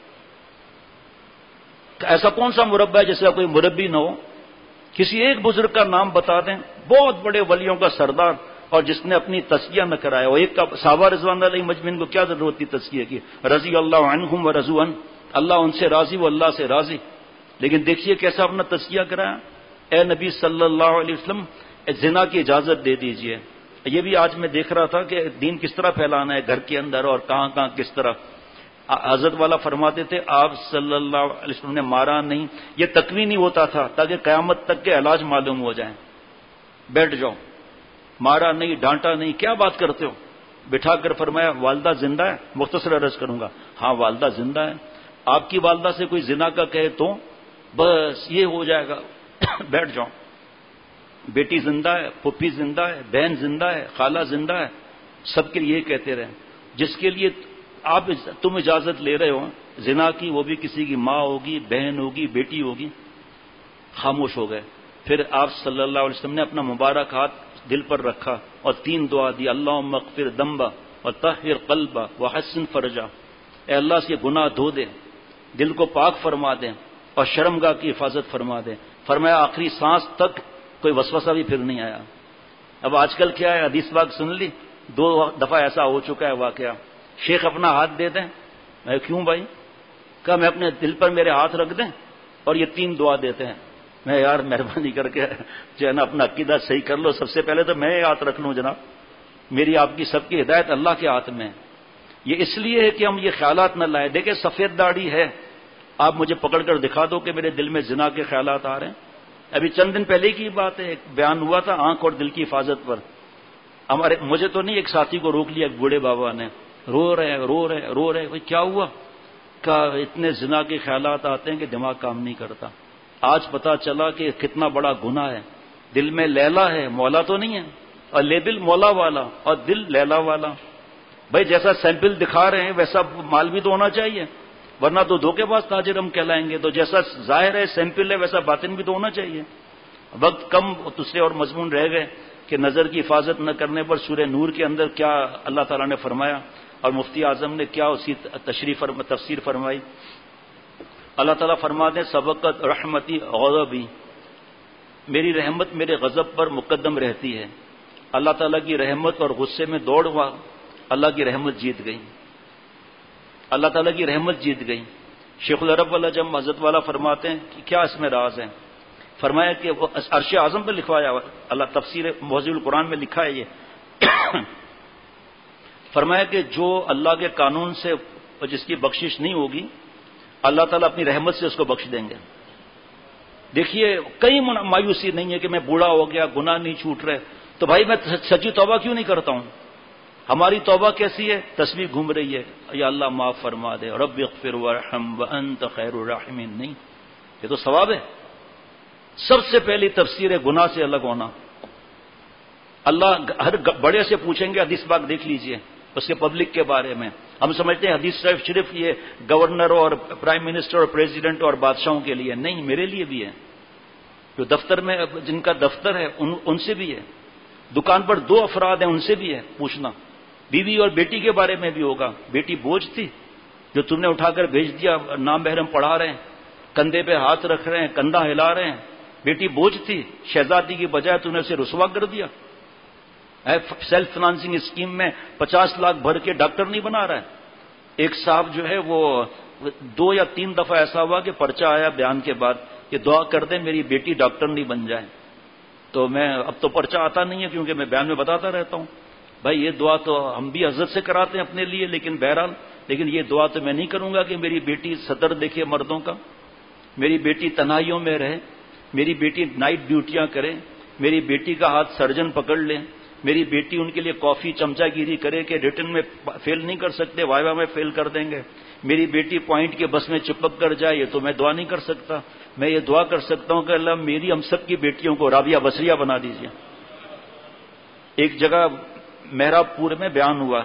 ایسا کون سا مربع ہے جس کا کوئی مربی نہ ہو؟ کسی ایک بزرگ کا نام بتا دیں، بہت بڑے ولیوں کا سردار، اور جس نے اپنی تزکیہ نہ کرایا. وہ ایک کا صحابہ رضوان اللہ علیہم مجمعین کو کیا ضرورت تھی تزکیہ کی؟ رضی اللہ عنہم ورضوا عنہ، اللہ ان سے راضی، وہ اللہ سے راضی. لیکن دیکھیے کیسا اپنا تزکیہ کرایا. اے نبی صلی اللہ علیہ وسلم زنا کی اجازت دے دیجئے. یہ بھی آج میں دیکھ رہا تھا کہ دین کس طرح پھیلانا ہے گھر کے اندر اور کہاں کہاں کس طرح. حضرت والا فرماتے تھے آپ صلی اللہ علیہ وسلم نے مارا نہیں، یہ تکوینی ہوتا تھا تاکہ قیامت تک کے علاج معلوم ہو جائیں. بیٹھ جاؤ، مارا نہیں، ڈانٹا نہیں، کیا بات کرتے ہو؟ بٹھا کر فرمایا والدہ زندہ ہے؟ مختصر عرض کروں گا، ہاں والدہ زندہ ہے. آپ کی والدہ سے کوئی زنا کا کہے تو بس یہ ہو جائے گا. بیٹھ جاؤ. بیٹی زندہ ہے، پھپھی زندہ ہے، بہن زندہ ہے، خالہ زندہ ہے، سب کے لیے کہتے رہے. جس کے لیے آپ تم اجازت لے رہے ہو زنا کی، وہ بھی کسی کی ماں ہوگی، بہن ہوگی، بیٹی ہوگی. خاموش ہو گئے. پھر آپ صلی اللہ علیہ وسلم نے اپنا مبارک ہاتھ دل پر رکھا اور تین دعا دی، اللہم اغفر ذنبا وطہر قلبا وحسن فرجا. اے اللہ اس کے گناہ دھو دے، دل کو پاک فرما دے اور شرمگاہ کی حفاظت فرما دے. فرمایا آخری سانس تک کوئی وسوسہ بھی پھر نہیں آیا. اب آج کل کیا ہے، حدیث پاک سن لی، دو دفعہ ایسا ہو چکا ہے واقعہ. شیخ اپنا ہاتھ دے دیں، میں کیوں بھائی؟ کہا میں اپنے دل پر میرے ہاتھ رکھ دیں اور یہ تین دعا دیتے ہیں. میں یار مہربانی کر کے جو ہے نا اپنا عقیدہ صحیح کر لو، سب سے پہلے تو میں ہاتھ رکھ لوں جناب، میری آپ کی سب کی ہدایت اللہ کے ہاتھ میں. یہ اس لیے ہے کہ ہم یہ خیالات نہ لائیں. دیکھیں سفید داڑھی ہے، آپ مجھے پکڑ کر دکھا دو کہ میرے دل میں زنا کے خیالات آ رہے ہیں. ابھی چند دن پہلے کی بات ہے، ایک بیان ہوا تھا آنکھ اور دل کی حفاظت پر. ہمارے مجھے تو نہیں، ایک ساتھی کو روک لیا ایک بوڑھے بابا نے، رو رہے رو رہے رو رہے بھائی کیا ہوا؟ کہ اتنے زنا کے خیالات آتے ہیں کہ دماغ کام نہیں کرتا. آج پتا چلا کہ کتنا بڑا گناہ ہے. دل میں لیلا ہے، مولا تو نہیں ہے، اور لیبل مولا والا اور دل لیلا والا. بھائی جیسا سیمپل دکھا رہے ہیں ویسا مال بھی تو ہونا چاہیے، ورنہ تو دھوکے باز تاجر ہم کہلائیں گے. تو جیسا ظاہر ہے سیمپل ہے ویسا باطن بھی تو ہونا چاہیے. وقت کم، دوسرے اور مضمون رہ گئے کہ نظر کی حفاظت نہ کرنے پر سورہ نور کے اندر کیا اللہ تعالیٰ نے فرمایا. اور مفتی اعظم نے کیا اسی تشریح فرما تفسیر فرمائی. اللہ تعالیٰ فرماتے ہیں سبقت رحمتی غضبی، میری رحمت میرے غضب پر مقدم رہتی ہے. اللہ تعالیٰ کی رحمت اور غصے میں دوڑ ہوا، اللہ کی رحمت جیت گئی، اللہ تعالیٰ کی رحمت جیت گئی. شیخ العرب والا جب حضرت والا فرماتے ہیں کہ کیا اس میں راز ہے، فرمایا کہ وہ عرش اعظم پہ لکھوایا ہوا، اللہ تفسیر موضوع القرآن میں لکھا ہے یہ. فرمایا کہ جو اللہ کے قانون سے جس کی بخشش نہیں ہوگی، اللہ تعالیٰ اپنی رحمت سے اس کو بخش دیں گے. دیکھیے کئی مایوسی نہیں ہے کہ میں بوڑھا ہو گیا، گناہ نہیں چھوٹ رہے، تو بھائی میں سچی توبہ کیوں نہیں کرتا ہوں؟ ہماری توبہ کیسی ہے؟ تسبیح گھوم رہی ہے، یا اللہ معاف فرما دے، رب اغفر وارحم وانت خیر الراحمین. نہیں، یہ تو ثواب ہے. سب سے پہلی تفسیر ہے گناہ سے الگ ہونا. اللہ ہر بڑے سے پوچھیں گے، حدیث پاک دیکھ لیجئے اس کے پبلک کے بارے میں. ہم سمجھتے ہیں حدیث صرف صرف یہ گورنر اور پرائم منسٹر اور پریزیڈنٹ اور بادشاہوں کے لیے نہیں، میرے لیے بھی ہے. جو دفتر میں جن کا دفتر ہے ان, ان سے بھی ہے. دکان پر دو افراد ہیں ان سے بھی ہے پوچھنا. بیوی اور بیٹی کے بارے میں بھی ہوگا. بیٹی بوجھ تھی جو تم نے اٹھا کر بھیج دیا، نام محرم پڑھا رہے ہیں، کندھے پہ ہاتھ رکھ رہے ہیں، کندھا ہلا رہے ہیں. بیٹی بوجھ تھی، شہزادی کی بجائے تم نے اسے رسوا کر دیا. سیلف فنانسنگ اسکیم میں پچاس لاکھ بھر کے ڈاکٹر نہیں بنا رہا ہے. ایک صاحب جو ہے وہ دو یا تین دفعہ ایسا ہوا کہ پرچہ آیا بیان کے بعد کہ دعا کر دیں میری بیٹی ڈاکٹر نہیں بن جائے. تو میں اب تو پرچہ آتا نہیں ہے کیونکہ میں بیان میں بتاتا رہتا ہوں. بھائی یہ دعا تو ہم بھی حضرت سے کراتے ہیں اپنے لیے، لیکن بہرحال لیکن یہ دعا تو میں نہیں کروں گا کہ میری بیٹی صدر دیکھے مردوں کا، میری بیٹی تنہائیوں میں رہے، میری بیٹی نائٹ ڈیوٹیاں کرے، میری بیٹی کا ہاتھ سرجن پکڑ لے، میری بیٹی ان کے لیے کافی چمچہ گیری کرے کہ ریٹن میں فیل نہیں کر سکتے، وائوا میں فیل کر دیں گے. میری بیٹی پوائنٹ کے بس میں چپک کر جائے، یہ تو میں دعا نہیں کر سکتا. میں یہ دعا کر سکتا ہوں کہ اللہ میری ہم سب کی بیٹیوں کو رابعہ بصریہ بنا دیجیے. ایک جگہ مہراب پور میں بیان ہوا،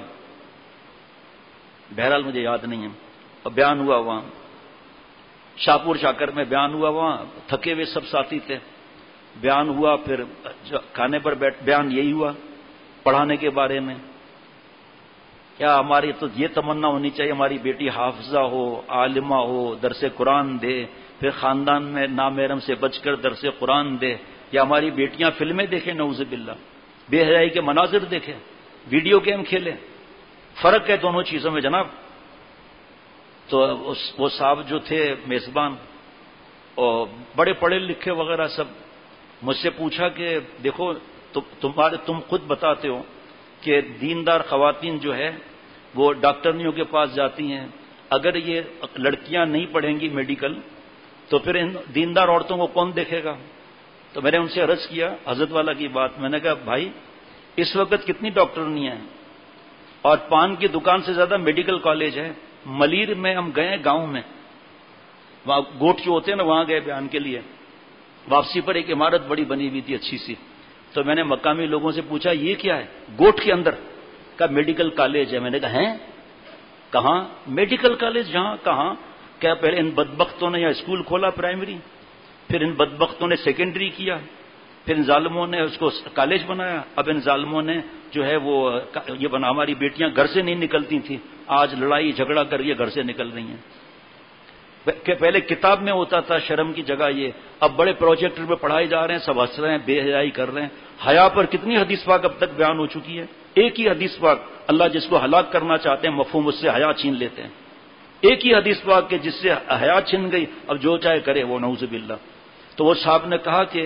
بہرحال مجھے یاد نہیں ہے، اور بیان ہوا وہاں شاہپور شاکر میں بیان ہوا. وہاں تھکے ہوئے سب ساتھی تھے. بیان ہوا، پھر کھانے پر بیٹھ بیان یہی ہوا پڑھانے کے بارے میں. کیا ہماری تو یہ تمنا ہونی چاہیے ہماری بیٹی حافظہ ہو، عالمہ ہو، درس قرآن دے، پھر خاندان میں نامحرم سے بچ کر درس قرآن دے. یا ہماری بیٹیاں فلمیں دیکھیں نعوذ باللہ، بے حیائی کے مناظر دیکھیں، ویڈیو گیم کھیلیں. فرق ہے دونوں چیزوں میں جناب. تو وہ صاحب جو تھے میزبان اور بڑے پڑھے لکھے وغیرہ سب، مجھ سے پوچھا کہ دیکھو تمہارے تم خود بتاتے ہو کہ دیندار خواتین جو ہے وہ ڈاکٹرنیوں کے پاس جاتی ہیں، اگر یہ لڑکیاں نہیں پڑھیں گی میڈیکل تو پھر ان دیندار عورتوں کو کون دیکھے گا؟ تو میں نے ان سے عرض کیا حضرت والا کی بات، میں نے کہا بھائی اس وقت کتنی ڈاکٹرنیاں ہیں اور پان کی دکان سے زیادہ میڈیکل کالج ہے. ملیر میں ہم گئے گاؤں میں، وہاں گوٹ جو ہوتے ہیں نا وہاں گئے بیان کے لیے. واپسی پر ایک عمارت بڑی بنی ہوئی تھی اچھی سی. تو میں نے مقامی لوگوں سے پوچھا یہ کیا ہے؟ گوٹ کے اندر کا میڈیکل کالج ہے. میں نے کہا ہیں کہاں میڈیکل کالج؟ جہاں کہاں؟ کیا پہلے ان بدبختوں نے یہاں اسکول کھولا پرائمری، پھر ان بدبختوں نے سیکنڈری کیا، پھر ان ظالموں نے اس کو کالج بنایا. اب ان ظالموں نے جو ہے وہ یہ بنا. ہماری بیٹیاں گھر سے نہیں نکلتی تھیں، آج لڑائی جھگڑا کر یہ گھر سے نکل رہی ہیں. کہ پہلے کتاب میں ہوتا تھا شرم کی جگہ یہ، اب بڑے پروجیکٹر پہ پڑھائے جا رہے ہیں، سب ہنس رہے ہیں، بے حیائی کر رہے ہیں. حیا پر کتنی حدیث پاک اب تک بیان ہو چکی ہے. ایک ہی حدیث پاک، اللہ جس کو ہلاک کرنا چاہتے ہیں مفہوم اس سے حیا چھین لیتے ہیں. ایک ہی حدیث پاک کہ جس سے حیا چھن گئی اب جو چاہے کرے وہ، نعوذ باللہ. تو وہ صاحب نے کہا کہ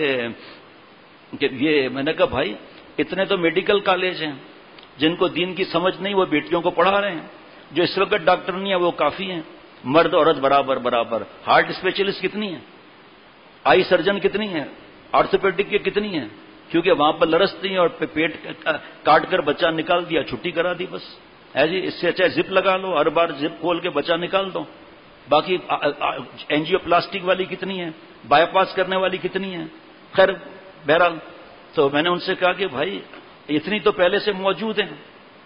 کہ یہ، میں نے کہا بھائی اتنے تو میڈیکل کالج ہیں، جن کو دین کی سمجھ نہیں وہ بیٹیوں کو پڑھا رہے ہیں. جو اس وقت ڈاکٹر نہیں ہے وہ کافی ہیں، مرد عورت برابر برابر. ہارٹ اسپیشلسٹ کتنی ہیں، آئی سرجن کتنی ہیں، آرتھوپیڈک کے کتنی ہیں، کیونکہ وہاں پر لرزتی ہیں اور پیٹ کاٹ کر بچہ نکال دیا، چھٹی کرا دی بس. ہے جی، اس سے اچھا زپ لگا لو، ہر بار زپ کھول کے بچہ نکال دو. باقی اینجیو پلاسٹک والی کتنی ہیں، بائی پاس کرنے والی کتنی ہیں. خیر بہرحال تو میں نے ان سے کہا کہ بھائی اتنی تو پہلے سے موجود ہیں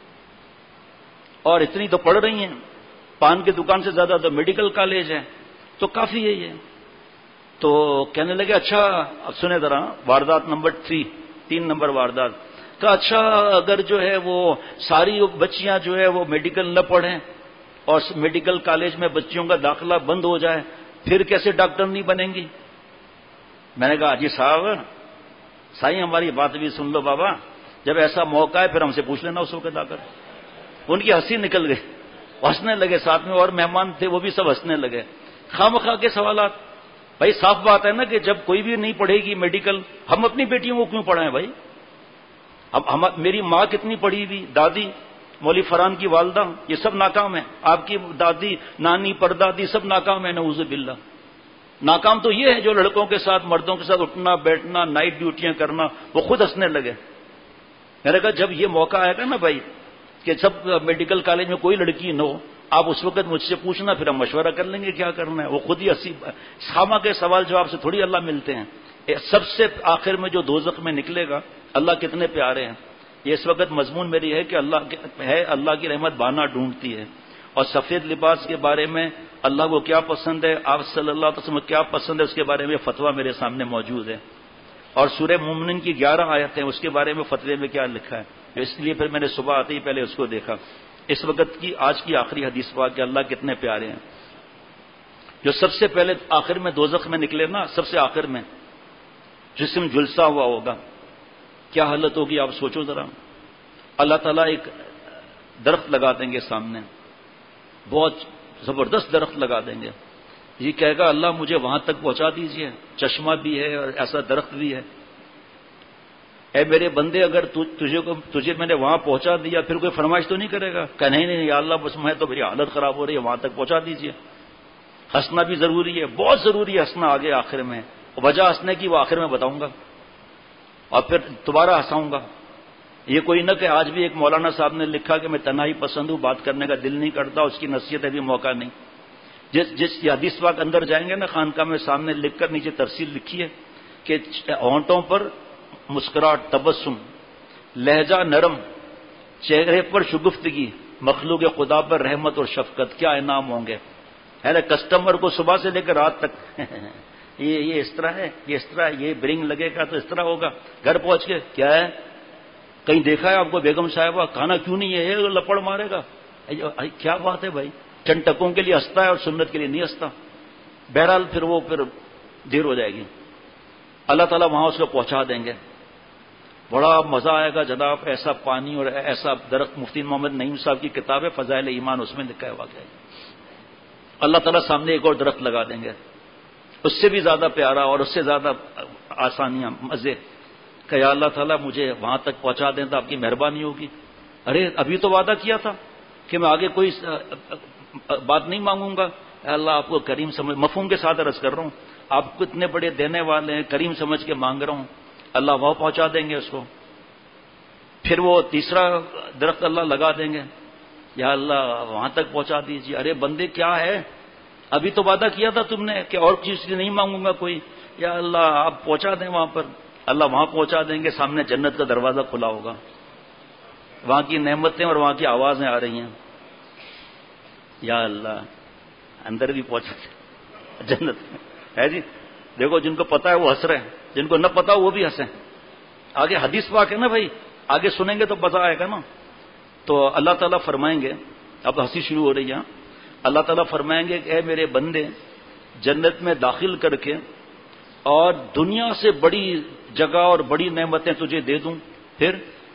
اور اتنی تو پڑھ رہی ہیں. پان کی دکان سے زیادہ تو میڈیکل کالج ہے، تو کافی ہے یہ. تو کہنے لگے اچھا اب سنیں ذرا واردات نمبر تھری، تین نمبر واردات. کہا اچھا اگر جو ہے وہ ساری بچیاں جو ہے وہ میڈیکل نہ پڑھیں اور میڈیکل کالج میں بچیوں کا داخلہ بند ہو جائے پھر کیسے ڈاکٹر نہیں بنیں گی؟ میں نے کہا جی صاحب سائیں ہماری بات بھی سن لو بابا، جب ایسا موقع ہے پھر ہم سے پوچھ لینا اس وقت آ کر۔ ان کی ہنسی نکل گئی، ہنسنے لگے، ساتھ میں اور مہمان تھے وہ بھی سب ہنسنے لگے۔ خام خواہ کے سوالات، بھائی صاف بات ہے نا کہ جب کوئی بھی نہیں پڑھے گی میڈیکل، ہم اپنی بیٹیوں کو کیوں پڑھائیں بھائی؟ اب ہم میری ماں کتنی پڑھی ہوئی، دادی مولوی فرحان کی والدہ، یہ سب ناکام ہے، آپ کی دادی نانی پردادی سب ناکام ہے، نعوذ باللہ۔ ناکام تو یہ ہے جو لڑکوں کے ساتھ مردوں کے ساتھ اٹھنا بیٹھنا نائٹ ڈیوٹیاں کرنا، وہ خود ہنسنے لگے۔ میں نے کہا جب یہ موقع آئے گا نا بھائی کہ سب میڈیکل کالج میں کوئی لڑکی نہ ہو، آپ اس وقت مجھ سے پوچھنا، پھر ہم مشورہ کر لیں گے کیا کرنا ہے۔ وہ خود ہی ہنسی، خامہ کے سوال جواب سے تھوڑی اللہ ملتے ہیں۔ سب سے آخر میں جو دوزخ میں نکلے گا، اللہ کتنے پیارے ہیں۔ یہ اس وقت مضمون میری ہے کہ اللہ ہے، اللہ کی رحمت بانا ڈھونڈتی ہے۔ اور سفید لباس کے بارے میں اللہ کو کیا پسند ہے، آپ صلی اللہ علیہ وسلم کو کیا پسند ہے، اس کے بارے میں فتویٰ میرے سامنے موجود ہے۔ اور سورہ مومنین کی گیارہ آیتیں، اس کے بارے میں فتوے میں کیا لکھا ہے، اس لیے پھر میں نے صبح آتے ہی پہلے اس کو دیکھا۔ اس وقت کی آج کی آخری حدیث پاک کہ اللہ کتنے پیارے ہیں۔ جو سب سے پہلے آخر میں دوزخ میں نکلے نا، سب سے آخر میں جسم جلسا ہوا ہوگا، کیا حالت ہوگی آپ سوچو ذرا۔ اللہ تعالیٰ ایک درخت لگا دیں گے سامنے، بہت زبردست درخت لگا دیں گے، یہ کہے گا اللہ مجھے وہاں تک پہنچا دیجئے، چشمہ بھی ہے اور ایسا درخت بھی ہے۔ اے میرے بندے اگر تجھے کو تجھے میں نے وہاں پہنچا دیا پھر کوئی فرمائش تو نہیں کرے گا کہ نہیں نہیں یا اللہ بس میں تو میری حالت خراب ہو رہی ہے، وہاں تک پہنچا دیجئے۔ ہنسنا بھی ضروری ہے، بہت ضروری ہے ہنسنا آگے آخر میں، وجہ ہنسنے کی وہ آخر میں بتاؤں گا اور پھر دوبارہ ہنساؤں گا۔ یہ کوئی نہ کہ آج بھی ایک مولانا صاحب نے لکھا کہ میں تنہائی پسند ہوں، بات کرنے کا دل نہیں کرتا، اس کی نصیحت ابھی موقع نہیں۔ جس جس حدیث پاک اندر جائیں گے نا خانقاہ میں، سامنے لکھ کر نیچے ترسیل لکھی ہے کہ ہونٹوں پر مسکراہٹ، تبسم، لہجہ نرم، چہرے پر شگفتگی، مخلوق خدا پر رحمت اور شفقت، کیا انعام ہوں گے۔ ہے نا، کسٹمر کو صبح سے لے کر رات تک یہ یہ اس طرح ہے، یہ اس طرح، یہ برنگ لگے گا تو اس طرح ہوگا۔ گھر پہنچ کے کیا ہے، کہیں دیکھا ہے آپ کو بیگم صاحبہ کھانا کیوں نہیں ہے، یہ لپڑ مارے گا۔ کیا بات ہے بھائی، چند ٹکوں کے لیے ہنستا ہے اور سنت کے لیے نہیں ہنستا۔ بہرحال پھر وہ پھر دیر ہو جائے گی، اللہ تعالیٰ وہاں اس کو پہنچا دیں گے، بڑا مزہ آئے گا جناب۔ ایسا پانی اور ایسا درخت، مفتی محمد نعیم صاحب کی کتاب ہے فضائل ایمان، اس میں لکھا ہے واقعہ۔ اللہ تعالیٰ سامنے ایک اور درخت لگا دیں گے، اس سے بھی زیادہ پیارا اور اس سے زیادہ آسانیاں، مزے، کہ یا اللہ تعالیٰ مجھے وہاں تک پہنچا دیں تو آپ کی مہربانی ہوگی۔ ارے ابھی تو وعدہ کیا تھا کہ میں آگے کوئی بات نہیں مانگوں گا، اللہ آپ کو کریم سمجھ، مفہوم کے ساتھ عرض کر رہا ہوں، آپ کو اتنے بڑے دینے والے ہیں، کریم سمجھ کے مانگ رہا ہوں، اللہ وہاں پہنچا دیں گے اس کو۔ پھر وہ تیسرا درخت اللہ لگا دیں گے، یا اللہ وہاں تک پہنچا دیجیے۔ ارے بندے کیا ہے، ابھی تو وعدہ کیا تھا تم نے کہ اور چیز نہیں مانگوں گا کوئی، یا اللہ آپ پہنچا دیں وہاں پر۔ اللہ وہاں پہنچا دیں گے، سامنے جنت کا دروازہ کھلا ہوگا، وہاں کی نعمتیں اور وہاں کی آوازیں آ رہی ہیں، یا اللہ اندر بھی پہنچا دیں جنت ہے جی۔ دیکھو جن کو پتا ہے وہ ہنس رہے ہیں، جن کو نہ پتا وہ بھی ہنسیں۔ آگے حدیث پاک ہے نا بھائی، آگے سنیں گے تو مزہ آئے گا نا۔ تو اللہ تعالیٰ فرمائیں گے، اب ہنسی شروع ہو رہی ہے، اللہ تعالیٰ فرمائیں گے کہ اے میرے بندے، جنت میں داخل کر کے اور دنیا سے بڑی جگہ اور بڑی نعمتیں تجھے دے دوں، پھر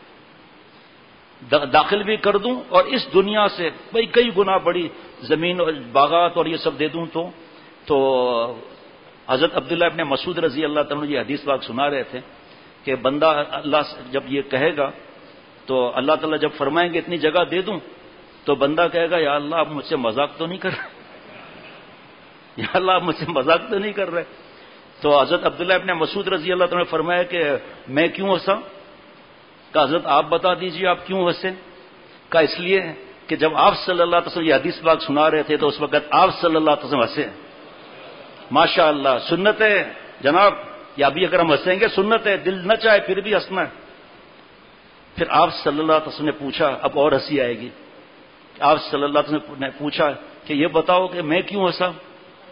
داخل بھی کر دوں اور اس دنیا سے بھائی کئی گنا بڑی زمین اور باغات اور یہ سب دے دوں، تو تو حضرت عبداللہ ابن مسعود رضی اللہ تعالیٰ یہ حدیث پاک سنا رہے تھے کہ بندہ اللہ جب یہ کہے گا تو اللہ تعالیٰ جب فرمائیں گے اتنی جگہ دے دوں، تو بندہ کہے گا یا اللہ آپ مجھ سے مذاق تو نہیں کر رہے، یا اللہ آپ مجھ سے مذاق تو نہیں کر رہے۔ تو حضرت عبداللہ ابن مسعود رضی اللہ تعالیٰ نے فرمایا کہ میں کیوں ہنسا؟ کہ حضرت آپ بتا دیجیے آپ کیوں ہنسے؟ کہ اس لیے کہ جب آپ صلی اللہ علیہ وسلم یہ حدیث پاک سنا رہے تھے تو اس وقت آپ صلی اللہ علیہ وسلم ہنسے۔ ماشاء اللہ، سنت ہے جناب، یا بھی اگر ہم ہنسیں گے سنت ہے، دل نہ چاہے پھر بھی ہنسنا ہے۔ پھر آپ صلی اللہ علیہ وسلم نے پوچھا، اب اور ہنسی آئے گی، آپ صلی اللہ علیہ وسلم نے پوچھا کہ یہ بتاؤ کہ میں کیوں ہنسا؟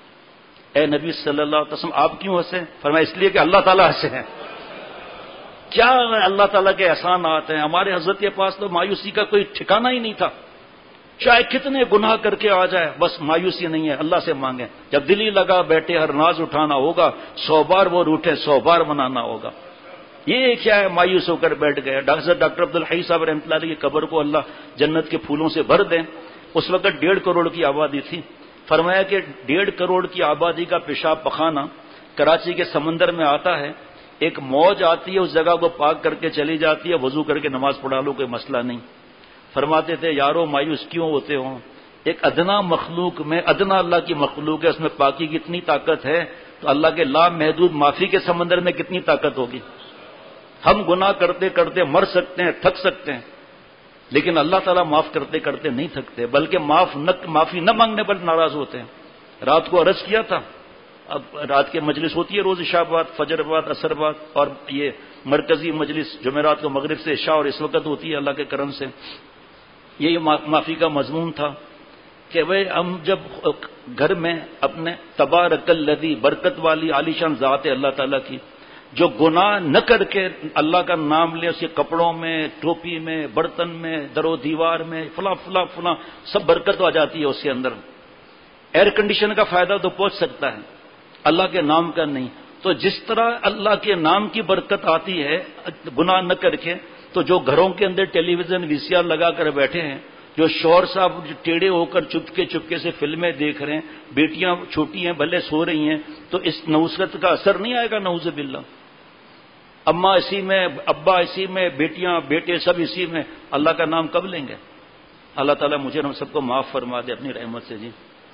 اے نبی صلی اللہ علیہ وسلم آپ کیوں ہنسے؟ فرمایا اس لیے کہ اللہ تعالیٰ ہنسے ہیں۔ کیا اللہ تعالیٰ کے احسانات ہیں. ہمارے حضرت کے پاس تو مایوسی کا کوئی ٹھکانہ ہی نہیں تھا. چاہے کتنے گناہ کر کے آ جائے بس مایوسی نہیں ہے, اللہ سے مانگیں. جب دلی لگا بیٹھے ہر ناز اٹھانا ہوگا, سو بار وہ روٹھے سو بار منانا ہوگا. یہ کیا ہے مایوس ہو کر بیٹھ گئے. ڈاکٹر ڈاکٹر عبدالحی صاحب رحمۃ اللہ علیہ کی قبر کو اللہ جنت کے پھولوں سے بھر دیں. اس وقت ڈیڑھ کروڑ کی آبادی تھی. فرمایا کہ ڈیڑھ کروڑ کی آبادی کا پیشاب پخانہ کراچی کے سمندر میں آتا ہے, ایک موج آتی ہے اس جگہ کو پاک کر کے چلی جاتی ہے, وضو کر کے نماز پڑھا لو کوئی مسئلہ نہیں. فرماتے تھے یارو مایوس کیوں ہوتے ہوں, ایک ادنا مخلوق میں ادنا اللہ کی مخلوق ہے, اس میں پاکی کی اتنی طاقت ہے تو اللہ کے لامحدود معافی کے سمندر میں کتنی طاقت ہوگی. ہم گناہ کرتے کرتے مر سکتے ہیں, تھک سکتے ہیں, لیکن اللہ تعالیٰ معاف کرتے کرتے نہیں تھکتے, بلکہ معاف نہ معافی نہ مانگنے پر ناراض ہوتے ہیں. رات کو عرض کیا تھا, اب رات کے مجلس ہوتی ہے روز عشاء بعد, فجر بعد, عصر بعد, اور یہ مرکزی مجلس جمعرات کو مغرب سے عشاء اور اس وقت ہوتی ہے اللہ کے کرم سے. یہ معافی کا مضمون تھا کہ بھئی ہم جب گھر میں اپنے تبارک الذی برکت والی عالیشان ذات اللہ تعالیٰ کی جو گناہ نہ کر کے اللہ کا نام لے, اس کے کپڑوں میں, ٹوپی میں, برتن میں, در و دیوار میں, فلاں فلاں فلاں سب برکت آ جاتی ہے اس کے اندر. ایئر کنڈیشن کا فائدہ تو پہنچ سکتا ہے, اللہ کے نام کا نہیں. تو جس طرح اللہ کے نام کی برکت آتی ہے گناہ نہ کر کے, تو جو گھروں کے اندر ٹیلی ویژن وی سی آر لگا کر بیٹھے ہیں, جو شوہر صاحب ٹیڑے ہو کر چپکے چپکے سے فلمیں دیکھ رہے ہیں, بیٹیاں چھوٹی ہیں بھلے سو رہی ہیں, تو اس نوسط کا اثر نہیں آئے گا نعوذ باللہ. اماں اسی میں, ابا اسی میں, بیٹیاں بیٹے سب اسی میں, اللہ کا نام کب لیں گے؟ اللہ تعالیٰ مجھے ہم سب کو معاف فرما دے اپنی رحمت سے. جی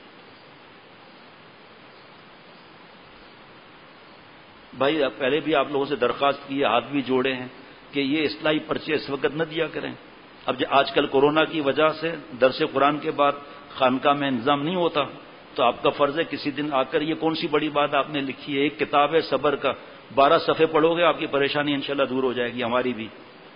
بھائی پہلے بھی آپ لوگوں سے درخواست کی ہے, ہاتھ بھی جوڑے ہیں کہ یہ اصلاحی پرچے اس وقت نہ دیا کریں. اب آج کل کورونا کی وجہ سے درس قرآن کے بعد خانقاہ میں انتظام نہیں ہوتا, تو آپ کا فرض ہے کسی دن آ کر, یہ کون سی بڑی بات آپ نے لکھی ہے, ایک کتاب ہے صبر کا, بارہ صفحے پڑھو گے آپ کی پریشانی انشاءاللہ دور ہو جائے گی, ہماری بھی.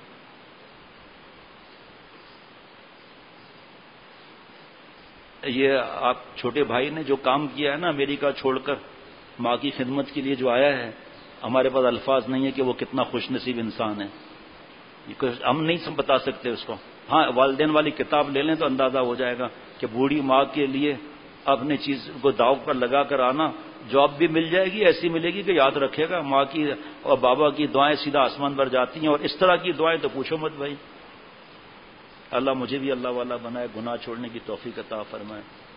یہ آپ چھوٹے بھائی نے جو کام کیا ہے نا امریکہ چھوڑ کر ماں کی خدمت کے لیے جو آیا ہے, ہمارے پاس الفاظ نہیں ہے کہ وہ کتنا خوش نصیب انسان ہے, ہم نہیں بتا سکتے اس کو. ہاں والدین والی کتاب لے لیں تو اندازہ ہو جائے گا کہ بوڑھی ماں کے لیے اپنی چیز کو داؤ پر لگا کر آنا, جاب بھی مل جائے گی ایسی ملے گی کہ یاد رکھے گا. ماں کی اور بابا کی دعائیں سیدھا آسمان پر جاتی ہیں, اور اس طرح کی دعائیں تو پوچھو مت بھائی. اللہ مجھے بھی اللہ والا بنائے, گناہ چھوڑنے کی توفیق عطا فرمائے.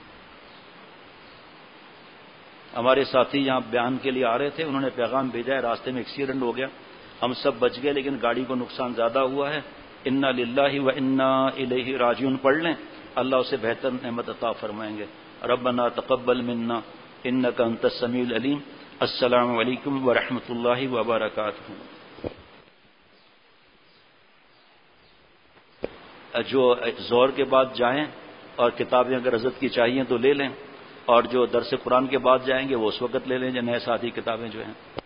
ہمارے ساتھی یہاں بیان کے لیے آ رہے تھے, انہوں نے پیغام بھیجا ہے راستے میں ایکسیڈنٹ ہو گیا, ہم سب بچ گئے لیکن گاڑی کو نقصان زیادہ ہوا ہے. انا للہ و انا الیہ راجعون پڑھ لیں, اللہ اسے بہتر نعمت عطا فرمائیں گے. ربنا تقبل منا انک انت السمیع العلیم. السلام علیکم ورحمۃ اللہ وبرکاتہ. جو زور کے بعد جائیں اور کتابیں اگر حضرت کی چاہیے تو لے لیں, اور جو درس قرآن کے بعد جائیں گے وہ اس وقت لے لیں جو نئے ساتھی کتابیں جو ہیں.